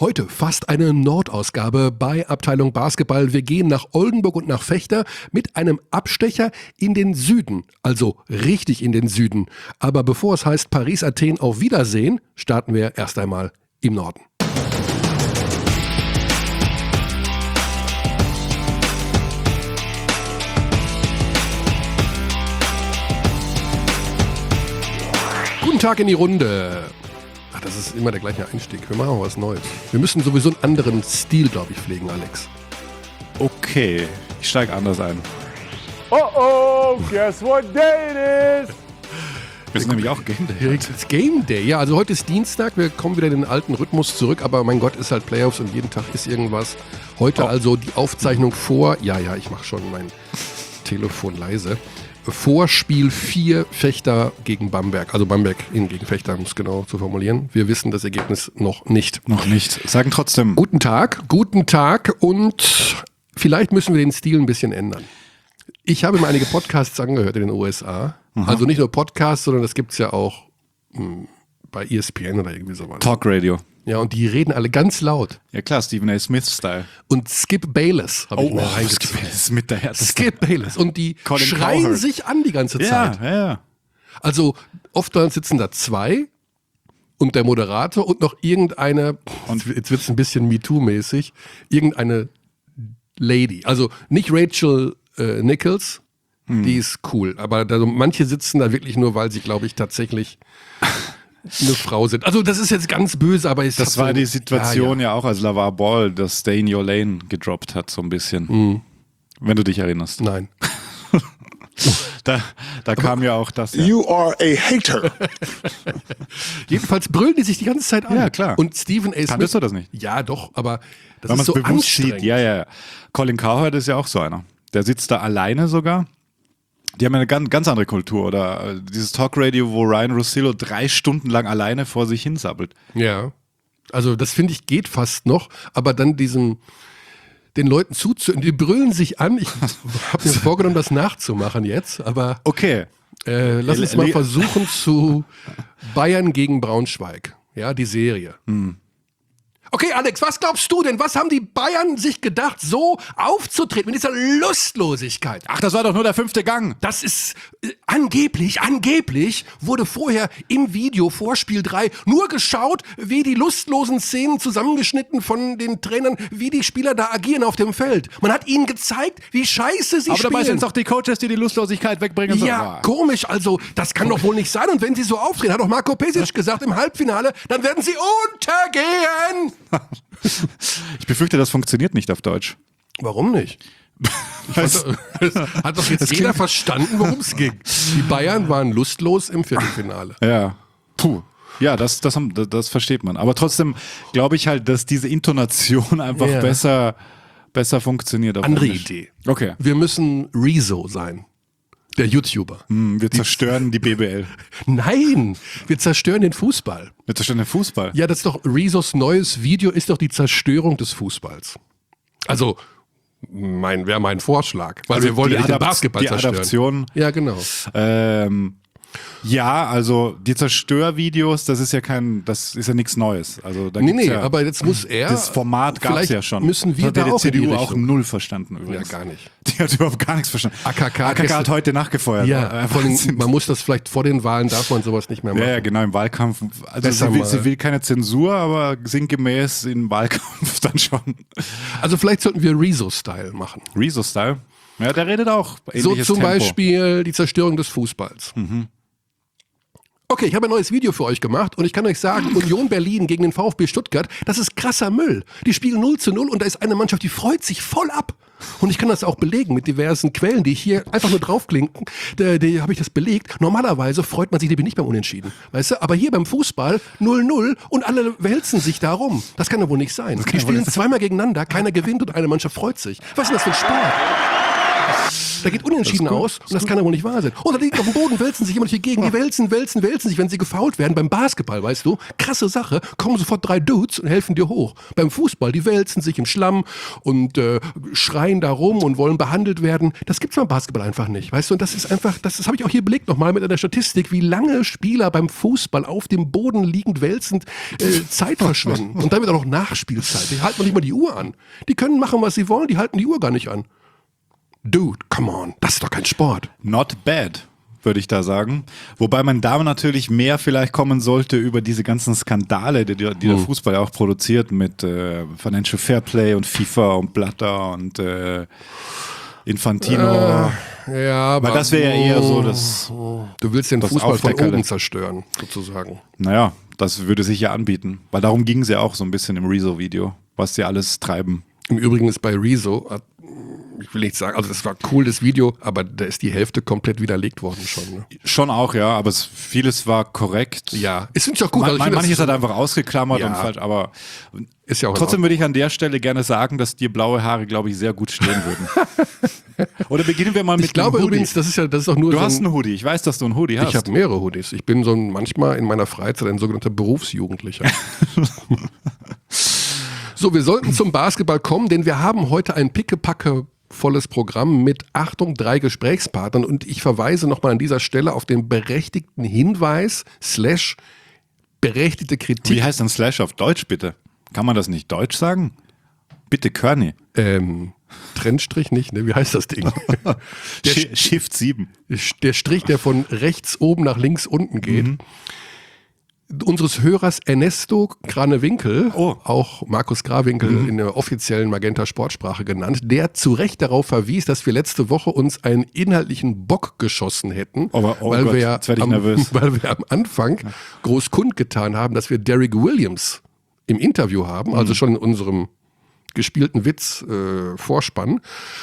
Heute fast eine Nordausgabe bei Abteilung Basketball. Wir gehen nach Oldenburg und nach Vechta mit einem Abstecher in den Süden, also richtig in den Süden. Aber bevor es heißt Paris-Athen auf Wiedersehen, starten wir erst einmal im Norden. Guten Tag in die Runde. Ach, das ist immer der gleiche Einstieg. Wir machen was Neues. Wir müssen sowieso einen anderen Stil, glaube ich, pflegen, Alex. Okay, ich steige anders ein. Oh, guess what day it is? Das ist nämlich auch Game Day. Es ist Game Day, ja. Also heute ist Dienstag. Wir kommen wieder in den alten Rhythmus zurück. Aber mein Gott, ist halt Playoffs und jeden Tag ist irgendwas. Heute also die Aufzeichnung vor. Ja, ich mache schon mein Telefon leise. Vor Spiel 4 Vechta gegen Bamberg. Also Bamberg gegen Vechta, um es genau zu formulieren. Wir wissen das Ergebnis noch nicht. Noch nicht. Sagen trotzdem. Guten Tag und vielleicht müssen wir den Stil ein bisschen ändern. Ich habe mir einige Podcasts angehört in den USA. Aha. Also nicht nur Podcasts, sondern das gibt es ja auch bei ESPN oder irgendwie sowas. Talk Radio. Ja, und die reden alle ganz laut. Ja klar, Stephen A. Smith-Style. Und Skip Bayless habe ich mir reingezogen. Das ist mit der Härte. Skip Bayless. Und die Colin schreien Cowherd. sich an die ganze Zeit. Ja. Also oft sitzen da zwei und der Moderator und noch irgendeine, jetzt wird es ein bisschen MeToo-mäßig, irgendeine Lady. Also nicht Rachel Nichols, die ist cool, aber manche sitzen da wirklich nur, weil sie, glaube ich, tatsächlich eine Frau sind. Also das ist jetzt ganz böse, aber Das war die Situation ja auch, als LaVar Ball das Stay in Your Lane gedroppt hat, so ein bisschen. Wenn du dich erinnerst. Nein. Da kam ja auch das. Ja. You are a hater. Jedenfalls brüllen die sich die ganze Zeit an. Ja, klar. Und Stephen A. Smith. Kanntest du das nicht? Ja, doch, aber das Wenn man ist es so bewusst anstrengend. sieht. Ja. Colin Cowherd ist ja auch so einer. Der sitzt da alleine sogar. Die haben eine ganz andere Kultur. Oder dieses Talkradio, wo Ryan Russillo 3 Stunden lang alleine vor sich hin sabbelt. Ja. Also das finde ich geht fast noch, aber dann den Leuten zuzuhören, die brüllen sich an. Ich habe mir vorgenommen, das nachzumachen jetzt, aber Okay. lass uns mal versuchen zu Bayern gegen Braunschweig. Ja, die Serie. Okay, Alex, was glaubst du denn? Was haben die Bayern sich gedacht, so aufzutreten mit dieser Lustlosigkeit? Ach, das war doch nur der 5. Gang. Das ist angeblich wurde vorher im Video vor Spiel 3 nur geschaut, wie die lustlosen Szenen zusammengeschnitten von den Trainern, wie die Spieler da agieren auf dem Feld. Man hat ihnen gezeigt, wie scheiße sie Aber spielen. dabei sind es doch die Coaches, die Lustlosigkeit wegbringen. Ja, komisch, also das kann doch wohl nicht sein. Und wenn sie so auftreten, hat auch Marco Pesic gesagt im Halbfinale, dann werden sie untergehen. Ich befürchte, das funktioniert nicht auf Deutsch. Warum nicht? Hat doch jetzt jeder verstanden, worum es ging. Die Bayern waren lustlos im Viertelfinale. Ja. Puh. Ja, das versteht man. Aber trotzdem glaube ich halt, dass diese Intonation einfach besser funktioniert. Auf Andere Englisch. Idee. Okay. Wir müssen Rezo sein. Der YouTuber. Wir zerstören die BBL. Nein, wir zerstören den Fußball. Wir zerstören den Fußball. Ja, das ist doch Rezos neues Video, ist doch die Zerstörung des Fußballs. Also, wäre mein Vorschlag. Weil Also wir wollen die ja nicht den Adapt- Basketball die zerstören. Adaption. Ja, genau. Ja, also die Zerstörvideos, das ist ja nichts Neues. Also da gibt's ja, aber jetzt muss er. das Format gab es vielleicht ja schon. Müssen wir Das da hat die auch in die CDU auch Richtung. null verstanden übrigens. Ja, gar nicht. Die hat überhaupt gar nichts verstanden. AKK hat heute nachgefeuert. Ja, vor allem, man muss das vielleicht vor den Wahlen, darf man sowas nicht mehr machen. Ja, genau, im Wahlkampf. Also Besser sie will keine Zensur, aber sinngemäß im Wahlkampf dann schon. Also vielleicht sollten wir Rezo-Style machen. Rezo-Style. Ja, der redet auch So ähnliches zum Tempo. Beispiel die Zerstörung des Fußballs. Okay, ich habe ein neues Video für euch gemacht und ich kann euch sagen, Union Berlin gegen den VfB Stuttgart, das ist krasser Müll. Die spielen 0:0 und da ist eine Mannschaft, die freut sich voll ab. Und ich kann das auch belegen mit diversen Quellen, die ich hier einfach nur draufklinken. Die habe ich das belegt. Normalerweise freut man sich lieber nicht beim Unentschieden. Weißt du? Aber hier beim Fußball 0:0 und alle wälzen sich da rum. Das kann doch wohl nicht sein. Die spielen zweimal gegeneinander, keiner gewinnt und eine Mannschaft freut sich. Was ist denn das für ein Sport? Da geht unentschieden aus und das kann ja wohl nicht wahr sein. Und da liegen auf dem Boden, wälzen sich immer durch die Gegend, die wälzen sich, wenn sie gefoult werden. Beim Basketball, weißt du, krasse Sache, kommen sofort 3 Dudes und helfen dir hoch. Beim Fußball, die wälzen sich im Schlamm und schreien da rum und wollen behandelt werden. Das gibt's beim Basketball einfach nicht, weißt du. Und das ist einfach, das habe ich auch hier belegt nochmal mit einer Statistik, wie lange Spieler beim Fußball auf dem Boden liegend wälzend Zeit verschwenden. Und dann wird auch noch Nachspielzeit. Die halten noch nicht mal die Uhr an. Die können machen, was sie wollen, die halten die Uhr gar nicht an. Dude, come on, das ist doch kein Sport. Not bad, würde ich da sagen. Wobei man da natürlich mehr vielleicht kommen sollte über diese ganzen Skandale, die der Fußball ja auch produziert mit Financial Fairplay und FIFA und Blatter und Infantino. Ja, aber weil das wäre ja eher so das. Du willst den das Fußball von Aufdeckerle. oben zerstören, sozusagen. Naja, das würde sich ja anbieten. Weil darum ging es ja auch so ein bisschen im Rezo-Video, was die alles treiben. Im Übrigen ist bei Rezo, ich will nicht sagen, also das war cool, das Video, aber da ist die Hälfte komplett widerlegt worden schon. Ne? Schon auch, ja, aber vieles war korrekt. Ja, es finde ich auch gut. Also ich finde, Manches das hat einfach ausgeklammert Ja. und falsch, aber ist ja auch in trotzdem würde ich an der Stelle gerne sagen, dass dir blaue Haare, glaube ich, sehr gut stehen würden. Oder beginnen wir mal mit Ich glaube dem Hoodie. übrigens, das ist auch nur Du so hast einen Hoodie, ich weiß, dass du einen Hoodie hast. Ich habe mehrere Hoodies. Ich bin manchmal in meiner Freizeit ein sogenannter Berufsjugendlicher. So, wir sollten zum Basketball kommen, denn wir haben heute ein pickepackevolles Programm mit, Achtung, 3 Gesprächspartnern und ich verweise nochmal an dieser Stelle auf den berechtigten Hinweis / berechtigte Kritik. Wie heißt denn Slash auf Deutsch, bitte? Kann man das nicht Deutsch sagen? Bitte, Körny. Trennstrich nicht, ne? Wie heißt das Ding? Shift 7. Der Strich, der von rechts oben nach links unten geht. Unseres Hörers Ernesto Kranewinkel, auch Markus Grawinkel in der offiziellen Magenta Sportsprache genannt, der zu Recht darauf verwies, dass wir letzte Woche uns einen inhaltlichen Bock geschossen hätten, weil, Gott, wir jetzt werd ich nervös. weil wir am Anfang groß kundgetan haben, dass wir Derrick Williams im Interview haben, also schon in unserem gespielten Witz Vorspann.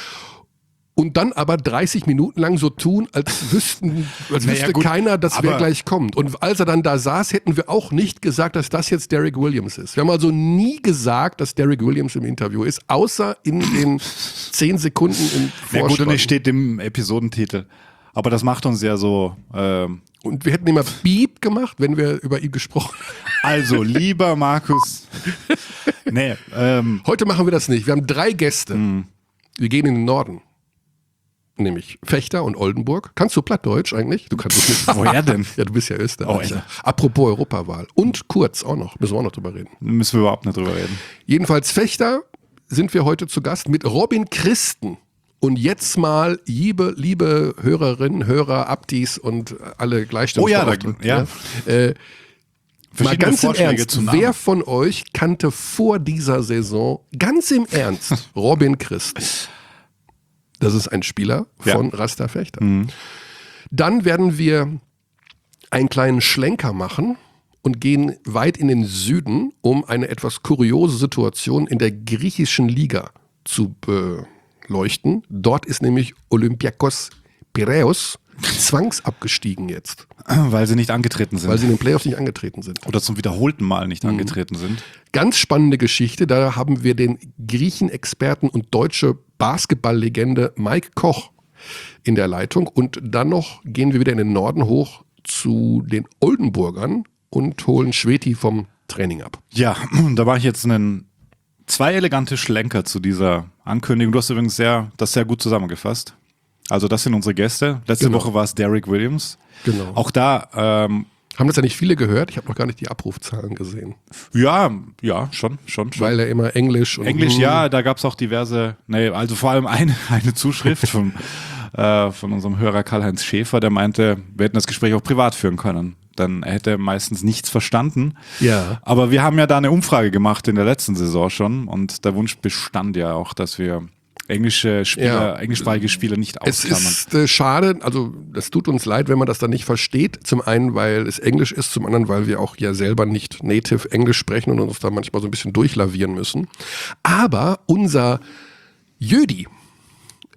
Und dann aber 30 Minuten lang so tun, als wüsste gut, keiner, dass wer aber- gleich kommt. Und als er dann da saß, hätten wir auch nicht gesagt, dass das jetzt Derrick Williams ist. Wir haben also nie gesagt, dass Derrick Williams im Interview ist, außer in den 10 Sekunden im Ja gut, und Vorspann. es steht im Episodentitel. Aber das macht uns ja so. Und wir hätten immer Beep gemacht, wenn wir über ihn gesprochen haben. Also, lieber Markus. Nee, Heute machen wir das nicht. Wir haben 3 Gäste. Wir gehen in den Norden. Nämlich Vechta und Oldenburg. Kannst du Plattdeutsch eigentlich? Du kannst es nicht. Woher denn? Ja, du bist ja Österreicher. Oh, Apropos Europawahl. Und Kurz auch noch. Müssen wir auch noch drüber reden. müssen wir überhaupt nicht drüber reden. Jedenfalls Vechta sind wir heute zu Gast mit Robin Christen. Und jetzt mal, liebe Hörerinnen, Hörer, Abdis und alle Gleichstellungsbeauftragten. ja. Mal Verschiedene ganz im Vorschläge Ernst, zu Namen. wer von euch kannte vor dieser Saison, ganz im Ernst, Robin Christen? Das ist ein Spieler von Rasta Vechta. Dann werden wir einen kleinen Schlenker machen und gehen weit in den Süden, um eine etwas kuriose Situation in der griechischen Liga zu beleuchten. Dort ist nämlich Olympiakos Piräus zwangsabgestiegen jetzt, Weil sie nicht angetreten sind. weil sie in den Playoffs nicht angetreten sind. Oder zum wiederholten Mal nicht angetreten sind. Ganz spannende Geschichte, da haben wir den Griechen-Experten und deutsche Basketball-Legende Mike Koch in der Leitung. Und dann noch gehen wir wieder in den Norden hoch zu den Oldenburgern und holen Schweti vom Training ab. Ja, da mache ich jetzt 2 elegante Schlenker zu dieser Ankündigung. Du hast übrigens das sehr gut zusammengefasst. Also das sind unsere Gäste. Letzte Woche war es Derrick Williams. Genau. Auch da, Haben das ja nicht viele gehört? Ich habe noch gar nicht die Abrufzahlen gesehen. ja, schon. Weil er immer Englisch und Englisch, ja, da gab es auch diverse, also vor allem eine Zuschrift von unserem Hörer Karl-Heinz Schäfer, der meinte, wir hätten das Gespräch auch privat führen können. Dann hätte er meistens nichts verstanden. Ja. Aber wir haben ja da eine Umfrage gemacht in der letzten Saison schon und der Wunsch bestand ja auch, dass wir englischsprachige Spieler nicht Es ausklammern. ist schade, also das tut uns leid, wenn man das dann nicht versteht. Zum einen, weil es Englisch ist, zum anderen, weil wir auch ja selber nicht native Englisch sprechen und uns da manchmal so ein bisschen durchlavieren müssen. Aber unser Jödi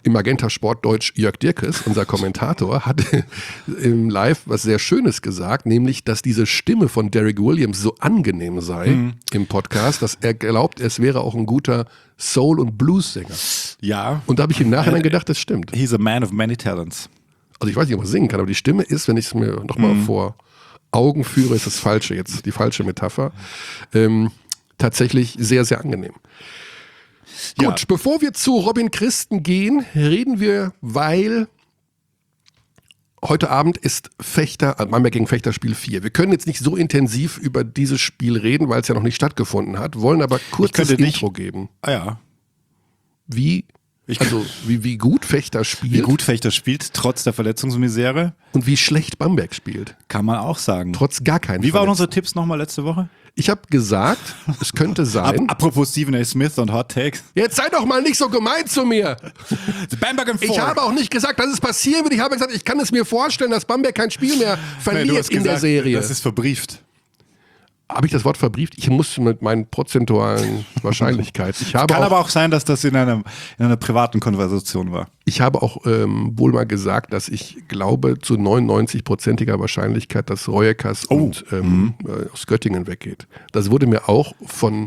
im Magenta Sport Deutsch Jörg Dirkes, unser Kommentator, hat im Live was sehr Schönes gesagt, nämlich, dass diese Stimme von Derek Williams so angenehm sei im Podcast, dass er glaubt, es wäre auch ein guter Soul- und Blues-Sänger. Ja. Und da habe ich im Nachhinein gedacht, das stimmt. He's a man of many talents. Also ich weiß nicht, ob er singen kann, aber die Stimme ist, wenn ich es mir nochmal vor Augen führe, ist das Falsche jetzt, die falsche Metapher, tatsächlich sehr, sehr angenehm. Ja. Gut, bevor wir zu Robin Christen gehen, reden wir, weil heute Abend ist Bamberg gegen Fechter Spiel 4. Wir können jetzt nicht so intensiv über dieses Spiel reden, weil es ja noch nicht stattgefunden hat, wollen aber kurzes Intro geben. Ah ja. Wie gut Fechter spielt. Wie gut Fechter spielt, trotz der Verletzungsmisere. Und wie schlecht Bamberg spielt. Kann man auch sagen. Trotz gar keinen Wie waren Verletzten. unsere Tipps nochmal letzte Woche? Ich habe gesagt, es könnte sein. Apropos Stephen A. Smith und Hot Takes. Jetzt sei doch mal nicht so gemein zu mir. Bamberg in 4. Ich habe auch nicht gesagt, dass es passieren wird. Ich habe gesagt, ich kann es mir vorstellen, dass Bamberg kein Spiel mehr verliert in der Serie. Das ist verbrieft. Habe ich das Wort verbrieft? Ich muss mit meinen prozentualen Wahrscheinlichkeiten. Kann aber auch sein, dass das in einer privaten Konversation war. Ich habe auch wohl mal gesagt, dass ich glaube zu 99%iger Wahrscheinlichkeit, dass Royekas aus Göttingen weggeht. Das wurde mir auch von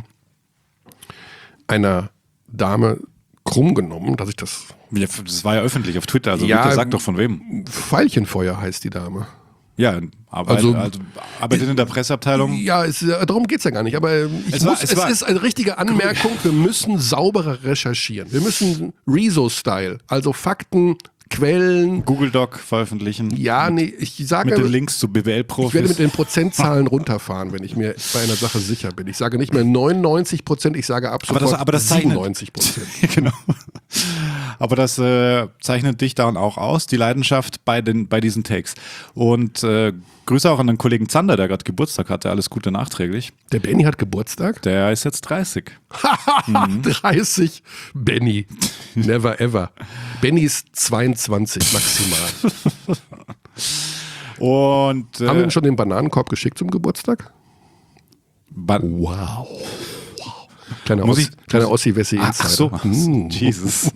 einer Dame krumm genommen, dass ich das... Ja, das war ja öffentlich auf Twitter, also Ja, bitte sag doch von wem. Veilchenfeuer heißt die Dame. Ja, arbeitet in der Presseabteilung. Ja, darum geht es ja gar nicht. Aber es ist eine richtige Anmerkung, wir müssen sauberer recherchieren. Wir müssen Rezo-Style, also Fakten, Quellen. Google Doc veröffentlichen. Ja, nee, ich sage... Mit den Links zu BWL-Profis. Ich werde mit den Prozentzahlen runterfahren, wenn ich mir bei einer Sache sicher bin. Ich sage nicht mehr 99%, ich sage ab sofort aber das zeichnet, 97%. Genau. Aber das zeichnet dich dann auch aus, die Leidenschaft bei diesen Takes. Und Grüße auch an den Kollegen Zander, der gerade Geburtstag hatte. Alles Gute nachträglich. Der Benny hat Geburtstag? Der ist jetzt 30. 30. Benny. Never ever. Benny ist 22 maximal. Und haben wir ihm schon den Bananenkorb geschickt zum Geburtstag? Wow. Kleiner Ossi-Wessi Insider. Ach so, Jesus.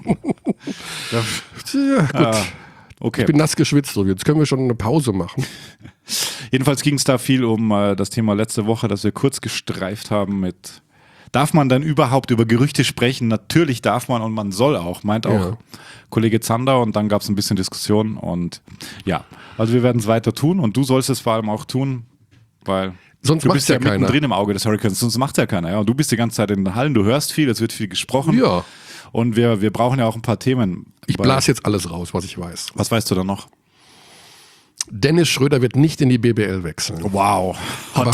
Ja, gut. Okay. Ich bin nass geschwitzt, so jetzt können wir schon eine Pause machen. Jedenfalls ging es da viel um das Thema letzte Woche, das wir kurz gestreift haben mit, darf man dann überhaupt über Gerüchte sprechen? Natürlich darf man und man soll auch, meint auch Kollege Zander, und dann gab es ein bisschen Diskussion und ja, also wir werden es weiter tun und du sollst es vor allem auch tun, weil sonst du bist ja keiner. mittendrin im Auge des Hurricanes, sonst macht es ja keiner. Ja? Und du bist die ganze Zeit in den Hallen, du hörst viel, es wird viel gesprochen. Ja. Und wir brauchen ja auch ein paar Themen. Ich blase jetzt alles raus, was ich weiß. Was weißt du da noch? Dennis Schröder wird nicht in die BBL wechseln. Wow. Aber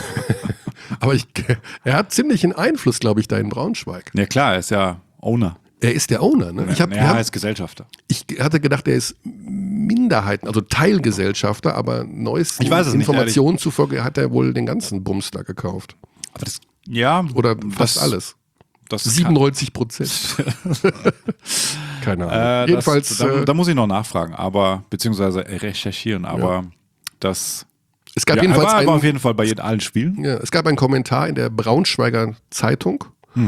er hat ziemlich einen Einfluss, glaube ich, da in Braunschweig. Ja klar, er ist ja Owner. Er ist der Owner, ne? Er ist Gesellschafter. Ich hatte gedacht, er ist Minderheiten, also Teilgesellschafter, aber neuesten Informationen zufolge hat er wohl den ganzen Bums da gekauft. Aber das, ja. Oder fast alles. 97%. Keine Ahnung. Jedenfalls. Da muss ich noch nachfragen, beziehungsweise recherchieren, aber das. Es gab jedenfalls aber auf jeden Fall bei allen Spielen. Ja, es gab einen Kommentar in der Braunschweiger Zeitung,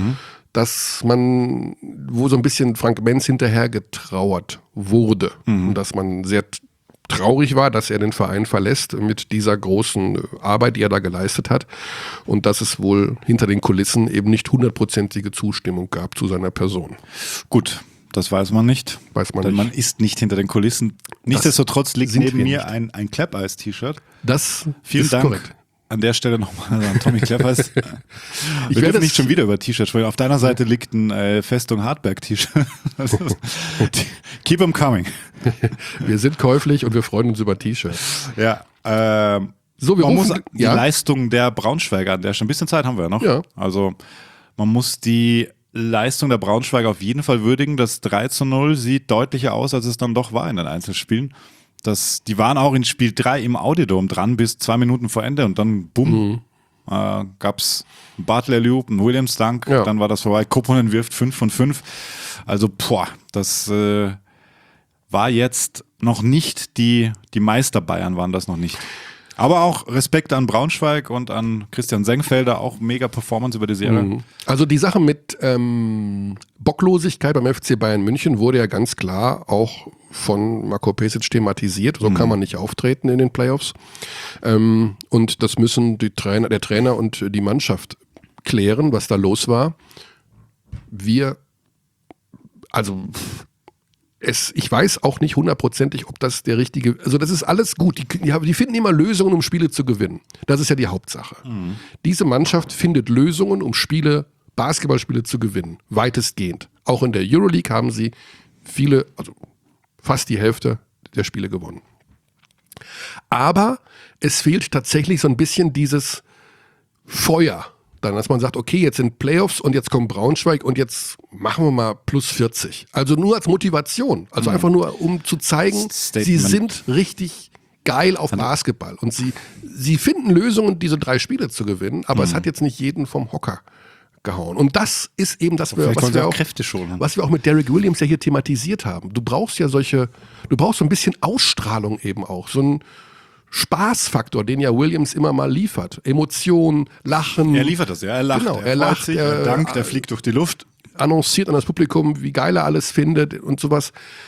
wo so ein bisschen Frank Menz hinterher getrauert wurde. Und dass man sehr traurig war, dass er den Verein verlässt mit dieser großen Arbeit, die er da geleistet hat. Und dass es wohl hinter den Kulissen eben nicht 100%ige Zustimmung gab zu seiner Person. Gut, das weiß man nicht. Denn man ist nicht hinter den Kulissen. Nichtsdestotrotz liegt neben mir ein Clap-Eis-T-Shirt. Das Vielen ist Dank. korrekt. An der Stelle nochmal an Tommy Clap-Eis. Wir dürfen nicht schon wieder über T-Shirts sprechen. Auf deiner Seite liegt ein Festung Hartberg-T-Shirt. Keep them coming. Wir sind käuflich und wir freuen uns über T-Shirts. Ja, man muss die Leistung der Braunschweiger, ein bisschen Zeit haben wir ja noch. Ja. Also man muss die Leistung der Braunschweiger auf jeden Fall würdigen. Das 3:0 sieht deutlicher aus, als es dann doch war in den Einzelspielen. Die waren auch in Spiel 3 im Audiodom dran bis 2 Minuten vor Ende und dann bumm, gab es einen Bartley-Loop, einen Williams-Dunk, dann war das vorbei. Koponen wirft 5 von 5. Also das war jetzt noch nicht die Meister Bayern waren das noch nicht. Aber auch Respekt an Braunschweig und an Christian Sengfelder, auch mega Performance über die Serie. Also die Sache mit Bocklosigkeit beim FC Bayern München wurde ja ganz klar auch von Marco Pesic thematisiert. So kann man nicht auftreten in den Playoffs. Und das müssen der Trainer und die Mannschaft klären, was da los war. Ich weiß auch nicht hundertprozentig, ob das der richtige, also das ist alles gut, die finden immer Lösungen, um Spiele zu gewinnen. Das ist ja die Hauptsache. Diese Mannschaft findet Lösungen, um Basketballspiele zu gewinnen, weitestgehend. Auch in der Euroleague haben sie fast die Hälfte der Spiele gewonnen. Aber es fehlt tatsächlich so ein bisschen dieses Feuer, dann, dass man sagt, okay, jetzt sind Playoffs und jetzt kommt Braunschweig und jetzt machen wir mal plus 40. Also nur als Motivation. Also einfach nur, um zu zeigen, sie sind richtig geil auf Basketball. Und sie finden Lösungen, diese 3 Spiele zu gewinnen, aber es hat jetzt nicht jeden vom Hocker gehauen. Und das ist eben das, was wir auch mit Derrick Williams ja hier thematisiert haben. Du brauchst so ein bisschen Ausstrahlung eben auch. So ein Spaßfaktor, den ja Williams immer mal liefert. Emotionen, Lachen. Er liefert das, ja. Er lacht. Genau, er lacht. Er dankt, er fliegt durch die Luft. Annonciert an das Publikum, wie geil er alles findet und sowas.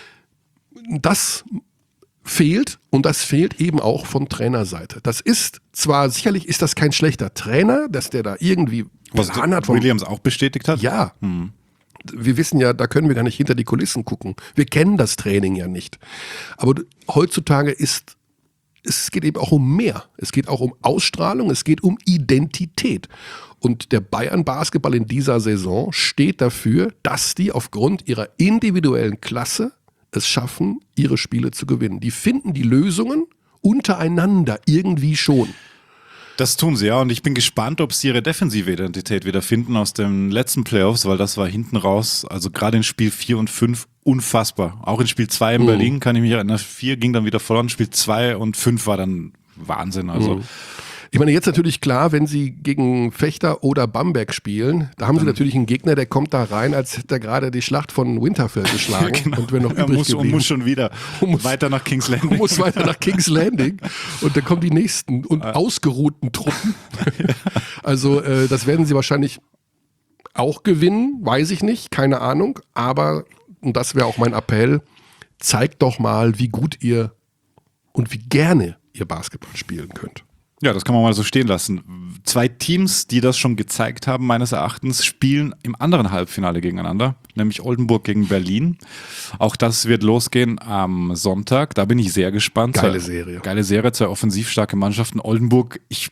Das fehlt und das fehlt eben auch von Trainerseite. Das ist zwar, sicherlich ist das kein schlechter Trainer, dass der da irgendwie was Williams auch bestätigt hat. Ja. Wir wissen ja, da können wir gar nicht hinter die Kulissen gucken. Wir kennen das Training ja nicht. Aber heutzutage es geht eben auch um mehr. Es geht auch um Ausstrahlung, es geht um Identität. Und der Bayern-Basketball in dieser Saison steht dafür, dass die aufgrund ihrer individuellen Klasse es schaffen, ihre Spiele zu gewinnen. Die finden die Lösungen untereinander irgendwie schon. Das tun sie, ja. Und ich bin gespannt, ob sie ihre defensive Identität wiederfinden aus den letzten Playoffs, weil das war hinten raus, also gerade in Spiel 4 und 5 unfassbar. Auch in Spiel 2 in Berlin kann ich mich erinnern, 4 ging dann wieder verloren, Spiel 2 und 5 war dann Wahnsinn. Also Ich meine, jetzt natürlich klar, wenn sie gegen Fechter oder Bamberg spielen, da haben sie natürlich einen Gegner, der kommt da rein, als hätte er gerade die Schlacht von Winterfell geschlagen. Genau. Und wäre noch übrig geblieben. Und muss schon wieder weiter nach King's Landing. Muss weiter nach King's Landing. Und dann kommen die nächsten und ausgeruhten Truppen. Also das werden sie wahrscheinlich auch gewinnen, weiß ich nicht, keine Ahnung. Aber, und das wäre auch mein Appell, zeigt doch mal, wie gut ihr und wie gerne ihr Basketball spielen könnt. Ja, das kann man mal so stehen lassen. 2 Teams, die das schon gezeigt haben, meines Erachtens, spielen im anderen Halbfinale gegeneinander, nämlich Oldenburg gegen Berlin. Auch das wird losgehen am Sonntag. Da bin ich sehr gespannt. Geile Serie. Geile Serie, 2 offensiv starke Mannschaften. Oldenburg, ich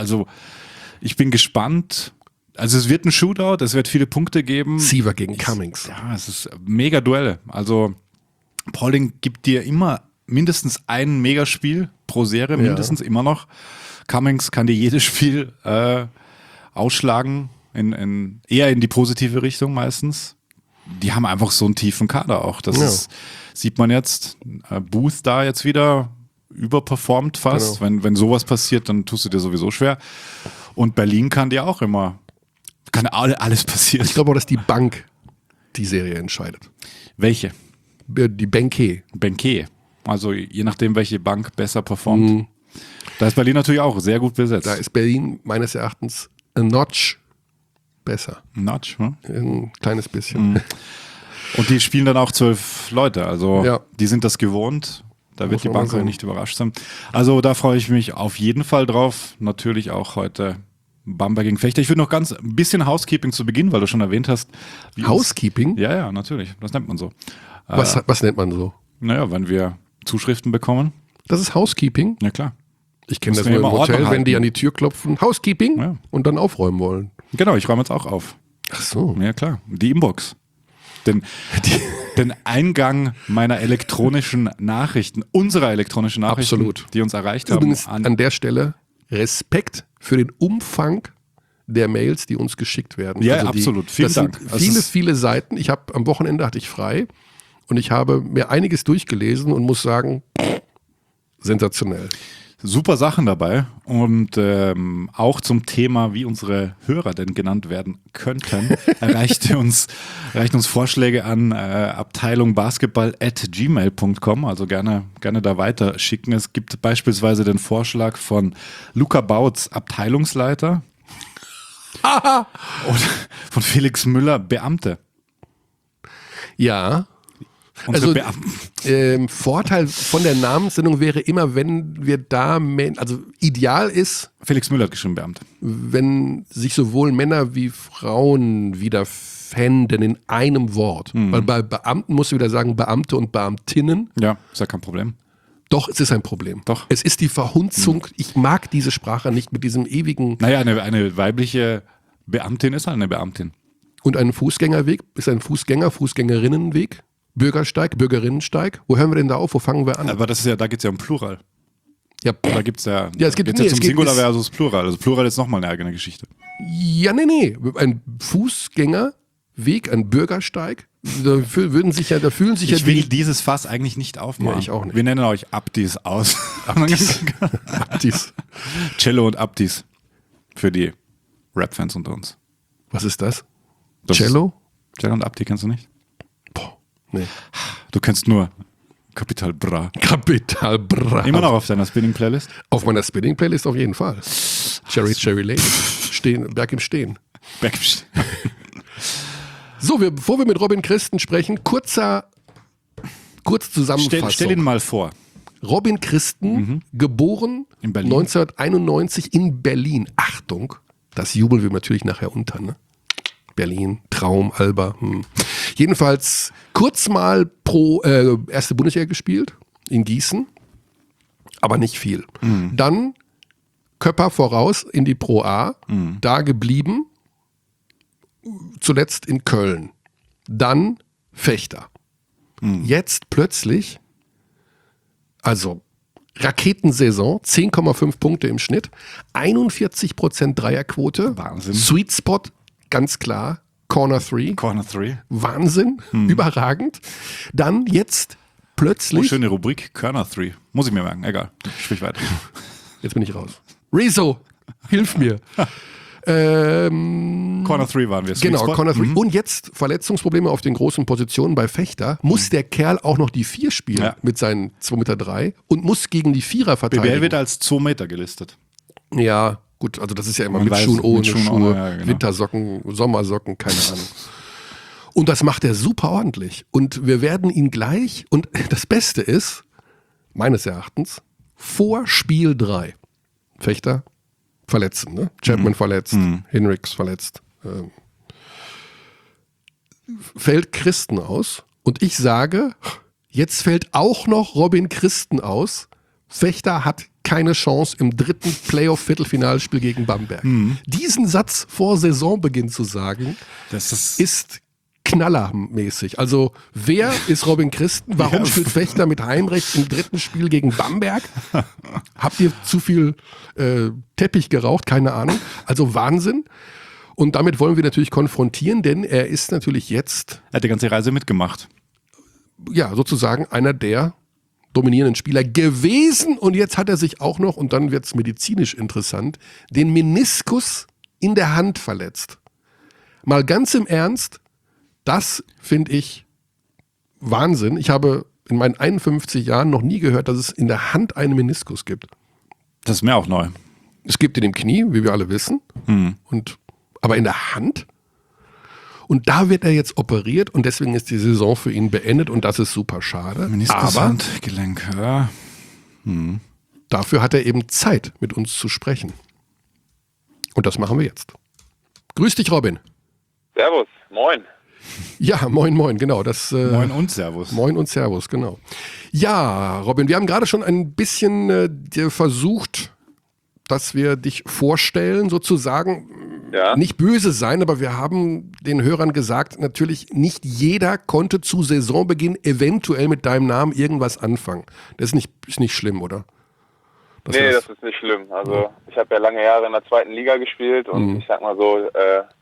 bin gespannt. Also es wird ein Shootout, es wird viele Punkte geben. Siever gegen Cummings. Ja, es ist mega Duelle. Also Pauling gibt dir immer mindestens ein Megaspiel pro Serie, mindestens immer noch. Cummings kann dir jedes Spiel ausschlagen, eher in die positive Richtung meistens. Die haben einfach so einen tiefen Kader auch. Sieht man jetzt. Booth da jetzt wieder überperformt fast. Genau. Wenn sowas passiert, dann tust du dir sowieso schwer. Und Berlin kann dir auch immer, kann alles passieren. Ich glaube auch, dass die Bank die Serie entscheidet. Welche? Die Bankier. Also je nachdem, welche Bank besser performt. Da ist Berlin natürlich auch sehr gut besetzt. Da ist Berlin meines Erachtens a notch besser. Notch, ne? Ein kleines bisschen. Und die spielen dann auch 12 Leute, also die sind das gewohnt. Da wird die Bank auch nicht überrascht sein. Also da freue ich mich auf jeden Fall drauf. Natürlich auch heute Bamberg gegen Fechter. Ich würde noch ein bisschen Housekeeping zu Beginn, weil du schon erwähnt hast. Housekeeping? Ja, natürlich. Das nennt man so. Was nennt man so? Naja, wenn wir Zuschriften bekommen. Das ist Housekeeping? Ja, klar. Ich kenne das nur im Hotel, wenn die an die Tür klopfen, Housekeeping und dann aufräumen wollen. Genau, ich räume jetzt auch auf. Ach so. Ja, klar. Die Inbox. Den Eingang meiner elektronischen Nachrichten, unserer elektronischen Nachrichten, absolut, die uns erreicht haben. Übrigens an der Stelle Respekt für den Umfang der Mails, die uns geschickt werden. Ja, also absolut. Vielen Dank. Viele Seiten. Am Wochenende hatte ich frei und ich habe mir einiges durchgelesen und muss sagen, sensationell. Super Sachen dabei und auch zum Thema, wie unsere Hörer denn genannt werden könnten, erreichten uns Vorschläge an abteilungbasketball@gmail.com, also gerne da weiter schicken. Es gibt beispielsweise den Vorschlag von Luca Bautz, Abteilungsleiter, und von Felix Müller, Beamte. Ja. Unsere Also Beamten. Vorteil von der Namensnennung wäre immer, wenn wir da, also ideal ist, Felix Müller hat geschrieben, Beamte. wenn sich sowohl Männer wie Frauen wiederfänden in einem Wort. Weil bei Beamten musst du wieder sagen Beamte und Beamtinnen. Ja, ist ja kein Problem. Doch, es ist ein Problem. Doch. Es ist die Verhunzung. Ich mag diese Sprache nicht mit diesem ewigen. Naja, eine weibliche Beamtin ist halt eine Beamtin. Und ein Fußgängerweg ist ein Fußgängerinnenweg. Bürgersteig, Bürgerinnensteig. Wo hören wir denn da auf? Wo fangen wir an? Aber das ist ja, da geht es ja um Plural. Ja, Da gibt's ja, es gibt- geht's nee, ja es zum geht- Singular es- versus Plural. Also Plural ist nochmal eine eigene Geschichte. ja, nee. Ein Fußgängerweg, ein Bürgersteig. Da fühlen sich ja Ich will die dieses Fass eigentlich nicht aufmachen. Ja, ich auch nicht. Wir nennen euch Abdis aus. Abdis. Cello und Abdis. Für die Rap-Fans unter uns. Was ist das? Das Cello? ist- Cello und Abdi kennst du nicht? Boah, nee. Du kennst nur Kapital Bra. Kapital Bra. Immer noch auf deiner Spinning-Playlist? Auf meiner Spinning-Playlist auf jeden Fall. Cherry Lane. Berg im Stehen. Backpst. So, bevor wir mit Robin Christen sprechen, kurz Zusammenfassung. Stell ihn mal vor. Robin Christen, geboren In Berlin. 1991 in Berlin. Achtung, das jubeln wir natürlich nachher unter. Ne? Berlin, Traum, Alba. Jedenfalls kurz mal pro erste Bundesliga gespielt in Gießen, aber nicht viel. Dann Köpper voraus in die Pro A, da geblieben, zuletzt in Köln. Dann Fechter. Jetzt plötzlich, also Raketensaison, 10,5 Punkte im Schnitt, 41% Dreierquote, Wahnsinn. Sweet Spot, ganz klar, Corner 3, Corner 3. Wahnsinn, überragend. Dann jetzt Oh, plötzlich, schöne Rubrik. Corner 3. Muss ich mir merken. Egal. Sprich weiter. jetzt bin ich raus. Rezo, hilf mir. Corner 3 waren wir. Sweet Genau, Spot. Corner 3. Und jetzt Verletzungsprobleme auf den großen Positionen bei Fechter. Muss der Kerl auch noch die 4 spielen Ja. mit seinen 2,3 Meter und muss gegen die Vierer BBL verteidigen. wird als 2 Meter gelistet. Ja, gut, also das ist ja immer Man mit weiß, Schuhen, mit ohne Schuhen, Schuhe, ohne, ja, genau. Wintersocken, Sommersocken, keine Ahnung. Und das macht er super ordentlich. Und wir werden ihn gleich, und das Beste ist, meines Erachtens, vor Spiel 3. Fechter verletzen, ne? Chapman verletzt, Hinrichs verletzt. Fällt Christen aus. Und ich sage, jetzt fällt auch noch Robin Christen aus. Fechter hat keine Chance im dritten Playoff-Viertelfinalspiel gegen Bamberg. Diesen Satz vor Saisonbeginn zu sagen, Das ist knallermäßig. Also wer ist Robin Christen? Warum spielt Fechter mit Heinrich im dritten Spiel gegen Bamberg? Habt ihr zu viel Teppich geraucht? Keine Ahnung. Also Wahnsinn. Und damit wollen wir natürlich konfrontieren, denn er ist natürlich jetzt, Er hat die ganze Reise mitgemacht. ja, sozusagen einer der dominierenden Spieler gewesen. Und jetzt hat er sich auch noch, und dann wird es medizinisch interessant, den Meniskus in der Hand verletzt. Mal ganz im Ernst, das finde ich Wahnsinn. Ich habe in meinen 51 Jahren noch nie gehört, dass es in der Hand einen Meniskus gibt. Das ist mir auch neu. Es gibt in dem Knie, wie wir alle wissen, aber in der Hand. Und da wird er jetzt operiert und deswegen ist die Saison für ihn beendet und das ist super schade. Meniskus, Aber Handgelenk, ja. dafür hat er eben Zeit, mit uns zu sprechen. Und das machen wir jetzt. Grüß dich, Robin. Servus, moin. Ja, moin, genau. Das, Moin und Servus. Moin und Servus, genau. Ja, Robin, wir haben gerade schon ein bisschen dir versucht, dass wir dich vorstellen, sozusagen. Ja. Nicht böse sein, aber wir haben den Hörern gesagt, natürlich nicht jeder konnte zu Saisonbeginn eventuell mit deinem Namen irgendwas anfangen. Das ist nicht schlimm, oder? Dass wir Nee, das ist nicht schlimm. Also ich habe ja lange Jahre in der zweiten Liga gespielt und ich sag mal so,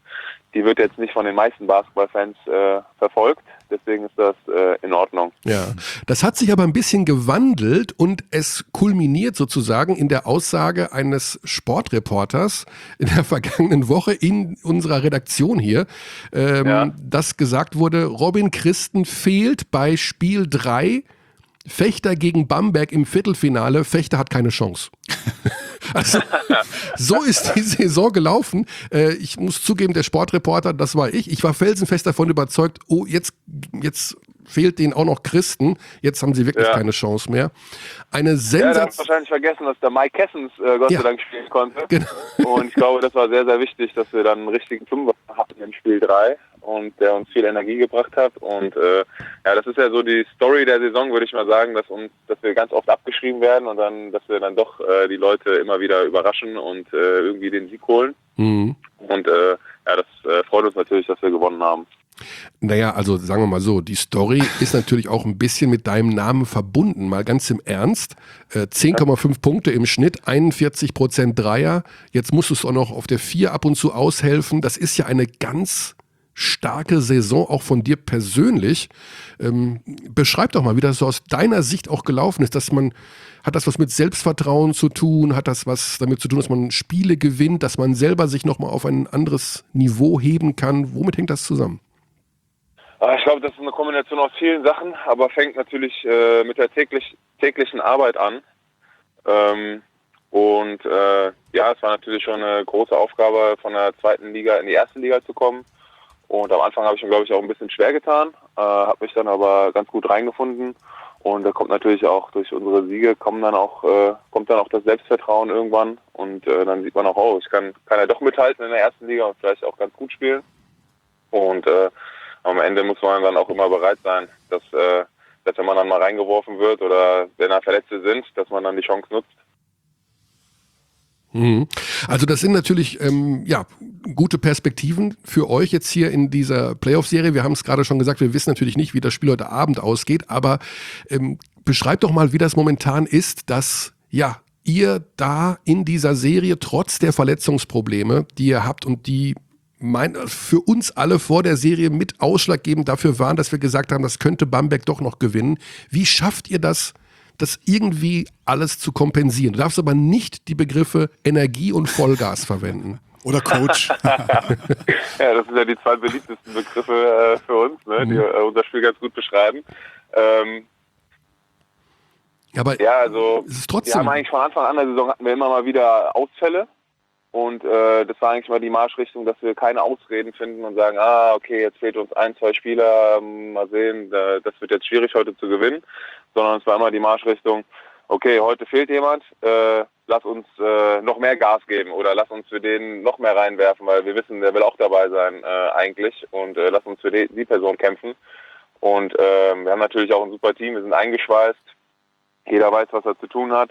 die wird jetzt nicht von den meisten Basketballfans verfolgt. Deswegen ist das in Ordnung. Ja, das hat sich aber ein bisschen gewandelt und es kulminiert sozusagen in der Aussage eines Sportreporters in der vergangenen Woche in unserer Redaktion hier, dass gesagt wurde, Robin Christen fehlt bei Spiel 3, Fechter gegen Bamberg im Viertelfinale, Fechter hat keine Chance. Also, so ist die Saison gelaufen. Ich muss zugeben, der Sportreporter, das war ich. Ich war felsenfest davon überzeugt, oh, jetzt fehlt denen auch noch Christen. Jetzt haben sie wirklich keine Chance mehr. Eine Sensation. Der hat wahrscheinlich vergessen, dass der Mike Kessens Gott sei Dank spielen konnte. Genau. Und ich glaube, das war sehr, sehr wichtig, dass wir dann einen richtigen Fünfer hatten im Spiel 3 und der uns viel Energie gebracht hat. Und das ist ja so die Story der Saison, würde ich mal sagen, dass wir ganz oft abgeschrieben werden und dann, dass wir dann doch die Leute immer wieder überraschen und irgendwie den Sieg holen. Mhm. Und das freut uns natürlich, dass wir gewonnen haben. Naja, also sagen wir mal so, die Story ist natürlich auch ein bisschen mit deinem Namen verbunden, mal ganz im Ernst. 10,5 Punkte im Schnitt, 41% Dreier, jetzt musst du es auch noch auf der 4 ab und zu aushelfen. Das ist ja eine ganz starke Saison, auch von dir persönlich. Beschreib doch mal, wie das so aus deiner Sicht auch gelaufen ist, hat das was mit Selbstvertrauen zu tun? Hat das was damit zu tun, dass man Spiele gewinnt, dass man selber sich nochmal auf ein anderes Niveau heben kann? Womit hängt das zusammen? Ich glaube, das ist eine Kombination aus vielen Sachen, aber fängt natürlich mit der täglichen Arbeit an. Es war natürlich schon eine große Aufgabe, von der 2. Liga in die 1. Liga zu kommen. Und am Anfang habe ich mir, glaube ich, auch ein bisschen schwer getan, habe mich dann aber ganz gut reingefunden. Und da kommt natürlich auch durch unsere Siege kommt dann auch das Selbstvertrauen irgendwann. Und dann sieht man auch, ich kann ja doch mithalten in der 1. Liga und vielleicht auch ganz gut spielen. Und am Ende muss man dann auch immer bereit sein, dass wenn man dann mal reingeworfen wird oder wenn da Verletzte sind, dass man dann die Chance nutzt. Also das sind natürlich gute Perspektiven für euch jetzt hier in dieser Playoff-Serie. Wir haben es gerade schon gesagt, wir wissen natürlich nicht, wie das Spiel heute Abend ausgeht, aber beschreibt doch mal, wie das momentan ist, dass ihr da in dieser Serie trotz der Verletzungsprobleme, die ihr habt und die für uns alle vor der Serie mit ausschlaggebend dafür waren, dass wir gesagt haben, das könnte Bamberg doch noch gewinnen. Wie schafft ihr das irgendwie alles zu kompensieren? Du darfst aber nicht die Begriffe Energie und Vollgas verwenden. Oder Coach. Ja, das sind ja die 2 beliebtesten Begriffe für uns, ne, die unser Spiel ganz gut beschreiben. Es ist trotzdem. Wir haben eigentlich von Anfang an der Saison hatten wir immer mal wieder Ausfälle. Und das war eigentlich mal die Marschrichtung, dass wir keine Ausreden finden und sagen, okay, jetzt fehlt uns 1, 2 Spieler, mal sehen, das wird jetzt schwierig heute zu gewinnen, sondern es war immer die Marschrichtung, okay, heute fehlt jemand, lass uns noch mehr Gas geben oder lass uns für den noch mehr reinwerfen, weil wir wissen, der will auch dabei sein eigentlich und lass uns für die Person kämpfen. Und wir haben natürlich auch ein super Team, wir sind eingeschweißt, jeder weiß, was er zu tun hat.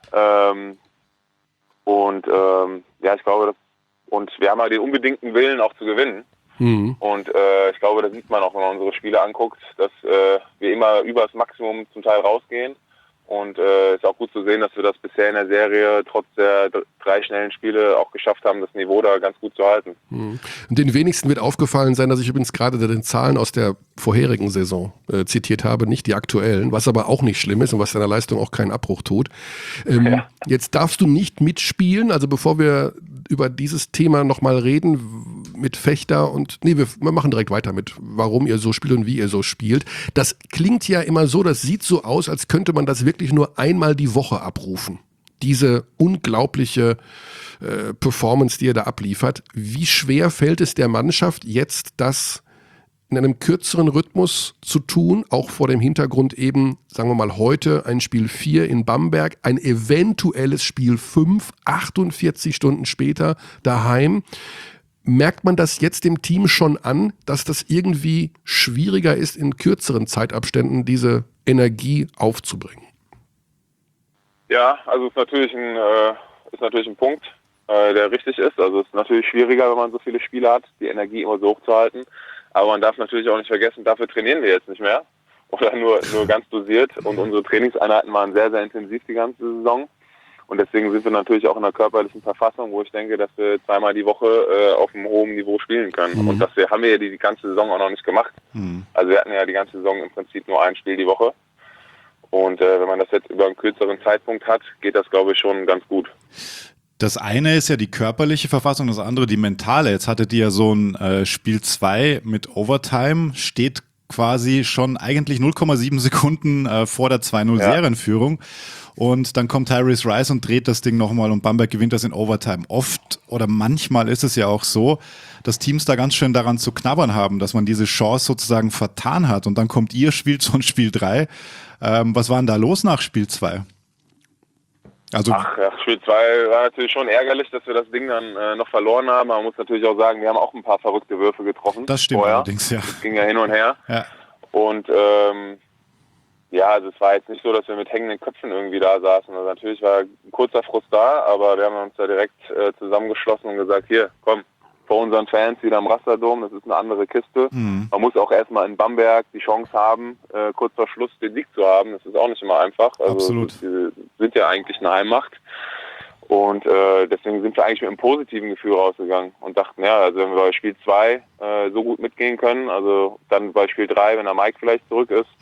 Ich glaube, und wir haben halt den unbedingten Willen auch zu gewinnen. Mhm. Und ich glaube, da sieht man auch, wenn man unsere Spiele anguckt, dass wir immer über das Maximum zum Teil rausgehen. Und ist auch gut zu sehen, dass wir das bisher in der Serie trotz der 3 schnellen Spiele auch geschafft haben, das Niveau da ganz gut zu halten. Und den wenigsten wird aufgefallen sein, dass ich übrigens gerade den Zahlen aus der vorherigen Saison zitiert habe, nicht die aktuellen, was aber auch nicht schlimm ist und was deiner Leistung auch keinen Abbruch tut. Jetzt darfst du nicht mitspielen, also bevor wir über dieses Thema nochmal reden mit Fechter wir machen direkt weiter mit, warum ihr so spielt und wie ihr so spielt. Das klingt ja immer so, das sieht so aus, als könnte man das wirklich nur einmal die Woche abrufen. Diese unglaubliche Performance, die ihr da abliefert. Wie schwer fällt es der Mannschaft jetzt, das in einem kürzeren Rhythmus zu tun, auch vor dem Hintergrund eben, sagen wir mal heute, ein Spiel 4 in Bamberg, ein eventuelles Spiel 5, 48 Stunden später daheim. Merkt man das jetzt dem Team schon an, dass das irgendwie schwieriger ist, in kürzeren Zeitabständen diese Energie aufzubringen? Ja, also ist natürlich ein Punkt, der richtig ist. Also es ist natürlich schwieriger, wenn man so viele Spiele hat, die Energie immer so hoch zu halten. Aber man darf natürlich auch nicht vergessen, dafür trainieren wir jetzt nicht mehr. Oder nur ganz dosiert. Und unsere Trainingseinheiten waren sehr, sehr intensiv die ganze Saison. Und deswegen sind wir natürlich auch in einer körperlichen Verfassung, wo ich denke, dass wir zweimal die Woche auf einem hohen Niveau spielen können. Und das haben wir ja die ganze Saison auch noch nicht gemacht. Also wir hatten ja die ganze Saison im Prinzip nur ein Spiel die Woche. Und wenn man das jetzt über einen kürzeren Zeitpunkt hat, geht das, glaube ich, schon ganz gut. Das eine ist ja die körperliche Verfassung, das andere die mentale. Jetzt hattet ihr ja so ein Spiel 2 mit Overtime, steht quasi schon eigentlich 0,7 Sekunden vor der 2-0 Serienführung. Und dann kommt Tyrese Rice und dreht das Ding nochmal und Bamberg gewinnt das in Overtime. Oft oder manchmal ist es ja auch so, dass Teams da ganz schön daran zu knabbern haben, dass man diese Chance sozusagen vertan hat. Und dann kommt ihr Spiel zu und Spiel 3. Was war denn da los nach Spiel 2? Also Spiel 2 war natürlich schon ärgerlich, dass wir das Ding dann noch verloren haben. Man muss natürlich auch sagen, wir haben auch ein paar verrückte Würfe getroffen. Das stimmt vorher. Allerdings, ja. Das ging ja hin und her. Ja. Und also es war jetzt nicht so, dass wir mit hängenden Köpfen irgendwie da saßen. Also natürlich war ein kurzer Frust da, aber wir haben uns da direkt zusammengeschlossen und gesagt, hier, komm, vor unseren Fans wieder im Rasterdom, das ist eine andere Kiste. Man muss auch erstmal in Bamberg die Chance haben, kurz vor Schluss den Sieg zu haben. Das ist auch nicht immer einfach. Also Absolut. Wir sind ja eigentlich eine Heimmacht. Und deswegen sind wir eigentlich mit einem positiven Gefühl rausgegangen und dachten, ja, also wenn wir bei Spiel 2 so gut mitgehen können, also dann bei Spiel 3, wenn der Mike vielleicht zurück ist,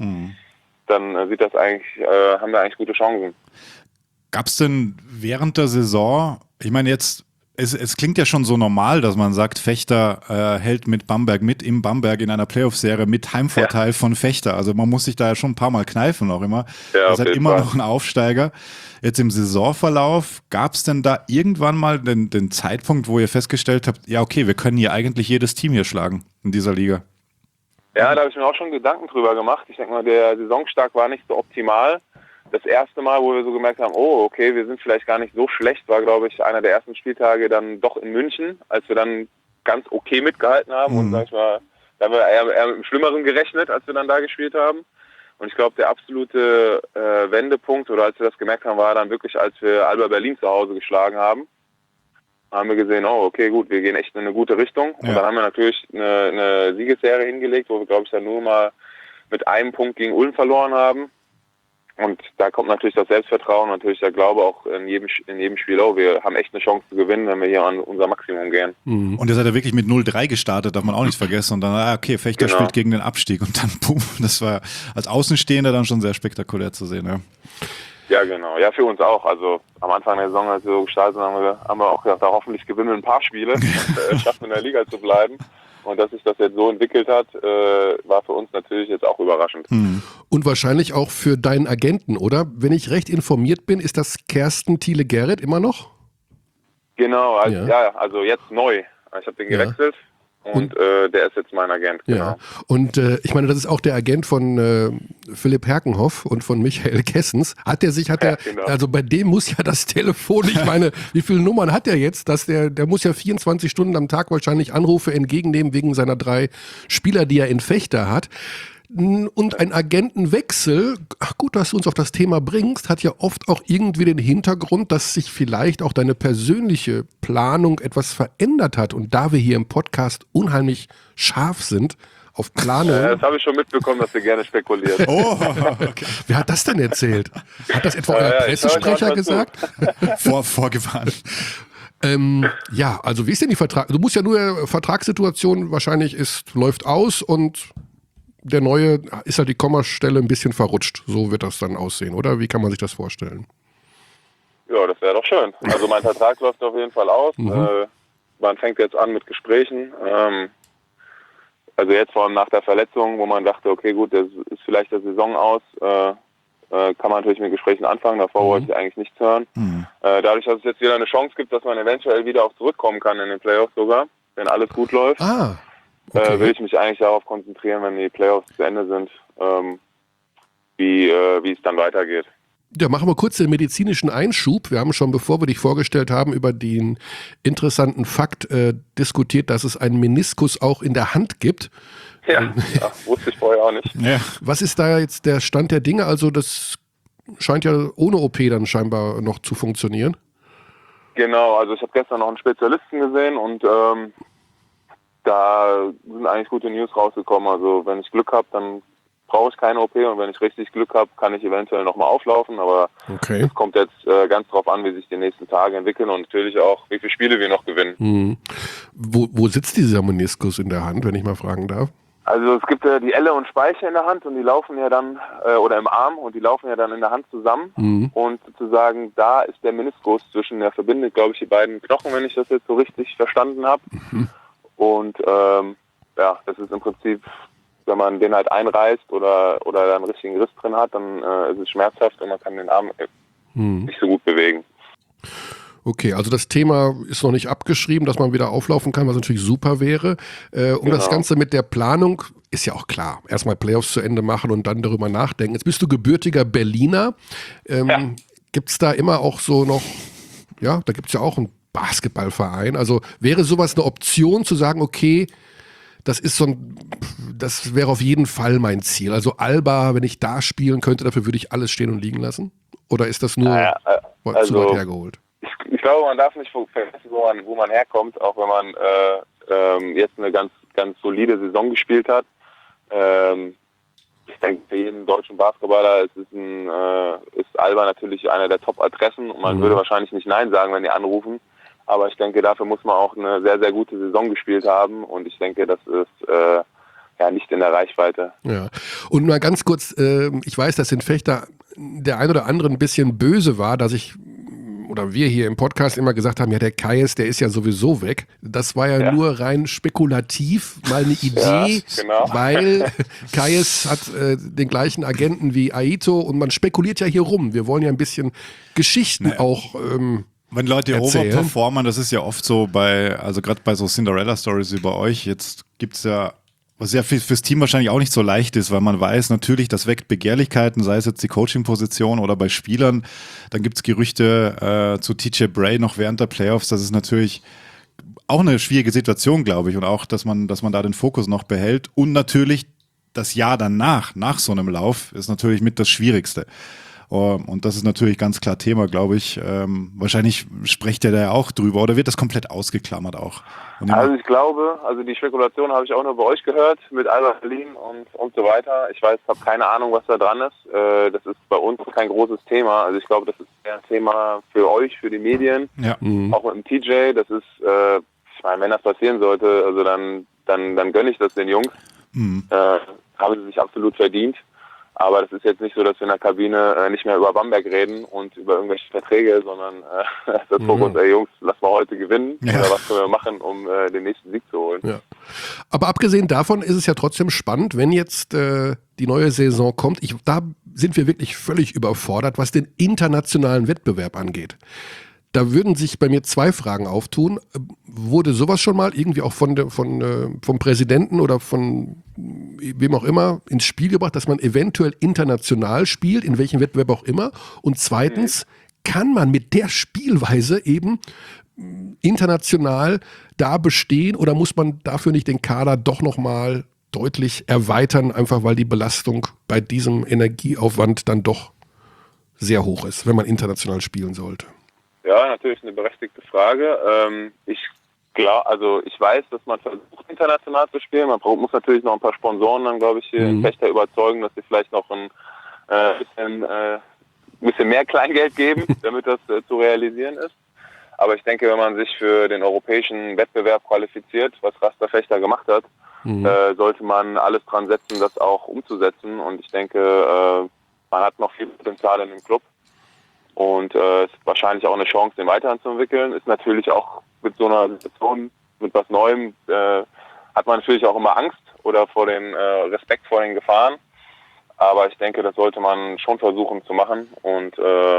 dann sieht das eigentlich, haben wir eigentlich gute Chancen. Gab es denn während der Saison, ich meine jetzt, es klingt ja schon so normal, dass man sagt, Fechter hält mit Bamberg mit im Bamberg in einer Playoff-Serie mit Heimvorteil von Fechter. Also man muss sich da ja schon ein paar Mal kneifen auch immer. Ja, Ihr seid immer noch ein Aufsteiger. Jetzt im Saisonverlauf, gab es denn da irgendwann mal den Zeitpunkt, wo ihr festgestellt habt, ja okay, wir können hier eigentlich jedes Team hier schlagen in dieser Liga? Ja, da habe ich mir auch schon Gedanken drüber gemacht. Ich denke mal, der Saisonstart war nicht so optimal. Das erste Mal, wo wir so gemerkt haben, oh, okay, wir sind vielleicht gar nicht so schlecht, war, glaube ich, einer der ersten Spieltage dann doch in München, als wir dann ganz okay mitgehalten haben. Und sag ich mal, da haben wir eher mit einem Schlimmeren gerechnet, als wir dann da gespielt haben. Und ich glaube, der absolute Wendepunkt, oder als wir das gemerkt haben, war dann wirklich, als wir Alba Berlin zu Hause geschlagen haben. Haben wir gesehen, oh, okay, gut, wir gehen echt in eine gute Richtung. Und dann haben wir natürlich eine Siegesserie hingelegt, wo wir, glaube ich, dann nur mal mit einem Punkt gegen Ulm verloren haben. Und da kommt natürlich das Selbstvertrauen, natürlich der Glaube auch in jedem Spiel, oh, wir haben echt eine Chance zu gewinnen, wenn wir hier an unser Maximum gehen. Und ihr seid ja wirklich mit 0-3 gestartet, darf man auch nicht vergessen. Und dann, okay, Fechter spielt gegen den Abstieg. Und dann, boom, das war als Außenstehender dann schon sehr spektakulär zu sehen. Ja. Ja, genau. Ja, für uns auch. Also am Anfang der Saison, als wir so gestartet sind, haben wir auch gedacht, da hoffentlich gewinnen wir ein paar Spiele und schaffen in der Liga zu bleiben. Und dass sich das jetzt so entwickelt hat, war für uns natürlich jetzt auch überraschend. Und wahrscheinlich auch für deinen Agenten, oder? Wenn ich recht informiert bin, ist das Kersten Thiele-Gerrit immer noch? Genau, also jetzt neu. Ich habe den gewechselt. Und der ist jetzt mein Agent. Genau. Ja, und ich meine, das ist auch der Agent von Philipp Herkenhoff und von Michael Kessens. Genau. Also bei dem muss ja das Telefon, ich meine, wie viele Nummern hat er jetzt? Dass der muss ja 24 Stunden am Tag wahrscheinlich Anrufe entgegennehmen wegen seiner 3 Spieler, die er in Fechter hat. Und ein Agentenwechsel, gut, dass du uns auf das Thema bringst, hat ja oft auch irgendwie den Hintergrund, dass sich vielleicht auch deine persönliche Planung etwas verändert hat. Und da wir hier im Podcast unheimlich scharf sind auf Planung. Das habe ich schon mitbekommen, dass ihr gerne spekuliert. Oh, okay. Wer hat das denn erzählt? Hat das etwa euer Pressesprecher gesagt? Vorgewarnt. Also wie ist denn die Du musst ja nur, Vertragssituation wahrscheinlich läuft aus und der neue ist halt die Kommastelle ein bisschen verrutscht. So wird das dann aussehen, oder? Wie kann man sich das vorstellen? Ja, das wäre doch schön. Also mein Vertrag läuft auf jeden Fall aus. Man fängt jetzt an mit Gesprächen. Also jetzt vor allem nach der Verletzung, wo man dachte, okay, gut, das ist vielleicht der Saison aus, kann man natürlich mit Gesprächen anfangen. Davor wollte ich eigentlich nichts hören. Dadurch, dass es jetzt wieder eine Chance gibt, dass man eventuell wieder auch zurückkommen kann in den Playoffs sogar, wenn alles gut läuft. Okay. Will ich mich eigentlich darauf konzentrieren, wenn die Playoffs zu Ende sind, wie es dann weitergeht. Ja, machen wir kurz den medizinischen Einschub. Wir haben schon, bevor wir dich vorgestellt haben, über den interessanten Fakt diskutiert, dass es einen Meniskus auch in der Hand gibt. Ja, wusste ich vorher auch nicht. Ja. Was ist da jetzt der Stand der Dinge? Also das scheint ja ohne OP dann scheinbar noch zu funktionieren. Genau, also ich habe gestern noch einen Spezialisten gesehen und da sind eigentlich gute News rausgekommen. Also wenn ich Glück habe, dann brauche ich keine OP und wenn ich richtig Glück habe, kann ich eventuell nochmal auflaufen, aber Okay. es kommt jetzt ganz drauf an, wie sich die nächsten Tage entwickeln und natürlich auch, wie viele Spiele wir noch gewinnen. Wo sitzt dieser Meniskus in der Hand, wenn ich mal fragen darf? Also es gibt die Elle und Speiche in der Hand und die laufen ja dann, oder im Arm und die laufen ja dann in der Hand zusammen und sozusagen da ist der Meniskus der verbindet, glaube ich, die beiden Knochen, wenn ich das jetzt so richtig verstanden habe. Und das ist im Prinzip, wenn man den halt einreißt oder da einen richtigen Riss drin hat, dann ist es schmerzhaft und man kann den Arm nicht so gut bewegen. Okay, also das Thema ist noch nicht abgeschrieben, dass man wieder auflaufen kann, was natürlich super wäre. Das Ganze mit der Planung ist ja auch klar. Erstmal Playoffs zu Ende machen und dann darüber nachdenken. Jetzt bist du gebürtiger Berliner. Gibt es da immer auch so noch, ja, da gibt es ja auch einen Basketballverein. Also wäre sowas eine Option zu sagen, okay, das wäre auf jeden Fall mein Ziel. Also Alba, wenn ich da spielen könnte, dafür würde ich alles stehen und liegen lassen? Oder ist das nur zu weit hergeholt? Ich glaube, man darf nicht vergessen, wo man herkommt, auch wenn man jetzt eine ganz, ganz solide Saison gespielt hat. Ich denke, für jeden deutschen Basketballer ist Alba natürlich einer der Top-Adressen und man würde wahrscheinlich nicht Nein sagen, wenn die anrufen. Aber ich denke, dafür muss man auch eine sehr, sehr gute Saison gespielt haben und ich denke, das ist nicht in der Reichweite. Ja. Und mal ganz kurz, ich weiß, dass in Fechter der ein oder andere ein bisschen böse war, dass wir hier im Podcast immer gesagt haben, ja, der Kayes, der ist ja sowieso weg. Das war ja nur rein spekulativ, mal eine Idee, weil Kayes hat den gleichen Agenten wie Aito und man spekuliert ja hier rum. Wir wollen ja ein bisschen Geschichten auch wenn Leute erzählen. Overperformen, das ist ja oft so gerade bei so Cinderella-Stories wie bei euch, jetzt gibt's ja, was ja fürs Team wahrscheinlich auch nicht so leicht ist, weil man weiß natürlich, das weckt Begehrlichkeiten, sei es jetzt die Coaching-Position oder bei Spielern. Dann gibt's Gerüchte zu TJ Bray noch während der Playoffs. Das ist natürlich auch eine schwierige Situation, glaube ich. Und auch, dass man da den Fokus noch behält. Und natürlich das Jahr danach, nach so einem Lauf, ist natürlich mit das Schwierigste. Und das ist natürlich ganz klar Thema, glaube ich. Wahrscheinlich spricht der da ja auch drüber oder wird das komplett ausgeklammert auch? Also ich glaube, die Spekulation habe ich auch nur bei euch gehört mit Alba Berlin und so weiter. Ich habe keine Ahnung, was da dran ist. Das ist bei uns kein großes Thema. Also ich glaube, das ist eher ein Thema für euch, für die Medien. Ja. Auch mit dem TJ. Das ist, ich meine, wenn das passieren sollte, also dann gönne ich das den Jungs. Haben sie sich absolut verdient. Aber das ist jetzt nicht so, dass wir in der Kabine nicht mehr über Bamberg reden und über irgendwelche Verträge, sondern das Fokus, Jungs, lass mal heute gewinnen. Ja. Oder was können wir machen, um den nächsten Sieg zu holen. Ja. Aber abgesehen davon ist es ja trotzdem spannend, wenn jetzt die neue Saison kommt. Da sind wir wirklich völlig überfordert, was den internationalen Wettbewerb angeht. Da würden sich bei mir zwei Fragen auftun. Wurde sowas schon mal irgendwie auch vom Präsidenten oder von wem auch immer ins Spiel gebracht, dass man eventuell international spielt, in welchem Wettbewerb auch immer? Und zweitens, kann man mit der Spielweise eben international da bestehen oder muss man dafür nicht den Kader doch nochmal deutlich erweitern, einfach weil die Belastung bei diesem Energieaufwand dann doch sehr hoch ist, wenn man international spielen sollte? Ja, natürlich eine berechtigte Frage. Ich weiß, dass man versucht, international zu spielen. Man muss natürlich noch ein paar Sponsoren dann, glaube ich, hier in Fechter überzeugen, dass sie vielleicht noch ein bisschen mehr Kleingeld geben, damit das zu realisieren ist. Aber ich denke, wenn man sich für den europäischen Wettbewerb qualifiziert, was Rasta Fechter gemacht hat, sollte man alles dran setzen, das auch umzusetzen. Und ich denke, man hat noch viel Potenzial in dem Club. Und ist wahrscheinlich auch eine Chance, den weiterzuentwickeln. Ist natürlich auch mit so einer Situation, mit was Neuem, hat man natürlich auch immer Angst oder vor den Respekt vor den Gefahren. Aber ich denke, das sollte man schon versuchen zu machen und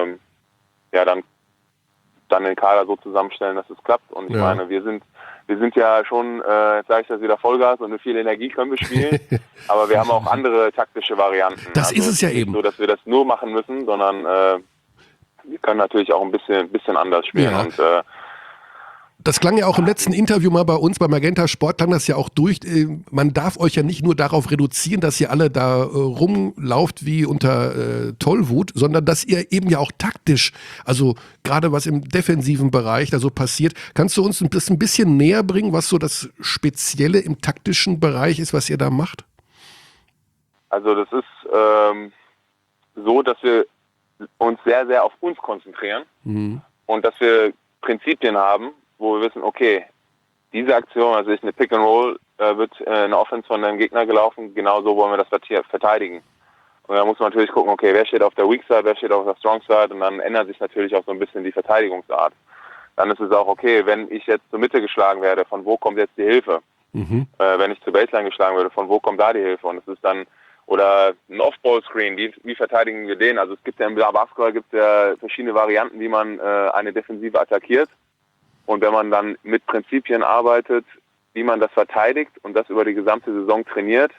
dann den Kader so zusammenstellen, dass es klappt. Und ich meine, wir sind ja schon, jetzt sage ich das wieder, Vollgas und mit viel Energie können wir spielen. Aber wir haben auch andere taktische Varianten. Das ist es ja eben. Nicht so, dass wir das nur machen müssen, sondern wir können natürlich auch ein bisschen anders spielen. Ja. Und das klang ja auch im letzten Interview mal bei uns, bei Magenta Sport, klang das ja auch durch. Man darf euch ja nicht nur darauf reduzieren, dass ihr alle da rumlauft wie unter Tollwut, sondern dass ihr eben ja auch taktisch, also gerade was im defensiven Bereich da so passiert, kannst du uns das ein bisschen näher bringen, was so das Spezielle im taktischen Bereich ist, was ihr da macht? Also das ist so, dass wir uns sehr, sehr auf uns konzentrieren und dass wir Prinzipien haben, wo wir wissen, okay, diese Aktion, also ist eine Pick and Roll, wird eine Offense von einem Gegner gelaufen, genau so wollen wir das verteidigen. Und da muss man natürlich gucken, okay, wer steht auf der Weak Side, wer steht auf der Strong Side, und dann ändert sich natürlich auch so ein bisschen die Verteidigungsart. Dann ist es auch okay, wenn ich jetzt zur Mitte geschlagen werde, von wo kommt jetzt die Hilfe? Wenn ich zur Baseline geschlagen werde, von wo kommt da die Hilfe? Und es ist dann, oder ein Off-Ball-Screen, wie verteidigen wir den? Also es gibt ja im Basketball verschiedene Varianten, wie man eine Defensive attackiert. Und wenn man dann mit Prinzipien arbeitet, wie man das verteidigt und das über die gesamte Saison trainiert,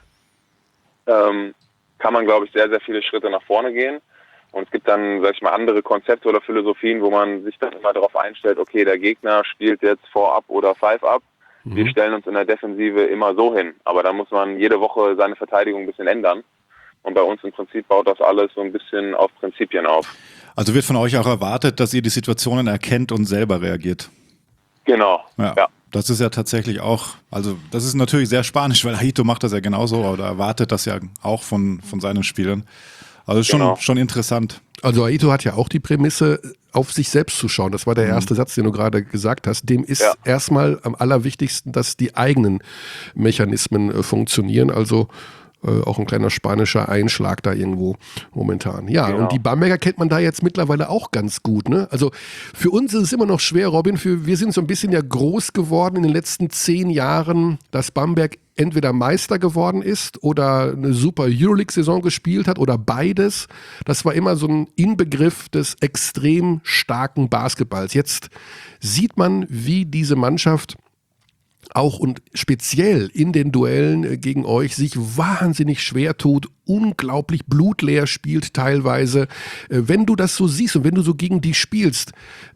kann man, glaube ich, sehr, sehr viele Schritte nach vorne gehen. Und es gibt dann, sag ich mal, andere Konzepte oder Philosophien, wo man sich dann immer darauf einstellt, okay, der Gegner spielt jetzt 4-up oder 5-up. Wir stellen uns in der Defensive immer so hin. Aber dann muss man jede Woche seine Verteidigung ein bisschen ändern. Und bei uns im Prinzip baut das alles so ein bisschen auf Prinzipien auf. Also wird von euch auch erwartet, dass ihr die Situationen erkennt und selber reagiert. Genau, ja. Das ist ja tatsächlich auch, also das ist natürlich sehr spanisch, weil Aito macht das ja genauso oder erwartet das ja auch von seinen Spielern. Also schon interessant. Also Aito hat ja auch die Prämisse, auf sich selbst zu schauen. Das war der erste Satz, den du gerade gesagt hast. Dem ist erstmal am allerwichtigsten, dass die eigenen Mechanismen funktionieren. Also auch ein kleiner spanischer Einschlag da irgendwo momentan. Ja, genau. Und die Bamberger kennt man da jetzt mittlerweile auch ganz gut. Ne? Also für uns ist es immer noch schwer, Robin. Wir sind so ein bisschen ja groß geworden in den letzten 10 Jahren, dass Bamberg entweder Meister geworden ist oder eine super Euroleague-Saison gespielt hat oder beides. Das war immer so ein Inbegriff des extrem starken Basketballs. Jetzt sieht man, wie diese Mannschaft auch und speziell in den Duellen gegen euch sich wahnsinnig schwer tut, unglaublich blutleer spielt teilweise. Wenn du das so siehst und wenn du so gegen die spielst,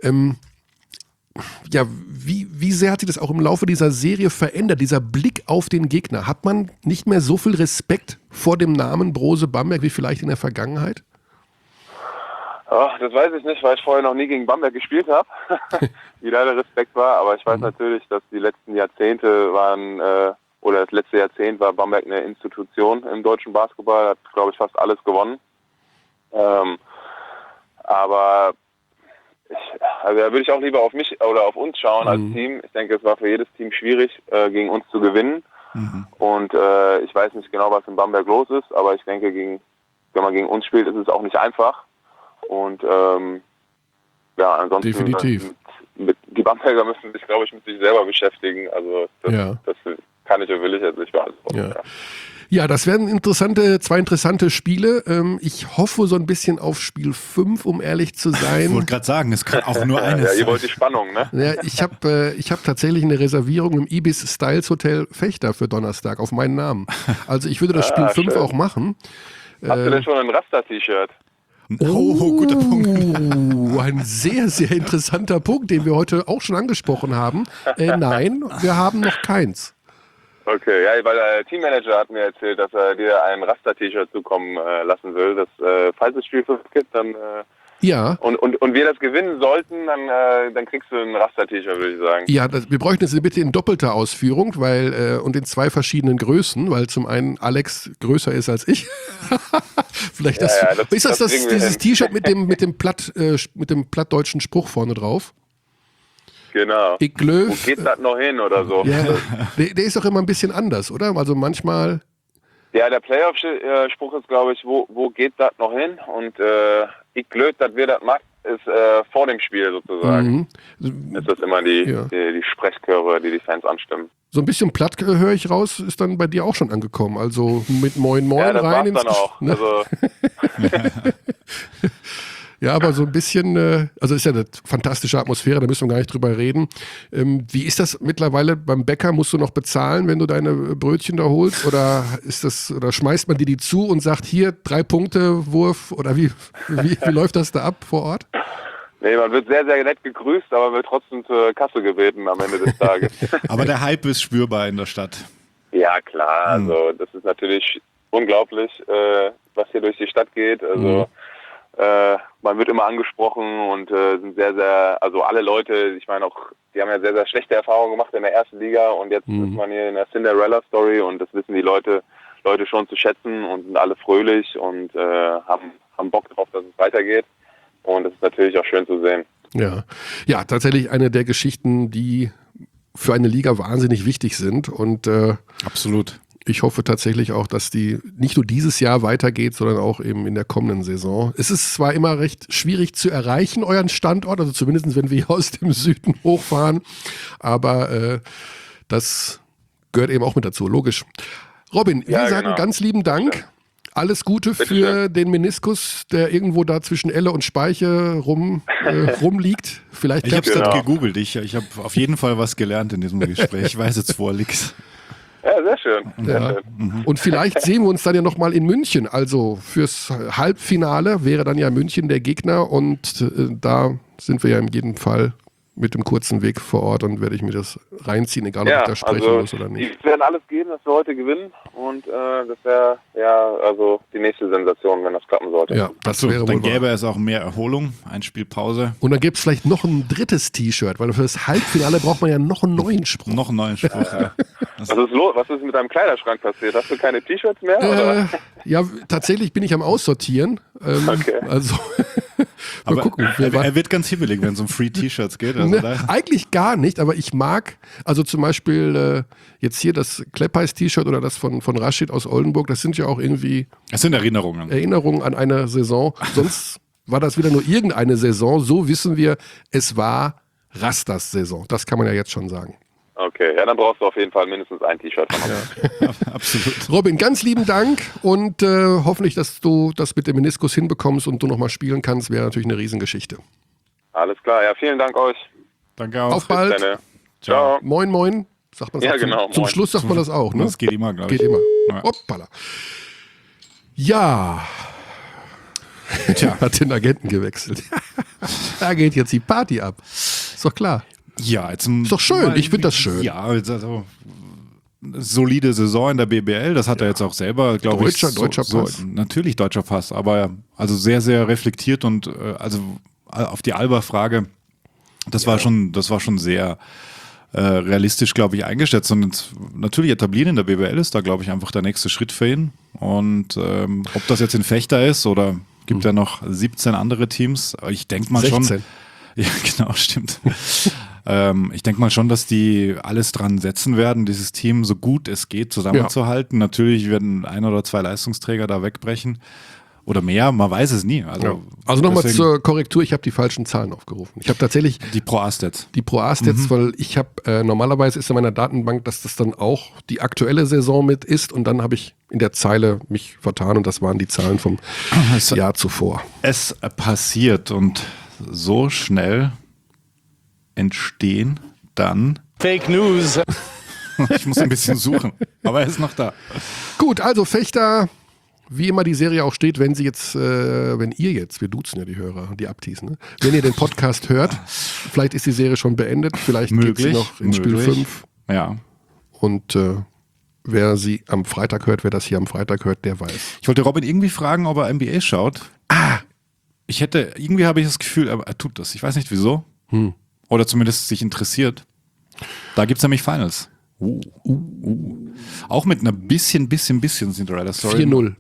wie sehr hat sich das auch im Laufe dieser Serie verändert, dieser Blick auf den Gegner? Hat man nicht mehr so viel Respekt vor dem Namen Brose Bamberg wie vielleicht in der Vergangenheit? Ach, das weiß ich nicht, weil ich vorher noch nie gegen Bamberg gespielt habe, wie da der Respekt war. Aber ich weiß natürlich, dass die letzten Jahrzehnte waren, oder das letzte Jahrzehnt war Bamberg eine Institution im deutschen Basketball, hat, glaube ich, fast alles gewonnen. Aber da würde ich auch lieber auf mich oder auf uns schauen als Team. Ich denke, es war für jedes Team schwierig, gegen uns zu gewinnen. Und ich weiß nicht genau, was in Bamberg los ist, aber ich denke, wenn man gegen uns spielt, ist es auch nicht einfach. Und ansonsten definitiv. Die Bamberger müssen sich, glaube ich, mit sich selber beschäftigen. Also das kann ich und will ich jetzt nicht beantworten. Ja, das werden zwei interessante Spiele. Ich hoffe so ein bisschen auf Spiel 5, um ehrlich zu sein. Ich wollte gerade sagen, es kann auch nur eines sein. Ihr wollt die Spannung, ne? Ja, ich hab tatsächlich eine Reservierung im Ibis Styles Hotel Fechter für Donnerstag auf meinen Namen. Also ich würde das Spiel 5 auch machen. Habt ihr denn schon ein Rasta-T-Shirt? Guter Punkt. Ein sehr, sehr interessanter Punkt, den wir heute auch schon angesprochen haben. Nein, wir haben noch keins. Okay, ja, weil der Teammanager hat mir erzählt, dass er dir ein Rasta-T-Shirt zukommen lassen will. Dass, falls es Spiel 5 gibt, dann und wir das gewinnen sollten, dann kriegst du ein Rasta-T-Shirt, würde ich sagen. Ja, wir bräuchten es bitte in doppelter Ausführung, und in 2 verschiedenen Größen, weil zum einen Alex größer ist als ich. Vielleicht ist das dieses T-Shirt mit dem plattdeutschen Spruch vorne drauf? Genau. Wo geht das noch hin oder so? Ja, der ist doch immer ein bisschen anders, oder? Also manchmal. Ja, der Playoff-Spruch ist, glaube ich, wo geht das noch hin? Und ich glaube, dass wir das machen, ist vor dem Spiel sozusagen. Ist das immer die Sprechchöre, die Fans anstimmen. So ein bisschen platt höre ich raus, ist dann bei dir auch schon angekommen. Also mit Moin Moin das rein ins dann auch. Ne? Also ja, aber so ein bisschen, also ist ja eine fantastische Atmosphäre, da müssen wir gar nicht drüber reden. Wie ist das mittlerweile beim Bäcker? Musst du noch bezahlen, wenn du deine Brötchen da holst? Oder schmeißt man dir die zu und sagt, hier 3 Punkte Wurf? Oder wie läuft das da ab vor Ort? Nee, man wird sehr, sehr nett gegrüßt, aber wird trotzdem zur Kasse gebeten am Ende des Tages. Aber der Hype ist spürbar in der Stadt. Ja, klar. Also das ist natürlich unglaublich, was hier durch die Stadt geht. Also man wird immer angesprochen und sind sehr, sehr, also alle Leute, ich meine auch, die haben ja sehr, sehr schlechte Erfahrungen gemacht in der ersten Liga und jetzt ist man hier in der Cinderella-Story und das wissen die Leute, Leute schon zu schätzen und sind alle fröhlich und haben Bock drauf, dass es weitergeht. Und das ist natürlich auch schön zu sehen. Ja, tatsächlich eine der Geschichten, die für eine Liga wahnsinnig wichtig sind. Und absolut. Ich hoffe tatsächlich auch, dass die nicht nur dieses Jahr weitergeht, sondern auch eben in der kommenden Saison. Es ist zwar immer recht schwierig zu erreichen, euren Standort, also zumindest wenn wir hier aus dem Süden hochfahren, aber das gehört eben auch mit dazu, logisch. Robin, wir sagen ganz lieben Dank. Alles Gute für den Meniskus, der irgendwo da zwischen Elle und Speiche rumliegt. Vielleicht ich habe es gegoogelt. Ich habe auf jeden Fall was gelernt in diesem Gespräch. Ich weiß jetzt, wo er liegt. Ja, sehr schön. Sehr schön. Und vielleicht sehen wir uns dann ja nochmal in München. Also fürs Halbfinale wäre dann ja München der Gegner. Und da sind wir ja in jedem Fall mit dem kurzen Weg vor Ort und werde ich mir das reinziehen, egal ob ich da sprechen muss oder nicht. Die werden alles geben, dass wir heute gewinnen und das wäre also die nächste Sensation, wenn das klappen sollte. Ja, das wäre dann gäbe es auch mehr Erholung, ein Spielpause. Und dann gäbe es vielleicht noch ein drittes T-Shirt, weil für das Halbfinale braucht man ja noch einen neuen Spruch. Noch einen neuen Spruch, ja. Was ist mit deinem Kleiderschrank passiert? Hast du keine T-Shirts mehr? Oder? Ja, tatsächlich bin ich am Aussortieren. Okay. Also mal gucken. Er wird ganz hibbelig, wenn es um Free-T-Shirts geht. Also eigentlich gar nicht, aber ich mag, also zum Beispiel jetzt hier das Kleppeis-T-Shirt oder das von Rashid aus Oldenburg, das sind ja auch irgendwie... Das sind Erinnerungen. Erinnerungen an eine Saison. Sonst war das wieder nur irgendeine Saison. So wissen wir, es war Rastas Saison. Das kann man ja jetzt schon sagen. Okay, ja, dann brauchst du auf jeden Fall mindestens ein T-Shirt von uns. Ja, absolut. Robin, ganz lieben Dank und hoffentlich, dass du das mit dem Meniskus hinbekommst und du nochmal spielen kannst, wäre natürlich eine Riesengeschichte. Alles klar, ja, vielen Dank euch. Danke auch. Auf bald. Ciao. Moin, moin. Sagt man das ja, genau. Zum Schluss sagt man das auch, ne? Das geht immer, glaube ich. Geht immer. Ja. Hoppala. Ja. Tja, hat den Agenten gewechselt. Da geht jetzt die Party ab. Ist doch klar. Ja, jetzt ist doch schön, ich finde das schön. Ja, also solide Saison in der BBL, das hat er jetzt auch selber, glaube ich. Deutscher Pass. Natürlich deutscher Pass, aber also sehr, sehr reflektiert und also auf die Alba-Frage, das war schon sehr realistisch, glaube ich, eingeschätzt und natürlich etablieren in der BBL ist da, glaube ich, einfach der nächste Schritt für ihn und ob das jetzt in Fechter ist oder gibt ja noch 17 andere Teams, ich denke mal 16. schon. Ja, genau, stimmt. Ich denke mal schon, dass die alles dran setzen werden, dieses Team so gut es geht zusammenzuhalten. Ja. Natürlich werden 1 oder 2 Leistungsträger da wegbrechen. Oder mehr, man weiß es nie. Also nochmal zur Korrektur, ich habe die falschen Zahlen aufgerufen. Ich habe tatsächlich die Pro-A-Stats. Weil ich habe, normalerweise ist in meiner Datenbank, dass das dann auch die aktuelle Saison mit ist und dann habe ich in der Zeile mich vertan und das waren die Zahlen vom Jahr zuvor. Es passiert und so schnell entstehen dann Fake News. Ich muss ein bisschen suchen, aber er ist noch da. Gut, also Fechter, wie immer die Serie auch steht, wenn ihr jetzt, wir duzen ja die Hörer, die Abtis, ne? Wenn ihr den Podcast hört, vielleicht ist die Serie schon beendet, vielleicht geht sie noch in Spiel 5. Ja. Und wer sie am Freitag hört, wer das hier am Freitag hört, der weiß. Ich wollte Robin irgendwie fragen, ob er NBA schaut. Irgendwie habe ich das Gefühl, er tut das. Ich weiß nicht wieso. Oder zumindest sich interessiert. Da gibt es nämlich Finals. Auch mit einer bisschen Cinderella-Story. 4-0.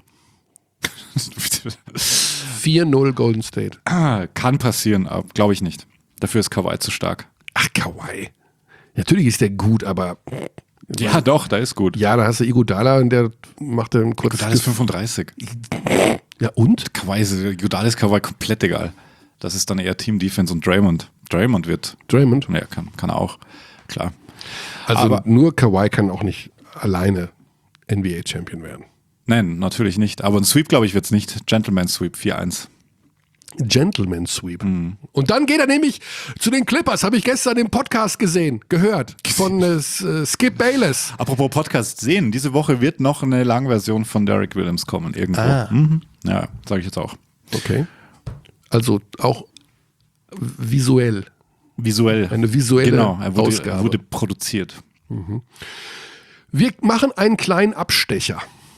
4-0 Golden State. Kann passieren, aber glaube ich nicht. Dafür ist Kawhi zu stark. Ach, Kawhi. Natürlich ist der gut, aber... Ja, doch, da ist gut. Ja, da hast du Iguodala und der macht dann kurz... Iguodala ist 35. Ja, und? Iguodala ist Kawhi komplett egal. Das ist dann eher Team-Defense und Draymond. Draymond? Ja, kann er auch. Klar. Also aber nur Kawhi kann auch nicht alleine NBA-Champion werden. Nein, natürlich nicht. Aber ein Sweep, glaube ich, wird es nicht. Gentleman Sweep 4-1. Gentleman Sweep. Und dann geht er nämlich zu den Clippers, habe ich gestern im Podcast gehört, von Skip Bayless. Apropos Podcast sehen, diese Woche wird noch eine Langversion von Derek Williams kommen irgendwo. Ja, sage ich jetzt auch. Okay. Also auch visuell. Eine visuelle Ausgabe. Er wurde produziert. Wir machen einen kleinen Abstecher.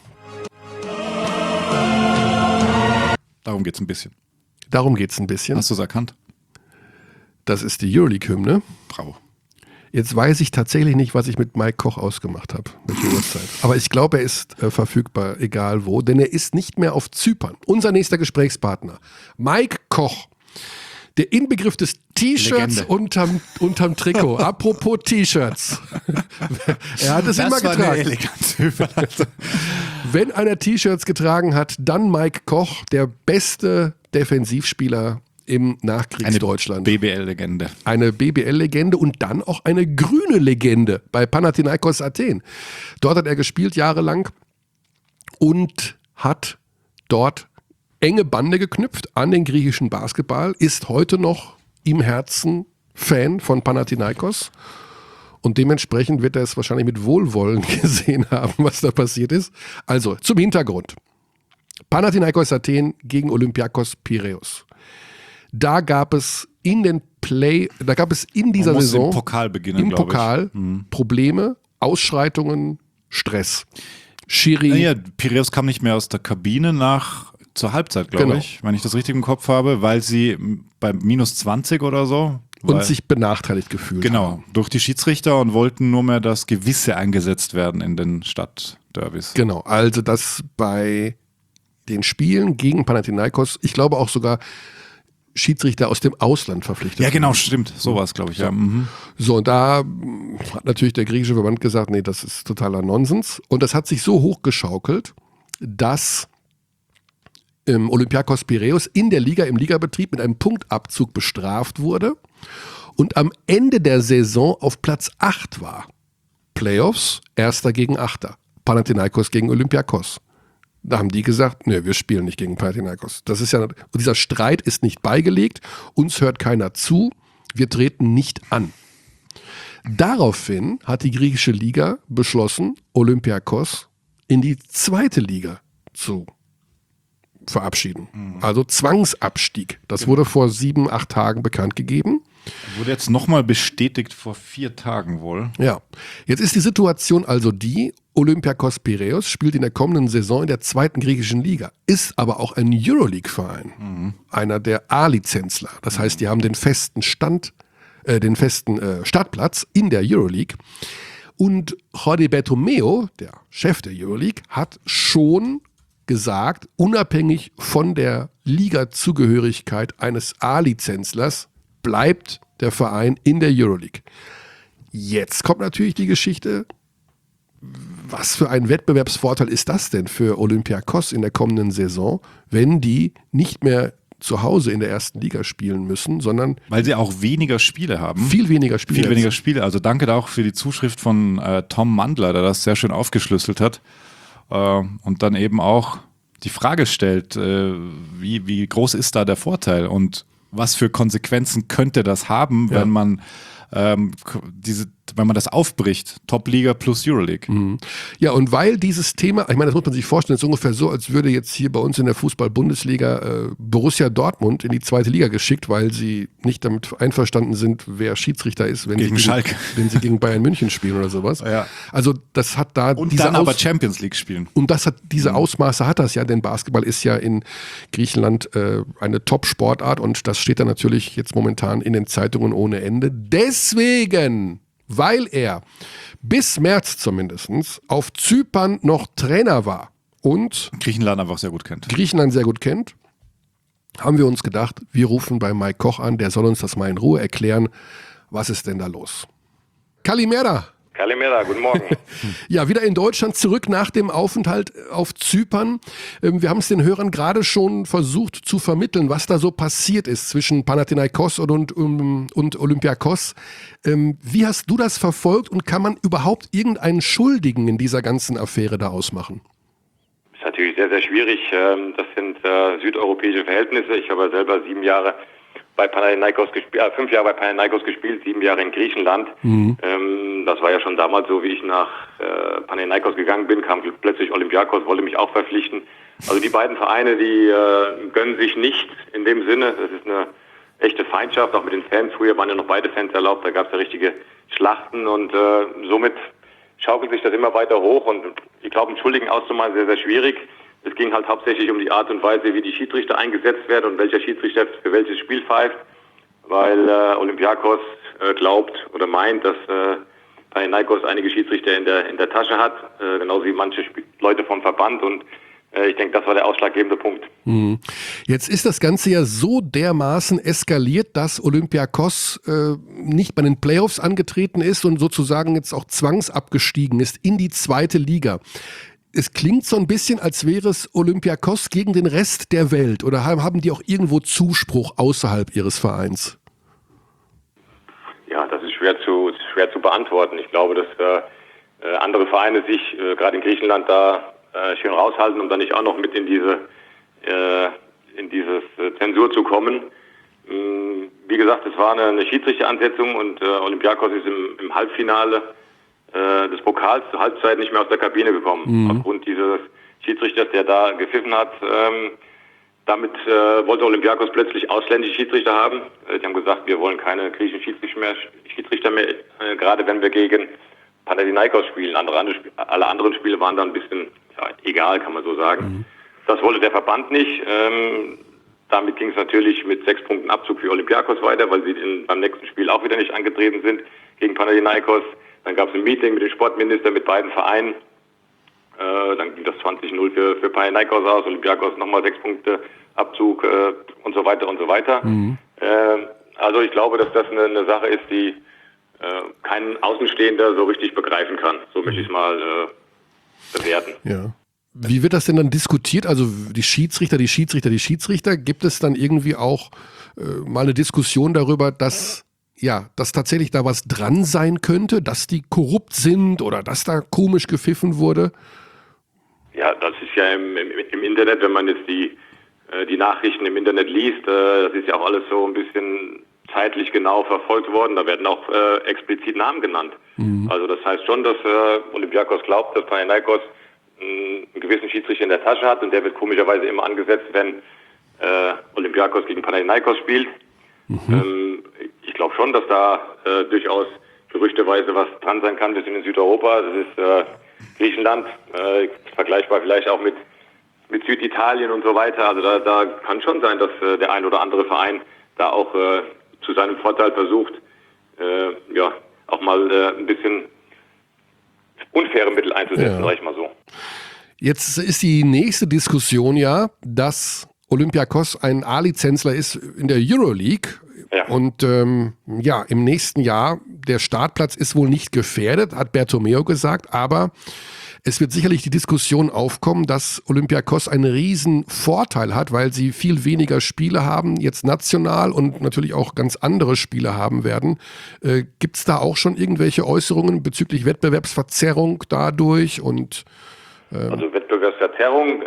Darum geht's ein bisschen. Darum geht's ein bisschen. Hast du es erkannt? Das ist die Euroleague-Hymne. Bravo. Jetzt weiß ich tatsächlich nicht, was ich mit Mike Koch ausgemacht habe, welche Uhrzeit. Aber ich glaube, er ist verfügbar, egal wo, denn er ist nicht mehr auf Zypern. Unser nächster Gesprächspartner, Mike Koch, der Inbegriff des T-Shirts unterm Trikot. Apropos T-Shirts. Er hat es immer getragen. Eine elegante Überleitung. Wenn einer T-Shirts getragen hat, dann Mike Koch, der beste Defensivspieler im Nachkriegsdeutschland. BBL-Legende. Eine BBL-Legende und dann auch eine grüne Legende bei Panathinaikos Athen. Dort hat er gespielt jahrelang und hat dort enge Bande geknüpft an den griechischen Basketball, ist heute noch im Herzen Fan von Panathinaikos und dementsprechend wird er es wahrscheinlich mit Wohlwollen gesehen haben, was da passiert ist. Also zum Hintergrund. Panathinaikos Athen gegen Olympiakos Piräus. Da gab es in dieser Saison im Pokal beginnen, im Pokal Probleme, Ausschreitungen, Stress. Schiri. Naja, Piräus kam nicht mehr aus der Kabine zur Halbzeit, glaube ich, wenn ich das richtig im Kopf habe, weil sie bei minus 20 oder so und sich benachteiligt gefühlt haben. Genau, durch die Schiedsrichter und wollten nur mehr, dass Gewisse eingesetzt werden in den Stadtderbys. Genau, also dass bei den Spielen gegen Panathinaikos, ich glaube auch sogar Schiedsrichter aus dem Ausland verpflichtet. Ja, genau, stimmt. Sowas, glaube ich, ja. Mhm. So, und da hat natürlich der griechische Verband gesagt, nee, das ist totaler Nonsens. Und das hat sich so hochgeschaukelt, dass Olympiakos Piräus in der Liga, im Ligabetrieb mit einem Punktabzug bestraft wurde und am Ende der Saison auf Platz 8 war. Playoffs, Erster gegen Achter. Panathinaikos gegen Olympiakos. Da haben die gesagt, nee, wir spielen nicht gegen Panathinaikos. Das ist ja, und dieser Streit ist nicht beigelegt, uns hört keiner zu, wir treten nicht an. Daraufhin hat die griechische Liga beschlossen, Olympiakos in die zweite Liga zu verabschieden. Also Zwangsabstieg. Das wurde vor 7-8 Tagen bekannt gegeben. Wurde jetzt nochmal bestätigt vor 4 Tagen wohl. Ja, jetzt ist die Situation also die, Olympiakos Piräus spielt in der kommenden Saison in der zweiten griechischen Liga, ist aber auch ein Euroleague-Verein, einer der A-Lizenzler. Das heißt, die haben den festen Startplatz in der Euroleague. Und Jorge Bertomeu, der Chef der Euroleague, hat schon gesagt, unabhängig von der Liga-Zugehörigkeit eines A-Lizenzlers, bleibt der Verein in der Euroleague. Jetzt kommt natürlich die Geschichte, was für ein Wettbewerbsvorteil ist das denn für Olympiakos in der kommenden Saison, wenn die nicht mehr zu Hause in der ersten Liga spielen müssen, sondern weil sie auch weniger Spiele haben. Viel weniger Spiele. Viel weniger Spiele. Also danke da auch für die Zuschrift von Tom Mandler, der das sehr schön aufgeschlüsselt hat und dann eben auch die Frage stellt, wie groß ist da der Vorteil und was für Konsequenzen könnte das haben, wenn man wenn man das aufbricht, Top-Liga plus Euroleague. Mhm. Ja, und weil dieses Thema, ich meine, das muss man sich vorstellen, das ist ungefähr so, als würde jetzt hier bei uns in der Fußball-Bundesliga Borussia Dortmund in die zweite Liga geschickt, weil sie nicht damit einverstanden sind, wer Schiedsrichter ist, wenn sie gegen Bayern München spielen oder sowas. Ja. Also das hat da und dann aber Champions League spielen. Und das hat diese Ausmaße hat das ja, denn Basketball ist ja in Griechenland eine Top-Sportart und das steht da natürlich jetzt momentan in den Zeitungen ohne Ende. Deswegen, weil er bis März zumindest auf Zypern noch Trainer war und Griechenland einfach sehr gut kennt. Haben wir uns gedacht, wir rufen bei Mike Koch an, der soll uns das mal in Ruhe erklären. Was ist denn da los? Kalimera. Kalimera, guten Morgen. Ja, wieder in Deutschland, zurück nach dem Aufenthalt auf Zypern. Wir haben es den Hörern gerade schon versucht zu vermitteln, was da so passiert ist zwischen Panathinaikos und Olympiakos. Wie hast du das verfolgt und kann man überhaupt irgendeinen Schuldigen in dieser ganzen Affäre da ausmachen? Das ist natürlich sehr, sehr schwierig. Das sind südeuropäische Verhältnisse. Ich habe selber 7 Jahre bei Panathinaikos gespielt, 5 Jahre bei Panathinaikos gespielt, 7 Jahre in Griechenland. Das war ja schon damals so, wie ich nach Panathinaikos gegangen bin, kam plötzlich Olympiakos, wollte mich auch verpflichten. Also die beiden Vereine, die gönnen sich nicht in dem Sinne. Das ist eine echte Feindschaft, auch mit den Fans. Früher waren ja noch beide Fans erlaubt, da gab es ja richtige Schlachten und somit schaukelt sich das immer weiter hoch und ich glaube, einen Schuldigen auszumachen, sehr, sehr schwierig. Es ging halt hauptsächlich um die Art und Weise, wie die Schiedsrichter eingesetzt werden und welcher Schiedsrichter für welches Spiel pfeift, weil Olympiakos glaubt oder meint, dass Panathinaikos einige Schiedsrichter in der Tasche hat, genauso wie manche Leute vom Verband, und ich denke, das war der ausschlaggebende Punkt. Jetzt ist das Ganze ja so dermaßen eskaliert, dass Olympiakos nicht bei den Playoffs angetreten ist und sozusagen jetzt auch zwangsabgestiegen ist in die 2. Liga. Es klingt so ein bisschen, als wäre es Olympiakos gegen den Rest der Welt. Oder haben die auch irgendwo Zuspruch außerhalb ihres Vereins? Ja, das ist schwer zu beantworten. Ich glaube, dass andere Vereine sich gerade in Griechenland da schön raushalten, um dann nicht auch noch mit in dieses Zensur zu kommen. Wie gesagt, es war eine Schiedsrichteransetzung und Olympiakos ist im Halbfinale des Pokals zur Halbzeit nicht mehr aus der Kabine gekommen. Aufgrund dieses Schiedsrichters, der da gepfiffen hat. Damit wollte Olympiakos plötzlich ausländische Schiedsrichter haben. Die haben gesagt, wir wollen keine griechischen Schiedsrichter mehr, gerade wenn wir gegen Panathinaikos spielen. Alle anderen Spiele waren dann ein bisschen egal, kann man so sagen. Das wollte der Verband nicht. Damit ging es natürlich mit 6 Punkten Abzug für Olympiakos weiter, weil sie beim nächsten Spiel auch wieder nicht angetreten sind gegen Panathinaikos. Dann gab es ein Meeting mit dem Sportminister, mit beiden Vereinen. Dann ging das 20-0 für Panathinaikos aus, Olympiakos nochmal 6 Punkte Abzug und so weiter und so weiter. Also ich glaube, dass das eine Sache ist, die kein Außenstehender so richtig begreifen kann. So möchte ich es mal bewerten. Ja. Wie wird das denn dann diskutiert? Also die Schiedsrichter. Gibt es dann irgendwie auch mal eine Diskussion darüber, dass tatsächlich da was dran sein könnte, dass die korrupt sind oder dass da komisch gepfiffen wurde? Ja, das ist ja im Internet, wenn man jetzt die Nachrichten im Internet liest, das ist ja auch alles so ein bisschen zeitlich genau verfolgt worden. Da werden auch explizit Namen genannt. Also das heißt schon, dass Olympiakos glaubt, dass Panathinaikos einen gewissen Schiedsrichter in der Tasche hat, und der wird komischerweise immer angesetzt, wenn Olympiakos gegen Panathinaikos spielt. Ich glaube schon, dass da durchaus gerüchteweise was dran sein kann. Wir sind in Südeuropa, das ist Griechenland, vergleichbar vielleicht auch mit Süditalien und so weiter. Also da kann schon sein, dass der ein oder andere Verein da auch zu seinem Vorteil versucht, auch mal ein bisschen unfaire Mittel einzusetzen, sag ich mal so. Jetzt ist die nächste Diskussion dass Olympiakos ein A-Lizenzler ist in der Euroleague. Ja. Und im nächsten Jahr, der Startplatz ist wohl nicht gefährdet, hat Bertomeu gesagt, aber es wird sicherlich die Diskussion aufkommen, dass Olympiakos einen riesen Vorteil hat, weil sie viel weniger Spiele haben, jetzt national, und natürlich auch ganz andere Spiele haben werden. Gibt es da auch schon irgendwelche Äußerungen bezüglich Wettbewerbsverzerrung dadurch? Also Wettbewerbsverzerrung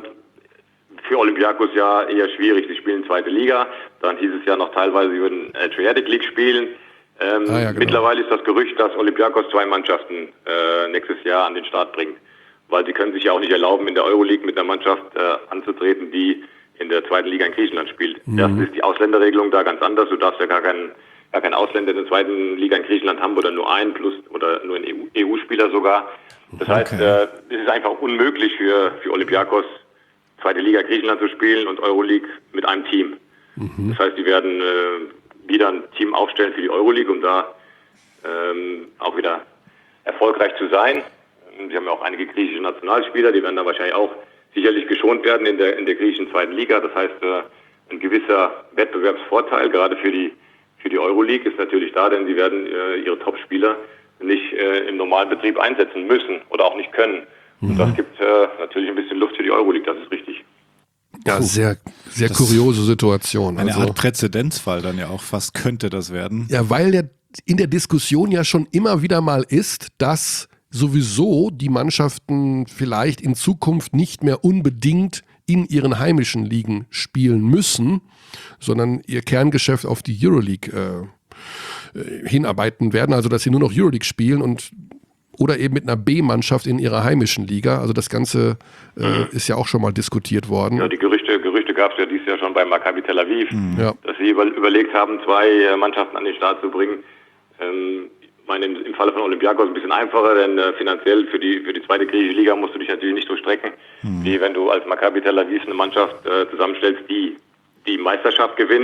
für Olympiakos ja eher schwierig. Sie spielen 2. Liga, dann hieß es ja noch teilweise, sie würden Adriatic League spielen. Genau. Mittlerweile ist das Gerücht, dass Olympiakos 2 Mannschaften nächstes Jahr an den Start bringt. Weil sie können sich ja auch nicht erlauben, in der Euroleague mit einer Mannschaft anzutreten, die in der 2. Liga in Griechenland spielt. Das ist die Ausländerregelung da ganz anders. Du darfst ja gar keinen Ausländer in der 2. Liga in Griechenland haben, oder nur einen oder nur einen EU-Spieler sogar. Das heißt, es ist einfach unmöglich für Olympiakos 2. Liga Griechenland zu spielen und Euroleague mit einem Team. Das heißt, die werden wieder ein Team aufstellen für die Euroleague, um da auch wieder erfolgreich zu sein. Sie haben ja auch einige griechische Nationalspieler, die werden da wahrscheinlich auch sicherlich geschont werden in der griechischen 2. Liga. Das heißt, ein gewisser Wettbewerbsvorteil gerade für die Euroleague ist natürlich da, denn sie werden ihre Top-Spieler nicht im normalen Betrieb einsetzen müssen oder auch nicht können. Und das gibt natürlich ein bisschen Luft für die Euroleague, das ist richtig. Ja, sehr, sehr kuriose Situation. Eine Art Präzedenzfall dann ja auch fast könnte das werden. Ja, weil in der Diskussion ja schon immer wieder mal ist, dass sowieso die Mannschaften vielleicht in Zukunft nicht mehr unbedingt in ihren heimischen Ligen spielen müssen, sondern ihr Kerngeschäft auf die Euroleague hinarbeiten werden, also dass sie nur noch Euroleague spielen oder eben mit einer B-Mannschaft in ihrer heimischen Liga. Also das Ganze ist ja auch schon mal diskutiert worden. Ja, die Gerüchte gab es ja dieses Jahr schon bei Maccabi Tel Aviv, dass sie überlegt haben, 2 Mannschaften an den Start zu bringen. Ich meine, im Falle von Olympiakos ein bisschen einfacher, denn finanziell für die 2. griechische Liga musst du dich natürlich nicht so strecken, wie wenn du als Maccabi Tel Aviv eine Mannschaft zusammenstellst, die Meisterschaft gewinnt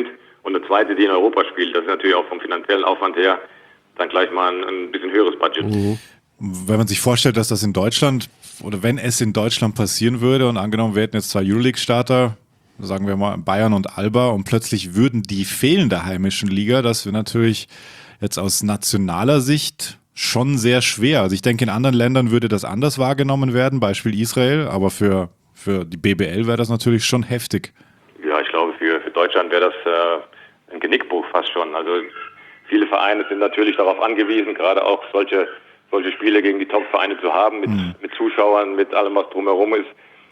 und eine zweite, die in Europa spielt. Das ist natürlich auch vom finanziellen Aufwand her dann gleich mal ein bisschen höheres Budget. Wenn man sich vorstellt, dass das in Deutschland oder wenn es in Deutschland passieren würde und angenommen, wir hätten jetzt 2 Euroleague-Starter, sagen wir mal Bayern und Alba, und plötzlich würden die fehlen der heimischen Liga, das wäre natürlich jetzt aus nationaler Sicht schon sehr schwer. Also ich denke, in anderen Ländern würde das anders wahrgenommen werden, Beispiel Israel, aber für die BBL wäre das natürlich schon heftig. Ja, ich glaube, für Deutschland wäre das ein Genickbruch fast schon. Also viele Vereine sind natürlich darauf angewiesen, gerade auch solche Spiele gegen die Top-Vereine zu haben, mit Zuschauern, mit allem, was drumherum ist.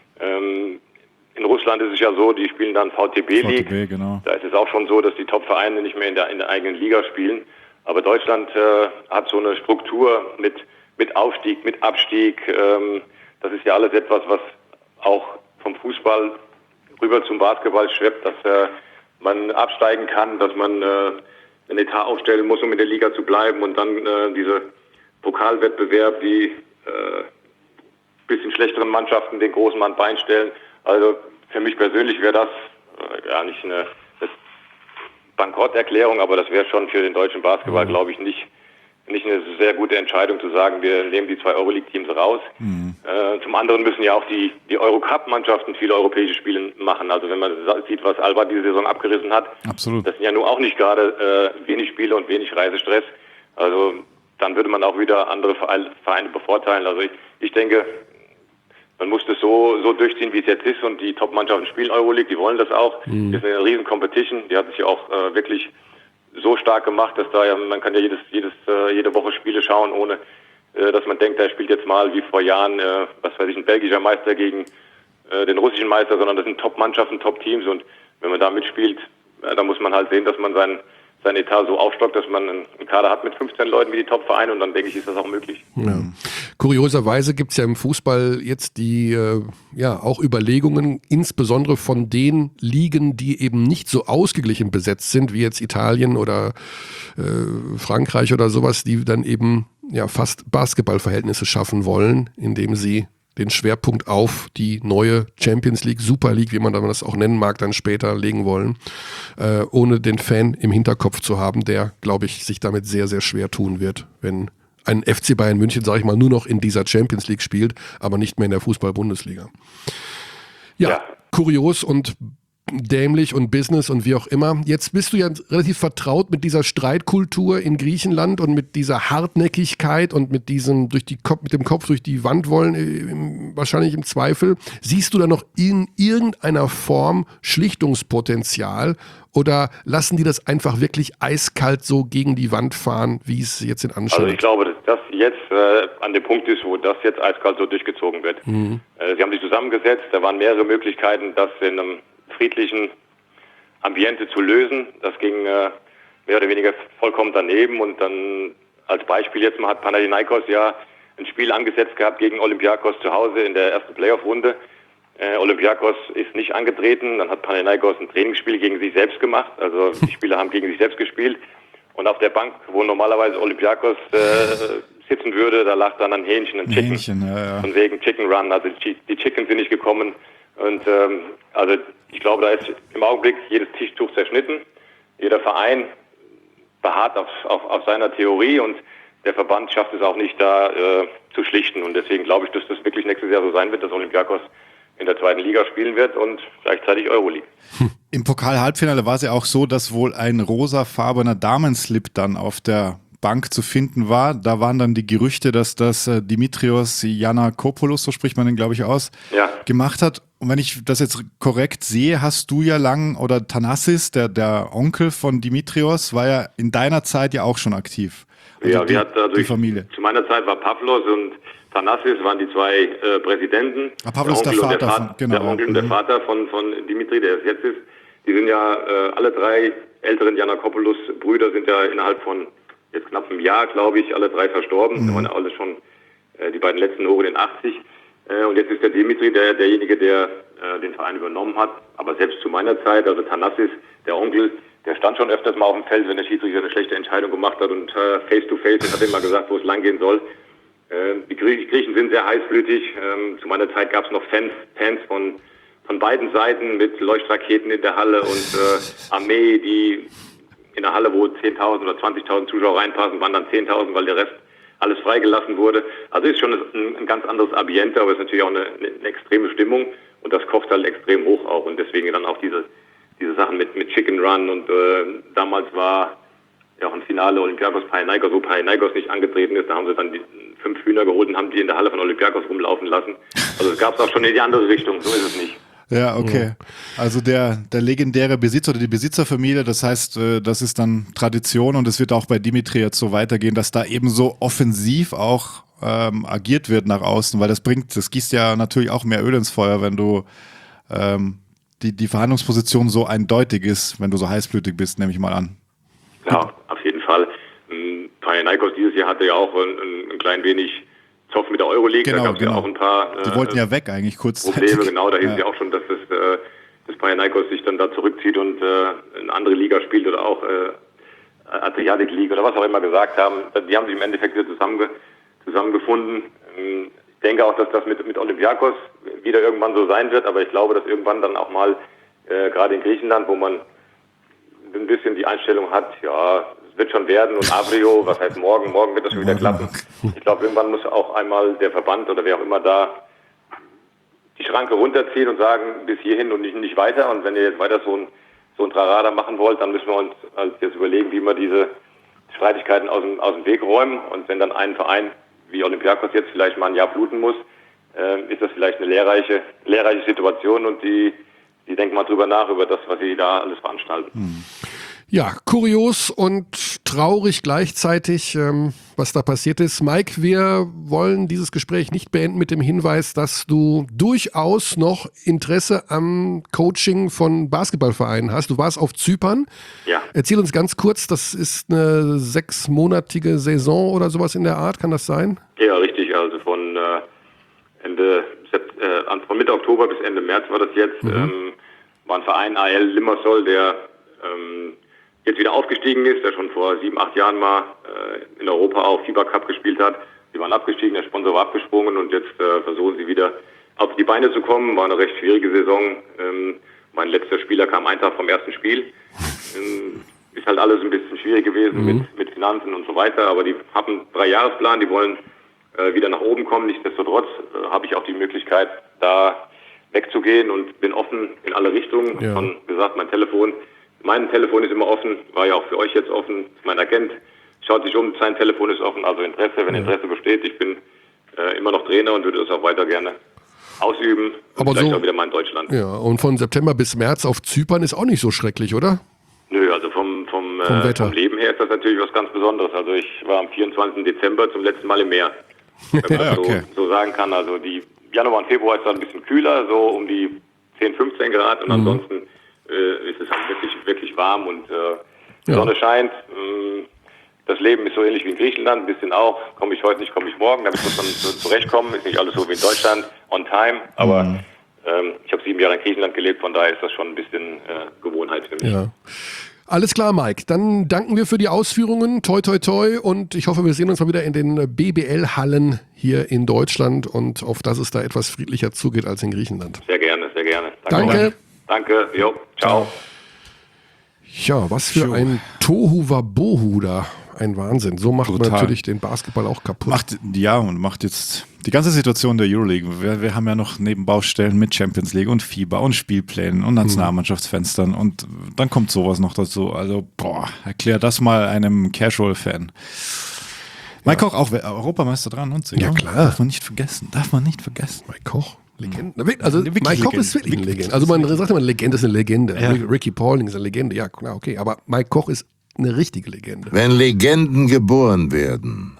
In Russland ist es ja so, die spielen dann VTB-League. VTB, genau. Da ist es auch schon so, dass die Top-Vereine nicht mehr in der eigenen Liga spielen. Aber Deutschland hat so eine Struktur mit Aufstieg, mit Abstieg. Das ist ja alles etwas, was auch vom Fußball rüber zum Basketball schwebt, dass man absteigen kann, dass man einen Etat aufstellen muss, um in der Liga zu bleiben, und dann diese Pokalwettbewerb, die bisschen schlechteren Mannschaften den großen Mann Bein stellen. Also für mich persönlich wäre das nicht eine Bankrotterklärung, aber das wäre schon für den deutschen Basketball, glaube ich, nicht eine sehr gute Entscheidung zu sagen, wir nehmen die 2 Euroleague-Teams raus. Zum anderen müssen ja auch die Eurocup-Mannschaften viele europäische Spiele machen. Also wenn man sieht, was Alba diese Saison abgerissen hat, Absolut. Das sind ja nun auch nicht gerade wenig Spiele und wenig Reisestress. Also dann würde man auch wieder andere Vereine bevorteilen. Also ich denke, man muss das so durchziehen, wie es jetzt ist, und die Top-Mannschaften spielen Euroleague, die wollen das auch. Das ist eine riesen Competition, die hat sich ja auch wirklich so stark gemacht, dass man kann ja jede Woche Spiele schauen, ohne dass man denkt, da spielt jetzt mal wie vor Jahren, ein belgischer Meister gegen den russischen Meister, sondern das sind Top-Mannschaften, Top-Teams, und wenn man da mitspielt, dann muss man halt sehen, dass man sein Etat so aufstockt, dass man einen Kader hat mit 15 Leuten wie die Top-Vereine, und dann denke ich, ist das auch möglich. Ja. Kurioserweise gibt es ja im Fußball jetzt die auch Überlegungen, insbesondere von den Ligen, die eben nicht so ausgeglichen besetzt sind, wie jetzt Italien oder Frankreich oder sowas, die dann eben fast Basketballverhältnisse schaffen wollen, indem sie den Schwerpunkt auf die neue Champions League, Super League, wie man das auch nennen mag, dann später legen wollen, ohne den Fan im Hinterkopf zu haben, der, glaube ich, sich damit sehr, sehr schwer tun wird, wenn ein FC Bayern München, sage ich mal, nur noch in dieser Champions League spielt, aber nicht mehr in der Fußball-Bundesliga. Ja, kurios und dämlich und Business und wie auch immer. Jetzt bist du ja relativ vertraut mit dieser Streitkultur in Griechenland und mit dieser Hartnäckigkeit und mit diesem mit dem Kopf durch die Wand wollen, wahrscheinlich im Zweifel. Siehst du da noch in irgendeiner Form Schlichtungspotenzial, oder lassen die das einfach wirklich eiskalt so gegen die Wand fahren, wie es jetzt in Anschein? Also ich glaube, dass das jetzt an dem Punkt ist, wo das jetzt eiskalt so durchgezogen wird. Sie haben sich zusammengesetzt, da waren mehrere Möglichkeiten, das in einem friedlichen Ambiente zu lösen. Das ging mehr oder weniger vollkommen daneben, und dann als Beispiel jetzt mal hat Panathinaikos ja ein Spiel angesetzt gehabt gegen Olympiakos zu Hause in der ersten Playoff-Runde. Olympiakos ist nicht angetreten, dann hat Panathinaikos ein Trainingsspiel gegen sich selbst gemacht, also die Spieler haben gegen sich selbst gespielt, und auf der Bank, wo normalerweise Olympiakos sitzen würde, da lag dann ein Chicken, von wegen Chicken Run, also die Chickens sind nicht gekommen, und also ich glaube, da ist im Augenblick jedes Tischtuch zerschnitten, jeder Verein beharrt auf seiner Theorie, und der Verband schafft es auch nicht, da zu schlichten, und deswegen glaube ich, dass das wirklich nächstes Jahr so sein wird, dass Olympiakos in der 2. Liga spielen wird und gleichzeitig Euroleague. Im Pokal-Halbfinale war es ja auch so, dass wohl ein rosafarbener Damenslip dann auf der Bank zu finden war. Da waren dann die Gerüchte, dass das Dimitrios Giannakopoulos, so spricht man den, glaube ich, aus, gemacht hat. Und wenn ich das jetzt korrekt sehe, hast du ja oder Thanassis, der Onkel von Dimitrios, war ja in deiner Zeit ja auch schon aktiv. Also die Familie. Zu meiner Zeit war Pavlos und Thanassis waren die 2 Präsidenten. Pavlos der Vater der Onkel und der Vater von Dimitri, der es jetzt ist. Die sind ja alle 3 älteren Giannakopoulos-Brüder sind ja innerhalb von jetzt knapp einem Jahr, glaube ich, alle 3 verstorben. Das waren ja alle schon die beiden letzten hoch in den 80. Und jetzt ist der Dimitri derjenige, der den Verein übernommen hat. Aber selbst zu meiner Zeit, also Thanassis, der Onkel, der stand schon öfters mal auf dem Feld, wenn der Schiedsrichter eine schlechte Entscheidung gemacht hat, und face-to-face hat immer gesagt, wo es lang gehen soll. Die Griechen sind sehr heißblütig. Zu meiner Zeit gab es noch Fans von von beiden Seiten mit Leuchtraketen in der Halle und Armee, die in der Halle, wo 10.000 oder 20.000 Zuschauer reinpassen, waren dann 10.000, weil der Rest alles freigelassen wurde. Also ist schon ein ganz anderes Ambiente, aber es ist natürlich auch eine extreme Stimmung und das kocht halt extrem hoch auch und deswegen dann auch diese Sachen mit Chicken Run und damals war ja auch ein Finale Olympiakos Panathinaikos, wo Panathinaikos nicht angetreten ist, da haben sie dann die 5 Hühner geholt und haben die in der Halle von Olympiakos rumlaufen lassen. Also es gab es auch schon in die andere Richtung, so ist es nicht. Ja, okay. Also der legendäre Besitzer oder die Besitzerfamilie, das heißt, das ist dann Tradition und es wird auch bei Dimitri jetzt so weitergehen, dass da eben so offensiv auch agiert wird nach außen, weil das gießt ja natürlich auch mehr Öl ins Feuer, wenn du die Verhandlungsposition so eindeutig ist, wenn du so heißblütig bist, nehme ich mal an. Ja, auf jeden Fall. Panathinaikos dieses Jahr hatte ja auch ein klein wenig Zoff mit der Euroleague, Genau, da gab es ja auch ein paar die wollten ja weg eigentlich kurzzeitig. Probleme, genau, da hieß ja auch schon, dass das Panathinaikos sich dann da zurückzieht und eine andere Liga spielt oder auch Adriatic League oder was auch immer gesagt haben. Die haben sich im Endeffekt wieder zusammengefunden. Ich denke auch, dass das mit Olympiakos wieder irgendwann so sein wird, aber ich glaube, dass irgendwann dann auch mal, gerade in Griechenland, wo man ein bisschen die Einstellung hat, ja, es wird schon werden und Avril, was heißt morgen wird das schon wieder klappen. Ich glaube, irgendwann muss auch einmal der Verband oder wer auch immer da die Schranke runterziehen und sagen, bis hierhin und nicht weiter. Und wenn ihr jetzt weiter so ein Trarada machen wollt, dann müssen wir uns halt jetzt überlegen, wie wir diese Streitigkeiten aus dem Weg räumen. Und wenn dann ein Verein wie Olympiakos jetzt vielleicht mal ein Jahr bluten muss, ist das vielleicht eine lehrreiche Situation und die denken mal drüber nach, über das, was sie da alles veranstalten. Ja, kurios und traurig gleichzeitig, was da passiert ist. Mike, wir wollen dieses Gespräch nicht beenden mit dem Hinweis, dass du durchaus noch Interesse am Coaching von Basketballvereinen hast. Du warst auf Zypern. Ja. Erzähl uns ganz kurz, das ist eine 6-monatige Saison oder sowas in der Art, kann das sein? Ja, richtig. Also von Mitte Oktober bis Ende März war das jetzt. War ein Verein AL Limassol, der jetzt wieder aufgestiegen ist, der schon vor 7-8 Jahren mal in Europa auch FIBA Cup gespielt hat. Sie waren abgestiegen, der Sponsor war abgesprungen und jetzt versuchen sie wieder auf die Beine zu kommen. War eine recht schwierige Saison. Mein letzter Spieler kam einen Tag vom ersten Spiel. Ist halt alles ein bisschen schwierig gewesen mit Finanzen und so weiter, aber die haben einen 3-Jahresplan, die wollen wieder nach oben kommen. Nichtsdestotrotz habe ich auch die Möglichkeit, da wegzugehen und bin offen in alle Richtungen. Ja. Schon gesagt, mein Telefon ist immer offen, war ja auch für euch jetzt offen. Mein Agent schaut sich um, sein Telefon ist offen, also Interesse, wenn Interesse besteht. Ich bin immer noch Trainer und würde das auch weiter gerne ausüben. Aber vielleicht so, auch wieder mal in Deutschland. Ja, und von September bis März auf Zypern ist auch nicht so schrecklich, oder? Nö, also vom Leben her ist das natürlich was ganz Besonderes. Also ich war am 24. Dezember zum letzten Mal im Meer. Wenn man das so sagen kann. Also die Januar und Februar ist dann ein bisschen kühler, so um die 10, 15 Grad und ansonsten ist es halt wirklich warm und die Sonne scheint. Das Leben ist so ähnlich wie in Griechenland, ein bisschen auch. Komme ich heute nicht, komme ich morgen. Damit muss man zurechtkommen. Ist nicht alles so wie in Deutschland, on time. Aber ich habe 7 Jahre in Griechenland gelebt, von daher ist das schon ein bisschen Gewohnheit für mich. Ja. Alles klar, Mike. Dann danken wir für die Ausführungen. Toi, toi, toi. Und ich hoffe, wir sehen uns mal wieder in den BBL-Hallen hier in Deutschland und auf dass es da etwas friedlicher zugeht als in Griechenland. Sehr gerne, sehr gerne. Danke. Danke, jo, ciao. Ja, was für ein Tohu Wabohu da. Ein Wahnsinn. So macht man natürlich den Basketball auch kaputt. Macht jetzt die ganze Situation der Euroleague. Wir haben ja noch Nebenbaustellen mit Champions League und FIBA und Spielplänen und Nationalmannschaftsfenstern und dann kommt sowas noch dazu. Also, erklär das mal einem Casual-Fan. Mike Koch, auch Europameister 93. Ja, klar. Darf man nicht vergessen. Mike Koch. Legende. Also Mike Koch ist wirklich eine Legende. Also man sagt immer, eine Legende ist eine Legende. Ja. Ricky Paulding ist eine Legende. Ja, klar, okay. Aber Mike Koch ist eine richtige Legende. Wenn Legenden geboren werden.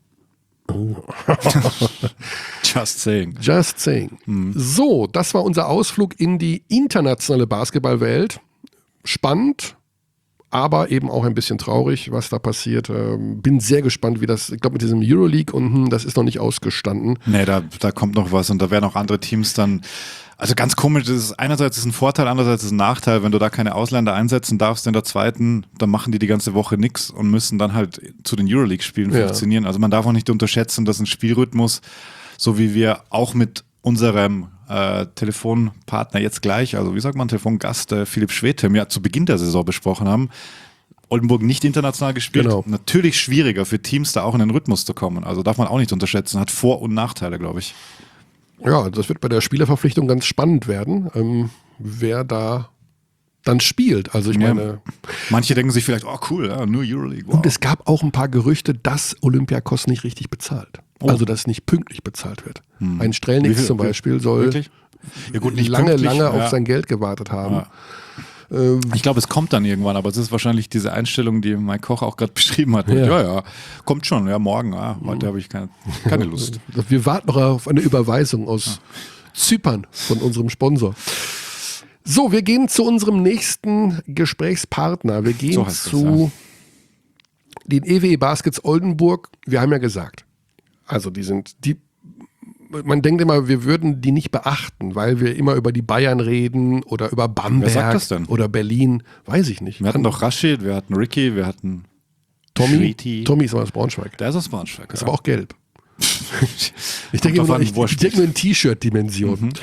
Just saying. Just saying. So, das war unser Ausflug in die internationale Basketballwelt. Spannend, aber eben auch ein bisschen traurig, was da passiert. Bin sehr gespannt, wie das, ich glaube mit diesem Euroleague und das ist noch nicht ausgestanden. Nee, da kommt noch was und da werden auch andere Teams dann, also ganz komisch, das ist, einerseits ist ein Vorteil, andererseits ist ein Nachteil, wenn du da keine Ausländer einsetzen darfst in der zweiten, dann machen die ganze Woche nichts und müssen dann halt zu den Euroleague-Spielen funktionieren. Also man darf auch nicht unterschätzen, dass ein Spielrhythmus, so wie wir auch mit unserem Telefonpartner jetzt gleich, also wie sagt man, Telefongast Philipp Schwedhelm, ja zu Beginn der Saison besprochen haben. Oldenburg nicht international gespielt. Genau. Natürlich schwieriger für Teams, da auch in den Rhythmus zu kommen. Also darf man auch nicht unterschätzen. Hat Vor- und Nachteile, glaube ich. Ja, das wird bei der Spielerverpflichtung ganz spannend werden, wer da dann spielt. Also ich meine... Manche denken sich vielleicht, oh cool, ja, nur Euroleague. Wow. Und es gab auch ein paar Gerüchte, dass Olympiakos nicht richtig bezahlt. Also dass nicht pünktlich bezahlt wird. Ein Strelnix zum Beispiel soll Wirklich? Ja, gut, nicht lange pünktlich, auf sein Geld gewartet haben. Ja. Ich glaube, es kommt dann irgendwann, aber es ist wahrscheinlich diese Einstellung, die Mike Koch auch gerade beschrieben hat. Ja, kommt schon, ja, morgen. Heute habe ich keine Lust. Wir warten noch auf eine Überweisung aus Zypern von unserem Sponsor. So, wir gehen zu unserem nächsten Gesprächspartner. Wir gehen zu den EWE Baskets Oldenburg. Wir haben ja gesagt, also man denkt immer, wir würden die nicht beachten, weil wir immer über die Bayern reden oder über Bamberg. Wer sagt das denn? Oder Berlin. Weiß ich nicht. Wir hatten doch Rashid, wir hatten Ricky, wir hatten Tommy. Schweti. Tommy ist aber aus Braunschweig. Der ist aus Braunschweig. Ist aber auch gelb. Ich denke nur in T-Shirt-Dimension.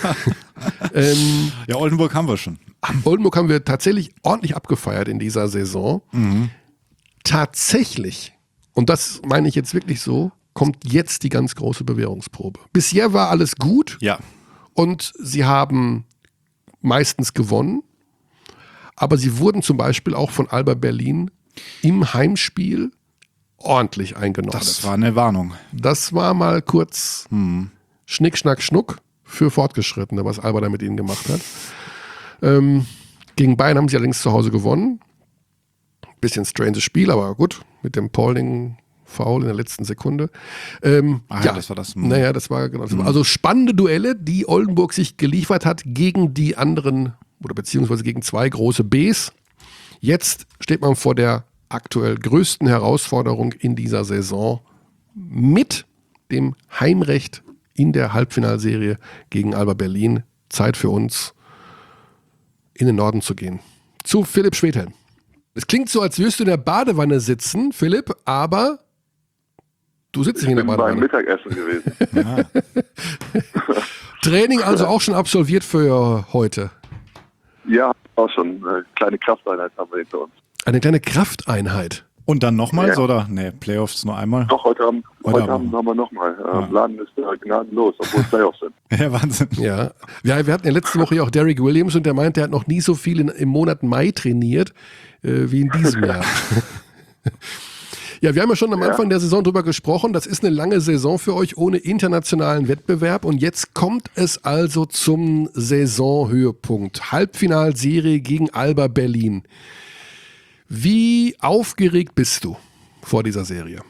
Ja, Oldenburg haben wir schon. Oldenburg haben wir tatsächlich ordentlich abgefeiert in dieser Saison. Tatsächlich, und das meine ich jetzt wirklich so, kommt jetzt die ganz große Bewährungsprobe. Bisher war alles gut und sie haben meistens gewonnen, aber sie wurden zum Beispiel auch von Alba Berlin im Heimspiel ordentlich eingenommen. Das war eine Warnung. Das war mal kurz Schnick, Schnack, Schnuck für Fortgeschrittene, was Alba da mit ihnen gemacht hat. Gegen Bayern haben sie allerdings zu Hause gewonnen. Bisschen stranges Spiel, aber gut, mit dem Pauling-Foul in der letzten Sekunde. Das war das. Naja, das war genau. Also spannende Duelle, die Oldenburg sich geliefert hat gegen die anderen oder beziehungsweise gegen zwei große Bs. Jetzt steht man vor der aktuell größten Herausforderung in dieser Saison mit dem Heimrecht in der Halbfinalserie gegen Alba Berlin. Zeit für uns, in den Norden zu gehen. Zu Philipp Schwedhelm. Es klingt so, als würdest du in der Badewanne sitzen, Philipp, aber du sitzt nicht in der Badewanne. Ich bin beim Mittagessen gewesen. Training also auch schon absolviert für heute? Ja, auch schon. Eine kleine Krafteinheit haben wir hinter uns. Eine kleine Krafteinheit. Und dann nochmals, oder? Nee, Playoffs nur einmal? Doch, heute Abend haben wir nochmal. Laden ist gnadenlos, obwohl es Playoffs sind. Ja, Wahnsinn. Ja, wir hatten ja letzte Woche auch Derrick Williams und der meinte, er hat noch nie so viel im Monat Mai trainiert wie in diesem Jahr. Ja, wir haben ja schon am Anfang der Saison drüber gesprochen. Das ist eine lange Saison für euch ohne internationalen Wettbewerb. Und jetzt kommt es also zum Saisonhöhepunkt. Halbfinalserie gegen Alba Berlin. Wie aufgeregt bist du vor dieser Serie?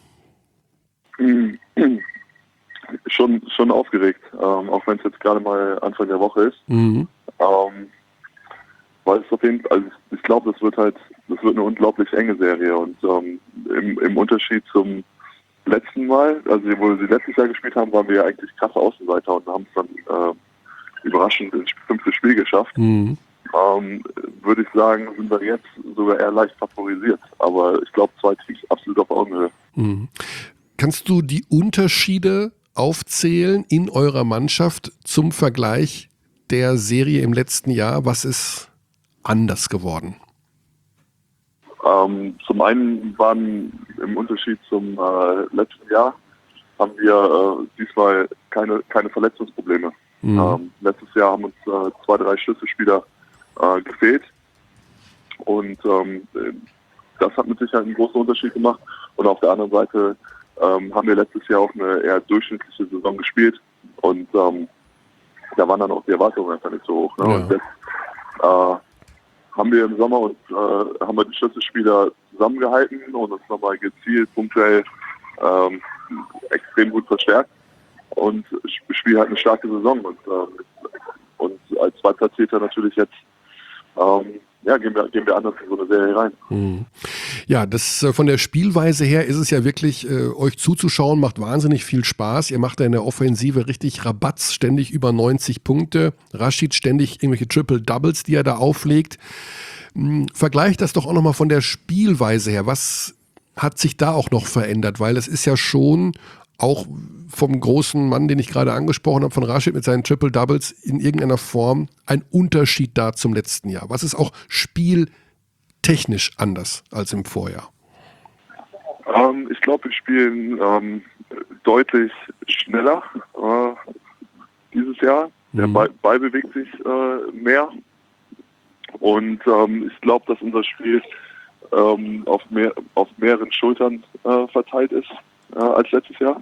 Schon aufgeregt, auch wenn es jetzt gerade mal Anfang der Woche ist. Weil es auf jeden Fall, also ich glaube, das wird eine unglaublich enge Serie und im Unterschied zum letzten Mal, also wo sie letztes Jahr gespielt haben, waren wir ja eigentlich krasse Außenseiter und haben es dann überraschend ins 5. Spiel geschafft. Würde ich sagen, sind wir jetzt sogar eher leicht favorisiert. Aber ich glaube, zwei Teams absolut auf Augenhöhe. Kannst du die Unterschiede aufzählen in eurer Mannschaft zum Vergleich der Serie im letzten Jahr? Was ist anders geworden? Zum einen waren im Unterschied zum letzten Jahr haben wir diesmal keine Verletzungsprobleme. Letztes Jahr haben uns 2, 3 Schlüsselspieler gefehlt und das hat mit Sicherheit einen großen Unterschied gemacht und auf der anderen Seite haben wir letztes Jahr auch eine eher durchschnittliche Saison gespielt und da waren dann auch die Erwartungen einfach nicht so hoch. Ne? Ja. Und jetzt haben wir im Sommer und haben wir die Schlüsselspieler zusammengehalten und uns nochmal gezielt punktuell extrem gut verstärkt und spielen halt eine starke Saison und als Zweitplatzierter natürlich jetzt gehen wir anders in so eine Serie rein. Ja, das von der Spielweise her ist es ja wirklich, euch zuzuschauen, macht wahnsinnig viel Spaß. Ihr macht da in der Offensive richtig Rabatz, ständig über 90 Punkte. Rashid ständig irgendwelche Triple-Doubles, die er da auflegt. Vergleicht das doch auch nochmal von der Spielweise her. Was hat sich da auch noch verändert? Weil es ist ja schon auch vom großen Mann, den ich gerade angesprochen habe, von Rashid mit seinen Triple-Doubles, in irgendeiner Form ein Unterschied da zum letzten Jahr? Was ist auch spieltechnisch anders als im Vorjahr? Ich glaube, wir spielen deutlich schneller dieses Jahr. Der Ball bewegt sich mehr. Und ich glaube, dass unser Spiel auf mehreren Schultern verteilt ist als letztes Jahr.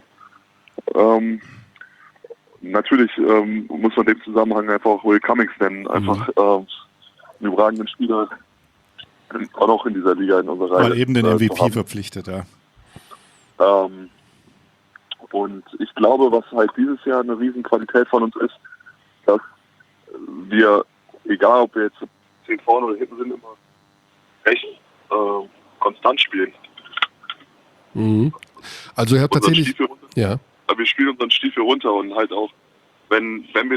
Natürlich muss man dem Zusammenhang einfach auch Will Cummings nennen. Einfach einen überragenden Spieler auch noch in dieser Liga in unserer Reihe. Weil eben den MVP verpflichtet, ja. Und ich glaube, was halt dieses Jahr eine Riesenqualität von uns ist, dass wir, egal ob wir jetzt 10 vorne oder hinten sind, immer recht konstant spielen. Also ihr habt tatsächlich... Ja. Wir spielen unseren Stiefel runter und halt auch, wenn es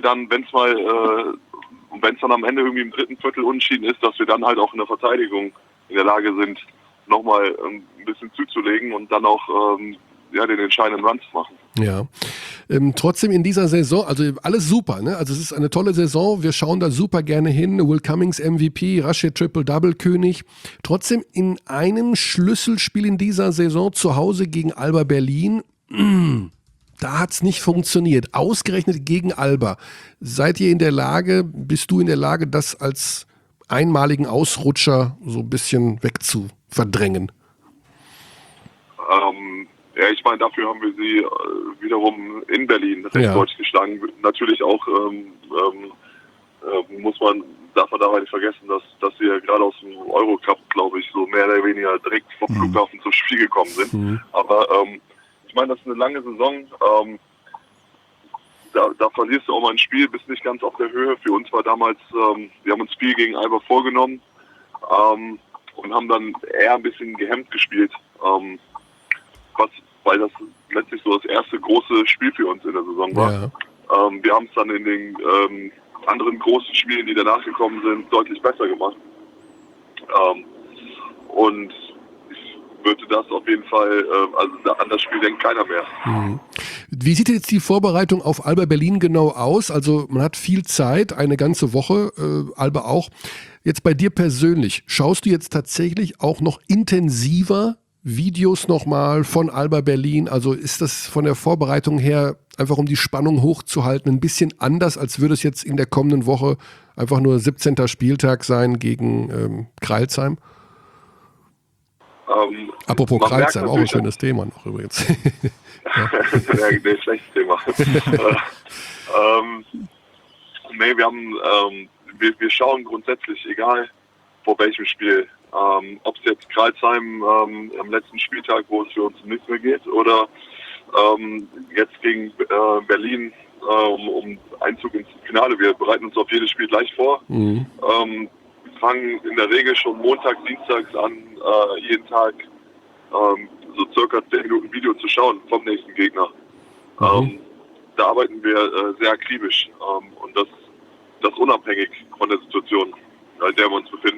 dann am Ende irgendwie im dritten Viertel unentschieden ist, dass wir dann halt auch in der Verteidigung in der Lage sind, nochmal ein bisschen zuzulegen und dann auch den entscheidenden Run zu machen. Ja. Trotzdem in dieser Saison, also alles super, ne? Also es ist eine tolle Saison, wir schauen da super gerne hin. Will Cummings MVP, Rashid Triple-Double-König. Trotzdem in einem Schlüsselspiel in dieser Saison zu Hause gegen Alba Berlin, da hat es nicht funktioniert. Ausgerechnet gegen Alba. Bist du in der Lage, das als einmaligen Ausrutscher so ein bisschen wegzuverdrängen? Ja, ich meine, dafür haben wir sie wiederum in Berlin recht deutlich geschlagen. Natürlich auch darf man dabei nicht vergessen, dass wir gerade aus dem Eurocup, glaube ich, so mehr oder weniger direkt vom Flughafen zum Spiel gekommen sind. Aber ich meine, das ist eine lange Saison. Da verlierst du auch mal ein Spiel, bist nicht ganz auf der Höhe. Für uns war damals, wir haben uns Spiel gegen Alba vorgenommen und haben dann eher ein bisschen gehemmt gespielt. Weil das letztlich so das erste große Spiel für uns in der Saison war. Ja. Wir haben es dann in den anderen großen Spielen, die danach gekommen sind, deutlich besser gemacht. Und ich würde das auf jeden Fall, an das Spiel denkt keiner mehr. Wie sieht jetzt die Vorbereitung auf Alba Berlin genau aus? Also man hat viel Zeit, eine ganze Woche, Alba auch. Jetzt bei dir persönlich, schaust du jetzt tatsächlich auch noch intensiver Videos nochmal von Alba Berlin? Also ist das von der Vorbereitung her, einfach um die Spannung hochzuhalten, ein bisschen anders, als würde es jetzt in der kommenden Woche einfach nur 17. Spieltag sein gegen Crailsheim? Apropos Crailsheim, auch ein schönes Thema noch übrigens. Ja, nee, schlechtes Thema. Wir schauen grundsätzlich, egal vor welchem Spiel, ob es jetzt Crailsheim am letzten Spieltag, wo es für uns um nichts mehr geht, oder jetzt gegen Berlin um Einzug ins Finale. Wir bereiten uns auf jedes Spiel gleich vor. Fangen in der Regel schon montags, dienstags an, jeden Tag so circa 10 Minuten Video zu schauen vom nächsten Gegner. Da arbeiten wir sehr akribisch und das unabhängig von der Situation, in der wir uns befinden.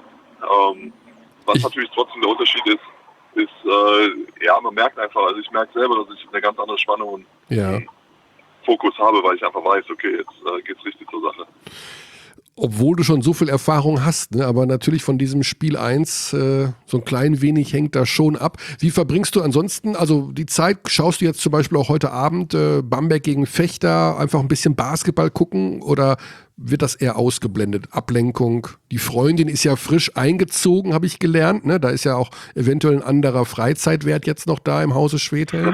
Was natürlich trotzdem der Unterschied ist, man merkt einfach, also ich merke selber, dass ich eine ganz andere Spannung und Fokus habe, weil ich einfach weiß, okay, jetzt geht's richtig zur Sache. Obwohl du schon so viel Erfahrung hast, ne? Aber natürlich von diesem Spiel 1 so ein klein wenig hängt da schon ab. Wie verbringst du ansonsten, also die Zeit, schaust du jetzt zum Beispiel auch heute Abend Bamberg gegen Vechta, einfach ein bisschen Basketball gucken oder wird das eher ausgeblendet? Ablenkung, die Freundin ist ja frisch eingezogen, habe ich gelernt, ne? Da ist ja auch eventuell ein anderer Freizeitwert jetzt noch da im Hause Schwedhelm.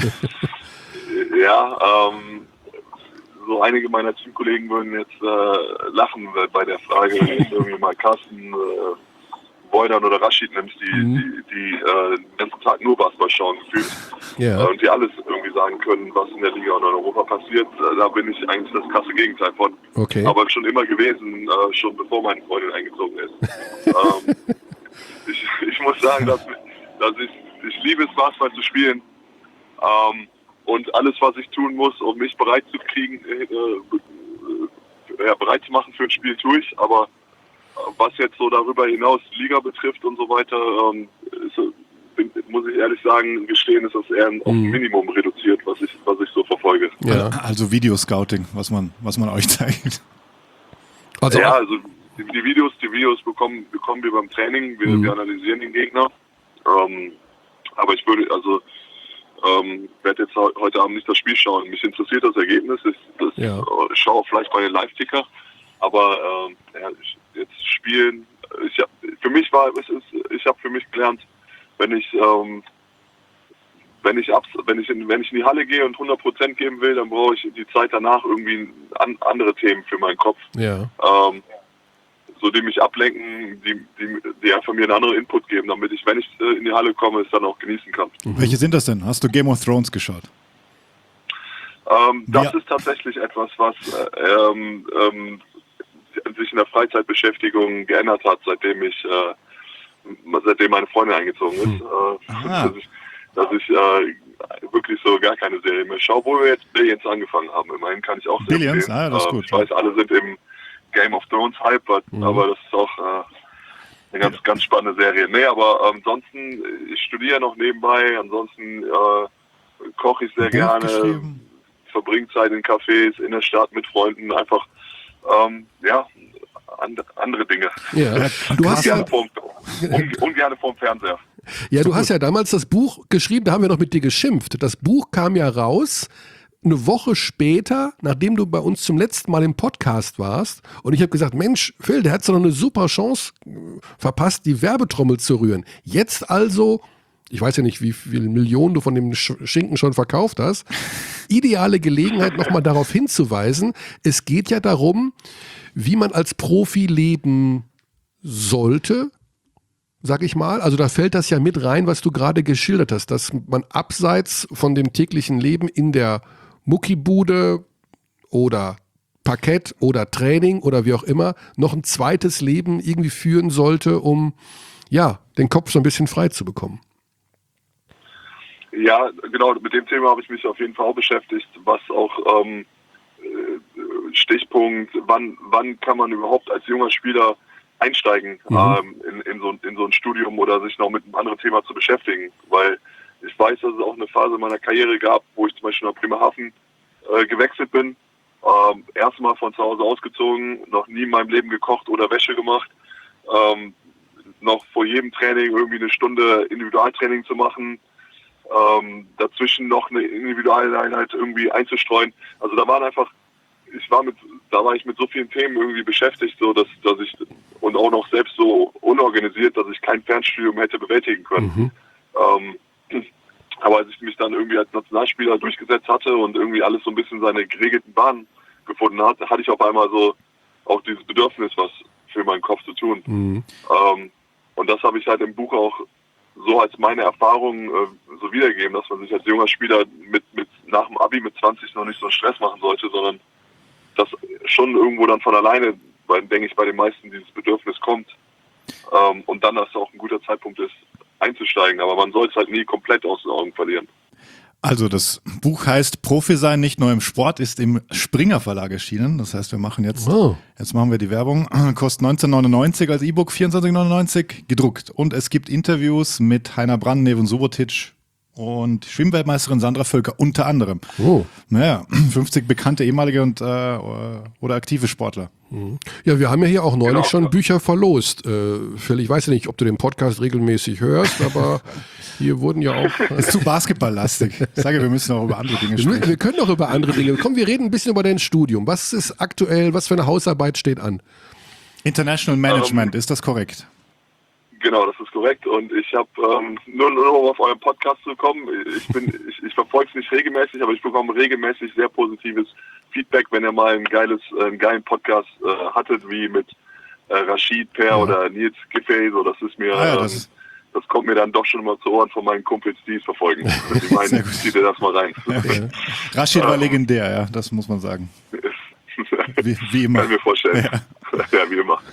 So einige meiner Teamkollegen würden jetzt lachen bei der Frage, wenn du jetzt irgendwie mal Carsten, Boydan oder Rashid nimmst, die den ganzen Tag nur Basketball schauen gefühlt und die alles irgendwie sagen können, was in der Liga und in Europa passiert. Da bin ich eigentlich das krasse Gegenteil von. Okay. Aber schon immer gewesen, schon bevor meine Freundin eingezogen ist. Ich muss sagen, dass ich liebe es, Basketball zu spielen. Und alles, was ich tun muss, um mich bereit zu kriegen, bereit zu machen für ein Spiel, tue ich. Aber was jetzt so darüber hinaus Liga betrifft und so weiter, muss ich ehrlich sagen, gestehen, ist das eher auf ein Minimum reduziert, was ich so verfolge. Ja. Also Videoscouting, was man euch zeigt. Also, Ja, also die Videos bekommen wir beim Training. Wir analysieren den Gegner. Aber ich werde jetzt heute Abend nicht das Spiel schauen. Mich interessiert das Ergebnis. Ich schaue vielleicht bei den Live-Ticker. Aber jetzt spielen. Ich habe für mich gelernt, wenn ich in die Halle gehe und 100% geben will, dann brauche ich die Zeit danach irgendwie andere Themen für meinen Kopf. ja. So die mich ablenken, die einfach mir einen anderen Input geben, damit ich, wenn ich in die Halle komme, es dann auch genießen kann. Welche sind das denn? Hast du Game of Thrones geschaut? Das ist tatsächlich etwas, was sich in der Freizeitbeschäftigung geändert hat, seitdem meine Freundin eingezogen ist. Dass ich wirklich so gar keine Serie mehr schaue, wo wir jetzt Billions angefangen haben. Immerhin kann ich auch sehr Billions? empfehlen. Das ist gut. Ich weiß, alle sind im Game of Thrones Hype, aber das ist auch eine ganz, ganz spannende Serie. Nee, aber ansonsten, ich studiere noch nebenbei, ansonsten koche ich sehr gerne, verbringe Zeit in Cafés, in der Stadt mit Freunden, einfach andere Dinge. Ja. Du hast ja, Ungerne vorm Fernseher. ja, du hast ja damals das Buch geschrieben, da haben wir noch mit dir geschimpft. Das Buch kam ja raus eine Woche später, nachdem du bei uns zum letzten Mal im Podcast warst. Und ich habe gesagt, Mensch, Phil, der hat so noch eine super Chance verpasst, die Werbetrommel zu rühren. Jetzt also, ich weiß ja nicht, wie viele Millionen du von dem Schinken schon verkauft hast, ideale Gelegenheit, nochmal darauf hinzuweisen, es geht ja darum, wie man als Profi leben sollte, sag ich mal. Also da fällt das ja mit rein, was du gerade geschildert hast, dass man abseits von dem täglichen Leben in der Muckibude oder Parkett oder Training oder wie auch immer noch ein zweites Leben irgendwie führen sollte, um den Kopf so ein bisschen frei zu bekommen. Ja, genau, mit dem Thema habe ich mich auf jeden Fall auch beschäftigt, was auch Stichpunkt, wann kann man überhaupt als junger Spieler einsteigen in so ein Studium oder sich noch mit einem anderen Thema zu beschäftigen, weil ich weiß, dass es auch eine Phase meiner Karriere gab, wo ich zum Beispiel nach Bremerhaven gewechselt bin, erstmal von zu Hause ausgezogen, noch nie in meinem Leben gekocht oder Wäsche gemacht, noch vor jedem Training irgendwie eine Stunde Individualtraining zu machen, dazwischen noch eine Individualeinheit irgendwie einzustreuen. Also da war ich mit so vielen Themen irgendwie beschäftigt, so dass ich und auch noch selbst so unorganisiert, dass ich kein Fernstudium hätte bewältigen können. Aber als ich mich dann irgendwie als Nationalspieler durchgesetzt hatte und irgendwie alles so ein bisschen seine geregelten Bahnen gefunden hat, hatte ich auf einmal so auch dieses Bedürfnis, was für meinen Kopf zu tun. Und das habe ich halt im Buch auch so als meine Erfahrung so wiedergegeben, dass man sich als junger Spieler mit nach dem Abi mit 20 noch nicht so einen Stress machen sollte, sondern dass schon irgendwo dann von alleine, denke ich, bei den meisten dieses Bedürfnis kommt. Und dann, dass es auch ein guter Zeitpunkt ist, einzusteigen. Aber man soll es halt nie komplett aus den Augen verlieren. Also das Buch heißt Profi sein, nicht nur im Sport, ist im Springer Verlag erschienen. Das heißt, wir machen jetzt machen wir die Werbung. Kostet 19,99 als E-Book, 24,99 gedruckt. Und es gibt Interviews mit Heiner Brand, Neven Subotic und Schwimmweltmeisterin Sandra Völker unter anderem. Naja, 50 bekannte ehemalige und oder aktive Sportler. Ja, wir haben ja hier auch neulich schon Bücher verlost. Phil, ich weiß ja nicht, ob du den Podcast regelmäßig hörst, aber hier wurden ja auch... ist zu basketballlastig. Ich sage, wir müssen auch über andere Dinge sprechen. Wir können auch über andere Dinge. Komm, wir reden ein bisschen über dein Studium. Was ist aktuell, was für eine Hausarbeit steht an? International Management, ist das korrekt? Genau, das ist korrekt. Und ich habe, nur um auf euren Podcast zu kommen, ich verfolge es nicht regelmäßig, aber ich bekomme regelmäßig sehr positives Feedback, wenn ihr mal einen geilen Podcast hattet, wie mit Rashid Per oder Nils Giffey. So, das ist mir, das kommt mir dann doch schon mal zu Ohren von meinen Kumpels, die es verfolgen. Die meinen, zieh dir das mal rein. Okay. Rashid war legendär, ja, das muss man sagen. Wie immer. Kann ich mir vorstellen. Ja, wie immer.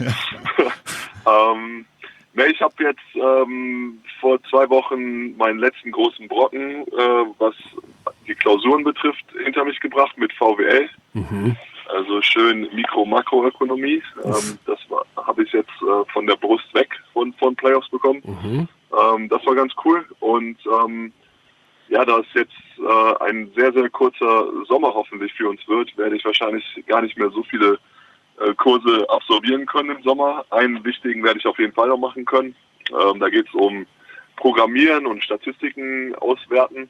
Ja. Ich habe jetzt vor 2 Wochen meinen letzten großen Brocken, was die Klausuren betrifft, hinter mich gebracht mit VWL. Also schön Mikro-Makroökonomie. Das habe ich jetzt von der Brust weg von Playoffs bekommen. Das war ganz cool. Und da es jetzt ein sehr, sehr kurzer Sommer hoffentlich für uns wird, werde ich wahrscheinlich gar nicht mehr so viele Kurse absolvieren können im Sommer. Einen wichtigen werde ich auf jeden Fall noch machen können. Da geht es um Programmieren und Statistiken auswerten.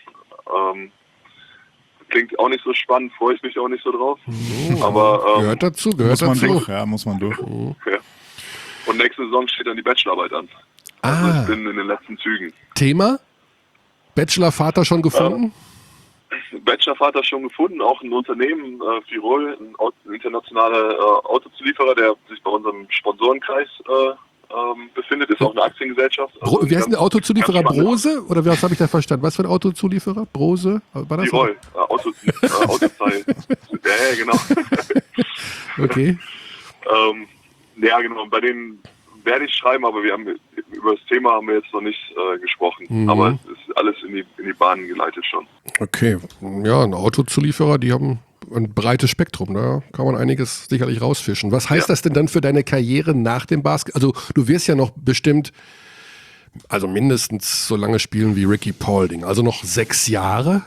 Klingt auch nicht so spannend, freue ich mich auch nicht so drauf. Aber gehört dazu. Muss man durch, ja, muss man durch. ja. Und nächste Saison steht dann die Bachelorarbeit an. Also ich bin in den letzten Zügen. Thema? Bachelorvater schon gefunden? Bachelorvater schon gefunden, auch ein Unternehmen, Firol, ein internationaler Autozulieferer, der sich bei unserem Sponsorenkreis befindet, ist auch eine Aktiengesellschaft. Also Wie heißt der Autozulieferer? Brose? Oder was habe ich da verstanden? Was für ein Autozulieferer? Brose? War das Firol, Autoteil. Ja, genau. Okay. Ja, genau. Bei denen werde ich schreiben, aber über das Thema haben wir jetzt noch nicht gesprochen. Aber es ist alles in die Bahnen geleitet schon. Okay. Ja, ein Autozulieferer, die haben ein breites Spektrum. Da kann man einiges sicherlich rausfischen. Was heißt das denn dann für deine Karriere nach dem Basketball? Also du wirst ja noch bestimmt, also mindestens so lange spielen wie Ricky Paulding. Also noch 6 Jahre?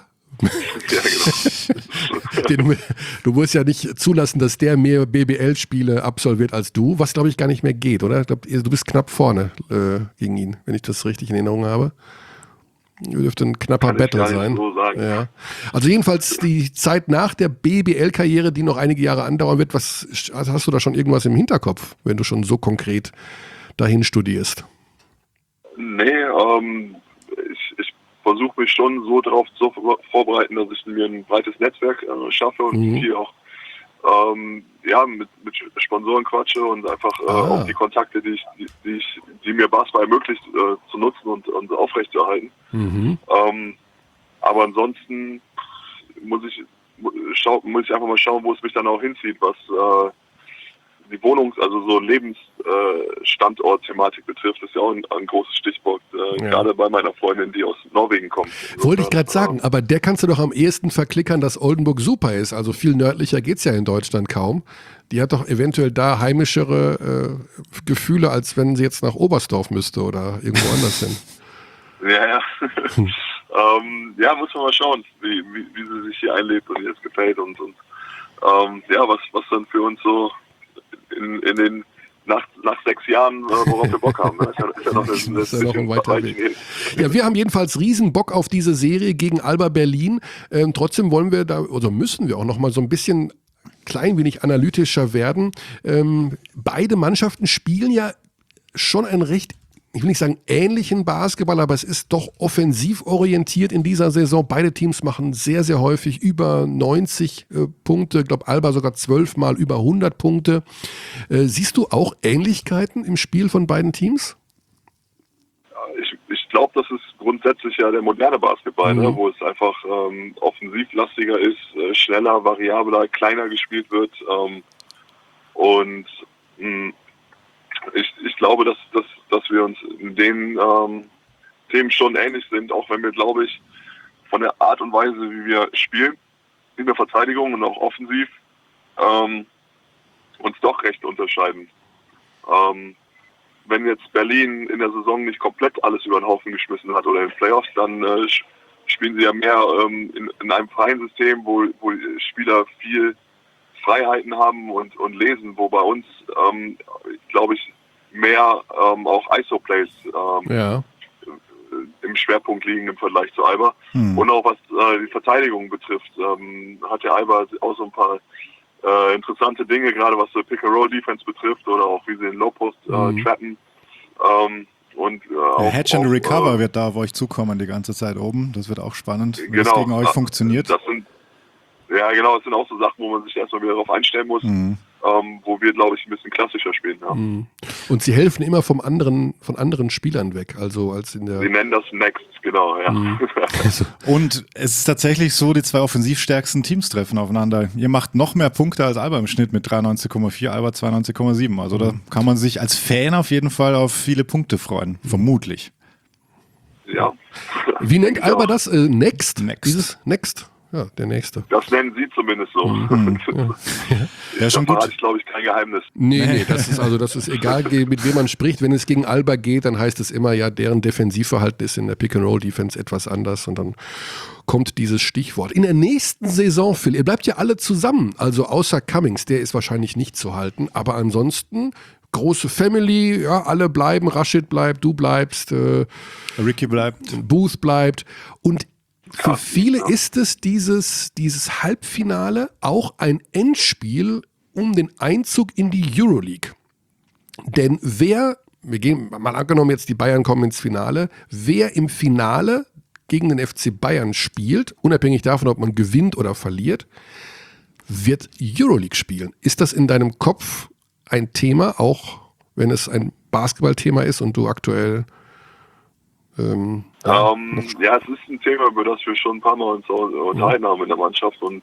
Ja, genau. Du musst ja nicht zulassen, dass der mehr BBL-Spiele absolviert als du, was glaube ich gar nicht mehr geht, oder? Ich glaub, du bist knapp vorne gegen ihn, wenn ich das richtig in Erinnerung habe. Dürfte ein knapper Battle sein. So sagen. Ja. Also jedenfalls die Zeit nach der BBL-Karriere, die noch einige Jahre andauern wird, hast du da schon irgendwas im Hinterkopf, wenn du schon so konkret dahin studierst? Nee, ich versuche mich schon so darauf zu vorbereiten, dass ich mir ein breites Netzwerk schaffe und hier auch mit Sponsoren quatsche und einfach auch die Kontakte, die mir Basketball ermöglicht, zu nutzen und aufrechtzuerhalten. Aber ansonsten muss ich einfach mal schauen, wo es mich dann auch hinzieht, was die also so Lebensstandort-Thematik betrifft, ist ja auch ein großes Stichwort, gerade bei meiner Freundin, die aus Norwegen kommt. Wollte ich gerade sagen, aber der kannst du doch am ehesten verklickern, dass Oldenburg super ist. Also viel nördlicher geht's ja in Deutschland kaum. Die hat doch eventuell da heimischere Gefühle, als wenn sie jetzt nach Oberstdorf müsste oder irgendwo anders hin. Ja. Ja, muss man mal schauen, wie sie sich hier einlebt und ihr es gefällt und was dann für uns so in den nach 6 Jahren, worauf wir Bock haben. Das ist ja noch ein weiter Weg. Ja, wir haben jedenfalls riesen Bock auf diese Serie gegen Alba Berlin. Trotzdem wollen wir müssen wir auch noch mal so ein bisschen klein wenig analytischer werden. Beide Mannschaften spielen ja schon ein recht, ich will nicht sagen ähnlichen Basketball, aber es ist doch offensiv orientiert in dieser Saison. Beide Teams machen sehr, sehr häufig über 90 Punkte. Ich glaube, Alba sogar 12 Mal über 100 Punkte. Siehst du auch Ähnlichkeiten im Spiel von beiden Teams? Ich glaube, das ist grundsätzlich ja der moderne Basketball, wo es einfach offensivlastiger ist, schneller, variabler, kleiner gespielt wird. Ich glaube, dass wir uns in den Themen schon ähnlich sind, auch wenn wir, glaube ich, von der Art und Weise, wie wir spielen, in der Verteidigung und auch offensiv, uns doch recht unterscheiden. Wenn jetzt Berlin in der Saison nicht komplett alles über den Haufen geschmissen hat oder in den Playoffs, dann spielen sie ja mehr in einem freien System, wo Spieler viel Freiheiten haben und lesen, wo bei uns, glaube ich, mehr auch ISO-Plays im Schwerpunkt liegen im Vergleich zu Alba. Und auch was die Verteidigung betrifft, hat der Alba auch so ein paar interessante Dinge, gerade was so Pick-and-Roll-Defense betrifft oder auch wie sie den Low-Post trappen. Hedge and Recover wird da auf euch zukommen die ganze Zeit oben. Das wird auch spannend, wie das gegen euch funktioniert. Das sind auch so Sachen, wo man sich erstmal wieder darauf einstellen muss, wo wir, glaube ich, ein bisschen klassischer spielen. Ja. Und sie helfen immer von anderen Spielern weg, also als in der... Sie nennen das Next, genau, ja. Und es ist tatsächlich so, die zwei offensivstärksten Teams treffen aufeinander. Ihr macht noch mehr Punkte als Alba im Schnitt mit 93,4, Alba 92,7. Also da kann man sich als Fan auf jeden Fall auf viele Punkte freuen, vermutlich. Ja. Wie nennt Alba das? Next? Next. Dieses Next? Ja, der Nächste. Das nennen sie zumindest so. Ja, schon Da gut. verrate ich, glaube ich, kein Geheimnis. Nee, das ist egal, mit wem man spricht. Wenn es gegen Alba geht, dann heißt es immer, ja, deren Defensivverhalten ist in der Pick-and-Roll-Defense etwas anders und dann kommt dieses Stichwort. In der nächsten Saison, Phil, ihr bleibt ja alle zusammen, also außer Cummings, der ist wahrscheinlich nicht zu halten, aber ansonsten große Family, ja, alle bleiben, Rashid bleibt, du bleibst, Ricky bleibt. Booth bleibt und für viele ist es dieses Halbfinale auch ein Endspiel um den Einzug in die Euroleague. Denn wir gehen mal angenommen jetzt die Bayern kommen ins Finale, wer im Finale gegen den FC Bayern spielt, unabhängig davon, ob man gewinnt oder verliert, wird Euroleague spielen. Ist das in deinem Kopf ein Thema, auch wenn es ein Basketballthema ist und du aktuell Ja, es ist ein Thema, über das wir schon ein paar Mal uns unterhalten haben in der Mannschaft und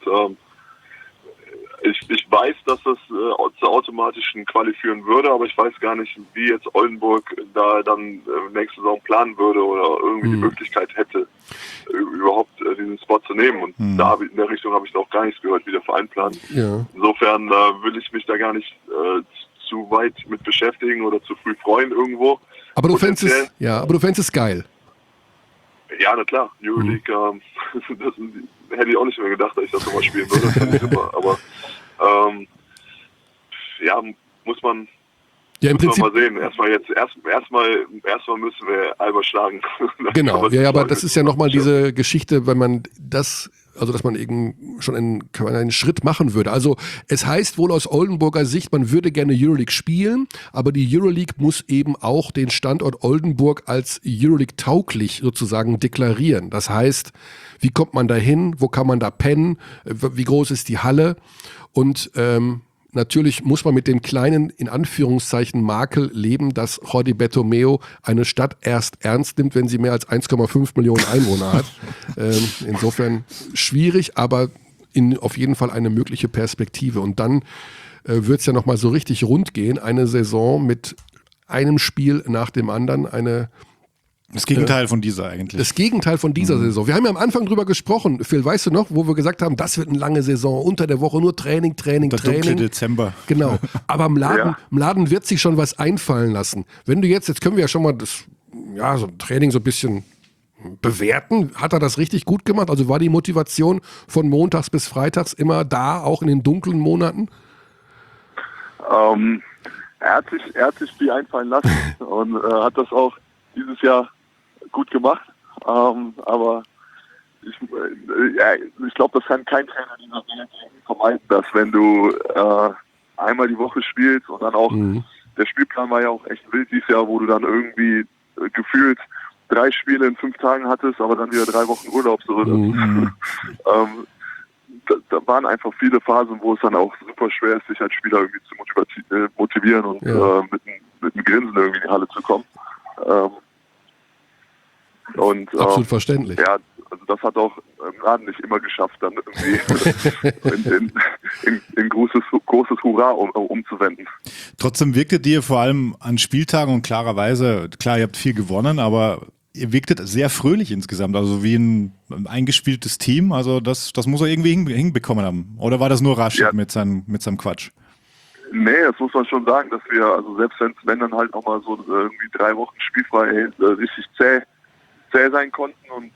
ich weiß, dass das zur automatischen Quali führen würde, aber ich weiß gar nicht, wie jetzt Oldenburg da dann nächste Saison planen würde oder irgendwie die Möglichkeit hätte, überhaupt diesen Spot zu nehmen. Und da in der Richtung habe ich auch gar nichts gehört, wie der Verein plant. Ja. Insofern will ich mich da gar nicht zu weit mit beschäftigen oder zu früh freuen irgendwo. Aber du fändest es geil. Ja, na klar, Euroleague, das hätte ich auch nicht mehr gedacht, dass ich das nochmal spielen würde. Das fand ich super. Aber muss man Ja, im Prinzip. mal sehen. Erstmal müssen wir Alba schlagen. Genau, ja, aber das ist ja nochmal diese Geschichte, wenn man das, also dass man eben schon einen Schritt machen würde. Also es heißt wohl aus Oldenburger Sicht, man würde gerne Euroleague spielen, aber die Euroleague muss eben auch den Standort Oldenburg als Euroleague tauglich sozusagen deklarieren. Das heißt, wie kommt man da hin, wo kann man da pennen, wie groß ist die Halle und natürlich muss man mit dem kleinen, in Anführungszeichen, Makel leben, dass Jordi Bertomeu eine Stadt erst ernst nimmt, wenn sie mehr als 1,5 Millionen Einwohner hat. Insofern schwierig, aber auf jeden Fall eine mögliche Perspektive. Und dann wird es ja nochmal so richtig rund gehen. Eine Saison mit einem Spiel nach dem anderen, Das Gegenteil von dieser eigentlich. das Gegenteil von dieser Saison. Wir haben ja am Anfang drüber gesprochen, Phil, weißt du noch, wo wir gesagt haben, das wird eine lange Saison, unter der Woche nur Training. Der dunkle Dezember. Genau, aber im Laden wird sich schon was einfallen lassen. Wenn du jetzt können wir ja schon mal so ein Training so ein bisschen bewerten. Hat er das richtig gut gemacht? Also war die Motivation von montags bis freitags immer da, auch in den dunklen Monaten? Er hat sich die einfallen lassen und hat das auch dieses Jahr gut gemacht. Aber ich glaube, das kann kein Trainer dieser Welt vermeiden, dass wenn du einmal die Woche spielst und dann auch, der Spielplan war ja auch echt wild dieses Jahr, wo du dann irgendwie gefühlt 3 Spiele in 5 Tagen hattest, aber dann wieder 3 Wochen Urlaub. So. Da waren einfach viele Phasen, wo es dann auch super schwer ist, sich als Spieler irgendwie zu motivieren und mit einem Grinsen irgendwie in die Halle zu kommen. Absolut verständlich. Ja, also das hat auch Raden nicht immer geschafft, dann irgendwie in großes Hurra umzuwenden. Trotzdem wirktet ihr vor allem an Spieltagen und klarerweise, klar, ihr habt viel gewonnen, aber ihr wirktet sehr fröhlich insgesamt, also wie ein eingespieltes Team. Also das muss er irgendwie hinbekommen haben. Oder war das nur Rashid mit seinem Quatsch? Nee, das muss man schon sagen, dass wir, also selbst wenn dann halt nochmal so irgendwie 3 Wochen spielfrei richtig zäh sein konnten und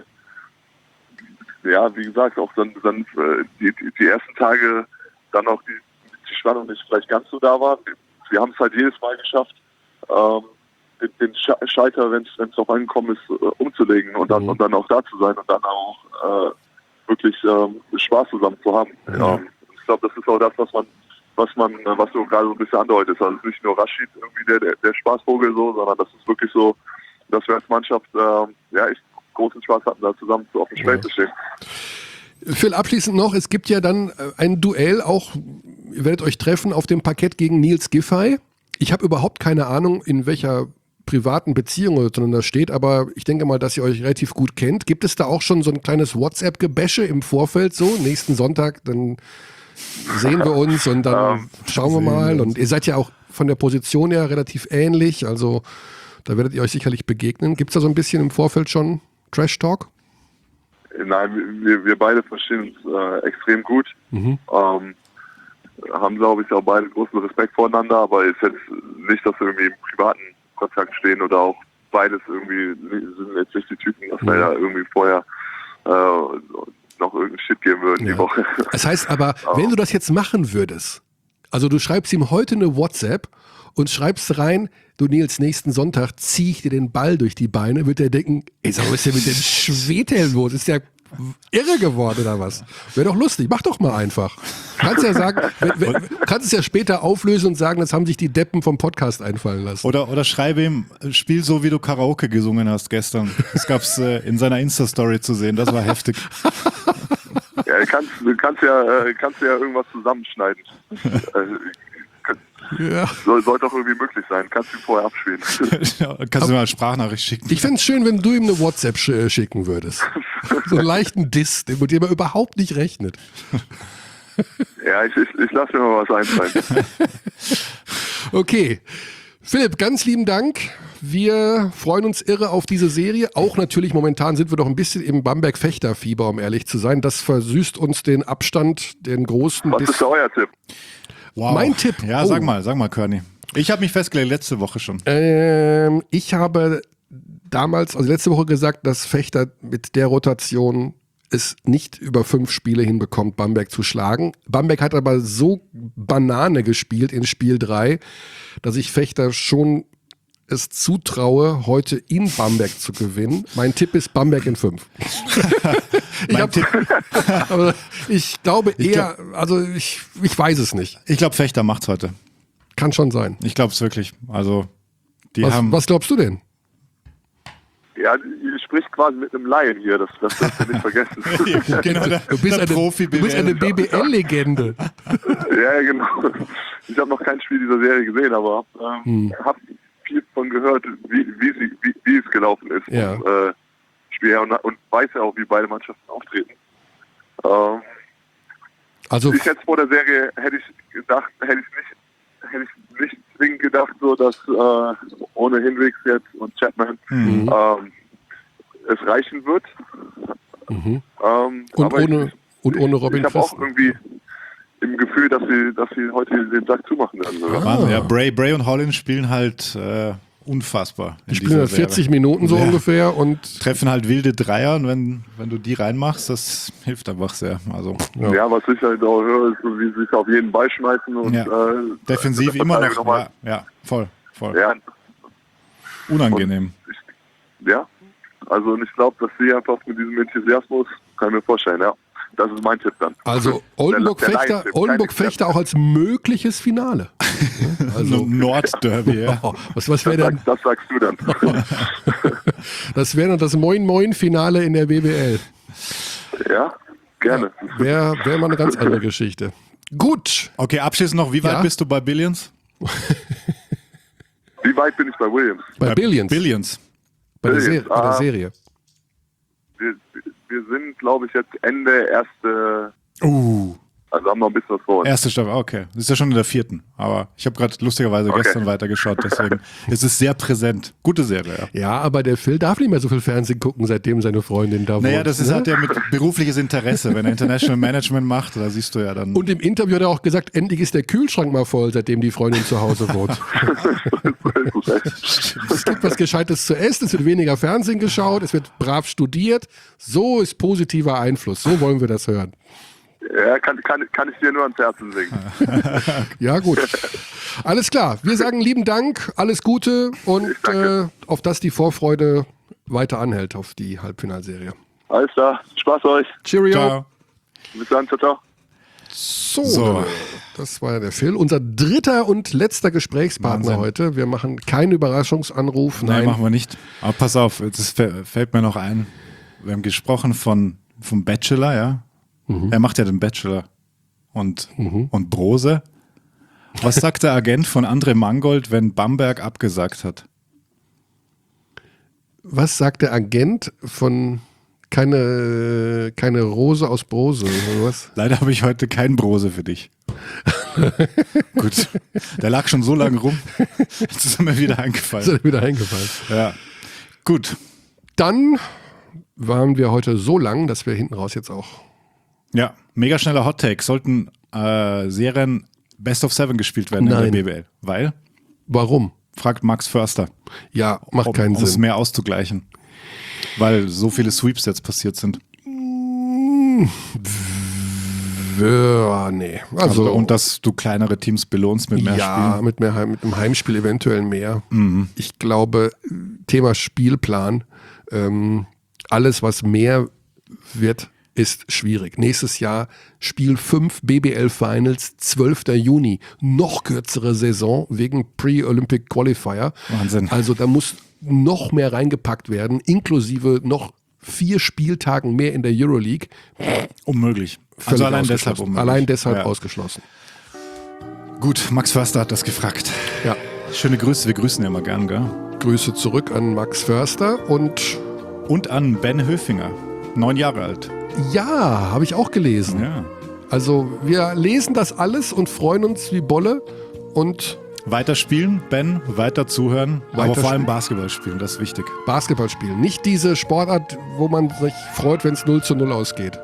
wie gesagt, auch dann die ersten Tage dann auch die Spannung nicht vielleicht ganz so da war. Wir haben es halt jedes Mal geschafft, den Schalter, wenn es darauf angekommen ist, umzulegen und dann auch da zu sein und dann auch wirklich Spaß zusammen zu haben. Ich glaube, das ist auch das, was du gerade so ein bisschen andeutest. Also nicht nur Rashid irgendwie der Spaßvogel so, sondern das ist wirklich so, dass wir als Mannschaft echt großen Spaß hatten, da zusammen auf dem Feld zu stehen. Phil, abschließend noch, es gibt ja dann ein Duell auch, ihr werdet euch treffen auf dem Parkett gegen Nils Giffey. Ich habe überhaupt keine Ahnung, in welcher privaten Beziehung oder zueinander steht, aber ich denke mal, dass ihr euch relativ gut kennt. Gibt es da auch schon so ein kleines WhatsApp-Gebäsche im Vorfeld so? Nächsten Sonntag, dann sehen wir uns und dann schauen wir mal. Und ihr seid ja auch von der Position her relativ ähnlich, also da werdet ihr euch sicherlich begegnen. Gibt es da so ein bisschen im Vorfeld schon Trash-Talk? Nein, wir beide verstehen uns extrem gut. Haben, glaube ich, auch beide großen Respekt voreinander, aber ist jetzt nicht, dass wir irgendwie im privaten Kontakt stehen oder auch beides irgendwie sind jetzt nicht die Typen, dass wir ja irgendwie vorher noch irgendeinen Shit geben würden die Woche. Das heißt aber, wenn du das jetzt machen würdest, also du schreibst ihm heute eine WhatsApp und schreibst rein, du Nils, nächsten Sonntag zieh ich dir den Ball durch die Beine, wird er denken, ey, sag mal, was ist denn mit dem Schwedhelm los? Ist der irre geworden oder was? Wäre doch lustig, mach doch mal einfach. Kannst ja sagen, kannst es ja später auflösen und sagen, das haben sich die Deppen vom Podcast einfallen lassen. Oder schreibe ihm, spiel so, wie du Karaoke gesungen hast gestern. Das gab's in seiner Insta-Story zu sehen, das war heftig. Ja, du kannst ja irgendwas zusammenschneiden. Ja. Soll doch irgendwie möglich sein. Kannst du vorher abspielen. Kannst du mal eine Sprachnachricht schicken. Ich fände es schön, wenn du ihm eine WhatsApp schicken würdest. So einen leichten Diss, mit dem er überhaupt nicht rechnet. Ja, ich lasse mir mal was einfallen. Okay. Philipp, ganz lieben Dank. Wir freuen uns irre auf diese Serie. Auch natürlich momentan sind wir doch ein bisschen im Bamberg-Fechter-Fieber, um ehrlich zu sein. Das versüßt uns den Abstand, den großen. Was ist euer Tipp? Wow. Mein Tipp. Ja, sag mal, Körny. Ich habe mich festgelegt letzte Woche schon. Ich habe damals, also letzte Woche gesagt, dass Fechter mit der Rotation es nicht über 5 Spiele hinbekommt, Bamberg zu schlagen. Bamberg hat aber so Banane gespielt in Spiel 3, dass ich Fechter schon es zutraue, heute in Bamberg zu gewinnen. Mein Tipp ist Bamberg in 5. Ich glaube eher, also ich weiß es nicht. Ich glaube, Fechter macht's heute. Kann schon sein. Ich glaube es wirklich. Also, Was glaubst du denn? Ja, ihr spricht quasi mit einem Laien hier, das dürft ihr nicht vergessen. Genau, Du bist eine BBL-Legende. Ja, genau. Ich habe noch kein Spiel dieser Serie gesehen, aber habe viel von gehört, wie es gelaufen ist. Ja. Und, Spiel her und weiß ja auch, wie beide Mannschaften auftreten. Also Ich jetzt vor der Serie hätte ich nicht zwingend gedacht, so dass ohne Hinrichs jetzt und Chapman es reichen wird. und aber ohne Robin ich habe auch Christen. irgendwie im Gefühl, dass sie heute den Sack zumachen werden. Sogar. Wahnsinn. Ja, Bray und Holland spielen halt unfassbar. Die spielen halt 40 Minuten so ungefähr und treffen halt wilde Dreier und wenn du die reinmachst, das hilft einfach sehr. Also, ja, was ich halt auch höre, ist, so, wie sie sich auf jeden Ball schmeißen und defensiv immer noch. Ja, voll. Ja. Unangenehm. Also und ich glaube, dass sie einfach mit diesem Enthusiasmus, kann ich mir vorstellen, ja. Das ist mein Tipp dann. Also Oldenburg-Fechter auch als mögliches Finale. Also Nordderby, ja. Was wäre denn? Das sagst du dann. Das wäre dann das Moin-Moin-Finale in der BBL. Ja, gerne. Wäre mal eine ganz andere Geschichte. Gut. Okay, abschließend noch, wie weit bist du bei Billions? Wie weit bin ich bei Williams? Bei Billions. Bei der Serie. Wir sind, glaube ich, jetzt Ende erste. Also haben wir ein bisschen was vor uns. Erste Staffel, okay. Das ist ja schon in der 4. Aber ich habe gerade lustigerweise gestern weitergeschaut, deswegen ist es sehr präsent. Gute Serie, ja. Ja, aber der Phil darf nicht mehr so viel Fernsehen gucken, seitdem seine Freundin da wohnt. Naja, das ist halt ja mit berufliches Interesse. Wenn er International Management macht, da siehst du ja dann. Und im Interview hat er auch gesagt, endlich ist der Kühlschrank mal voll, seitdem die Freundin zu Hause wohnt. Es gibt was Gescheites zu essen, es wird weniger Fernsehen geschaut, es wird brav studiert. So ist positiver Einfluss. So wollen wir das hören. Ja, kann ich dir nur ans Herzen legen. Ja, gut. Alles klar. Wir sagen lieben Dank, alles Gute und auf dass die Vorfreude weiter anhält auf die Halbfinalserie. Alles klar. Spaß euch. Cheerio. Ciao. Bis dann. Ciao. So, das war der Phil. Unser dritter und letzter Gesprächspartner Wahnsinn. heute. Wir machen keinen Überraschungsanruf. Nein, machen wir nicht. Aber pass auf, das fällt mir noch ein. Wir haben gesprochen vom Bachelor, ja. Er macht ja den Bachelor und Brose. Was sagt der Agent von André Mangold, wenn Bamberg abgesagt hat? Was sagt der Agent von keine Rose aus Brose oder was? Leider habe ich heute keinen Brose für dich. Gut, der lag schon so lange rum. Jetzt ist er mir wieder eingefallen. Ist er wieder eingefallen. Ja, gut. Dann waren wir heute so lang, dass wir hinten raus jetzt auch... Ja, mega schneller Hot-Take. Sollten Serien Best of 7 gespielt werden Nein. in der BBL? Weil? Warum? Fragt Max Förster. Ja, macht keinen Um es Sinn. mehr auszugleichen. Weil so viele Sweeps jetzt passiert sind. Nee. Also, und dass du kleinere Teams belohnst mit mehr ja, Spielen. mit einem Heimspiel eventuell mehr. Ich glaube, Thema Spielplan, alles, was mehr wird, ist schwierig. Nächstes Jahr Spiel 5 BBL Finals, 12. Juni. Noch kürzere Saison wegen Pre-Olympic Qualifier. Wahnsinn. Also da muss noch mehr reingepackt werden, inklusive noch 4 Spieltagen mehr in der Euroleague. Unmöglich. Völlig Also allein deshalb ausgeschlossen. unmöglich. Allein deshalb Ja. ausgeschlossen. Gut, Max Förster hat das gefragt. Ja. Schöne Grüße, wir grüßen ja immer gern, gell? Grüße zurück an Max Förster und Und an Ben Höfinger, 9 Jahre alt. ja, habe ich auch gelesen. Ja. Also wir lesen das alles und freuen uns wie Bolle und Weiter spielen, Ben, weiter zuhören, aber Weiter vor allem spielen. Basketball spielen, das ist wichtig. Basketball spielen. Nicht diese Sportart, wo man sich freut, wenn es 0:0 ausgeht.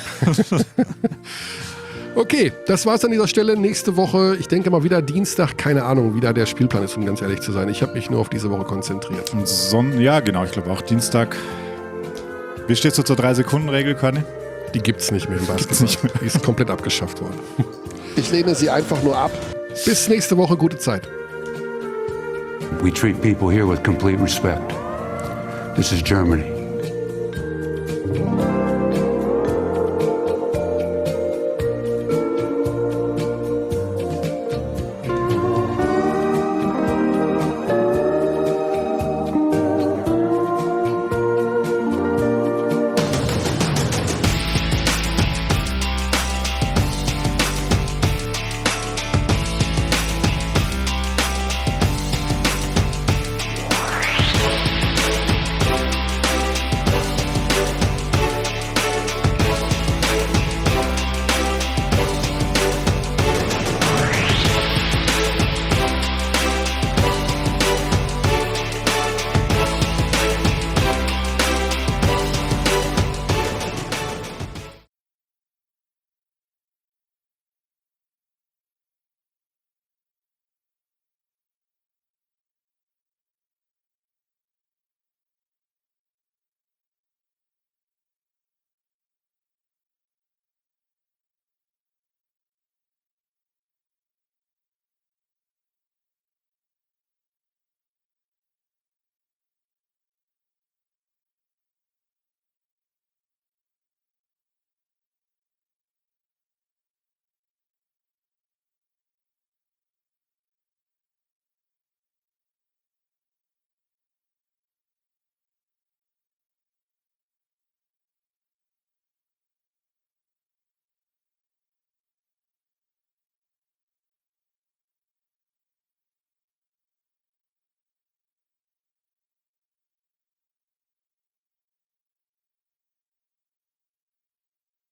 Okay, das war's an dieser Stelle. Nächste Woche, ich denke mal wieder Dienstag, keine Ahnung, wie da der Spielplan ist, um ganz ehrlich zu sein. Ich habe mich nur auf diese Woche konzentriert. Und ja, genau, ich glaube auch Dienstag. Wie stehst du zur 3-Sekunden-Regel, Conny? Die gibt's nicht mehr im Basketball. Die ist komplett abgeschafft worden. Ich lehne sie einfach nur ab. Bis nächste Woche, gute Zeit. We treat people here with complete respect. This is Germany.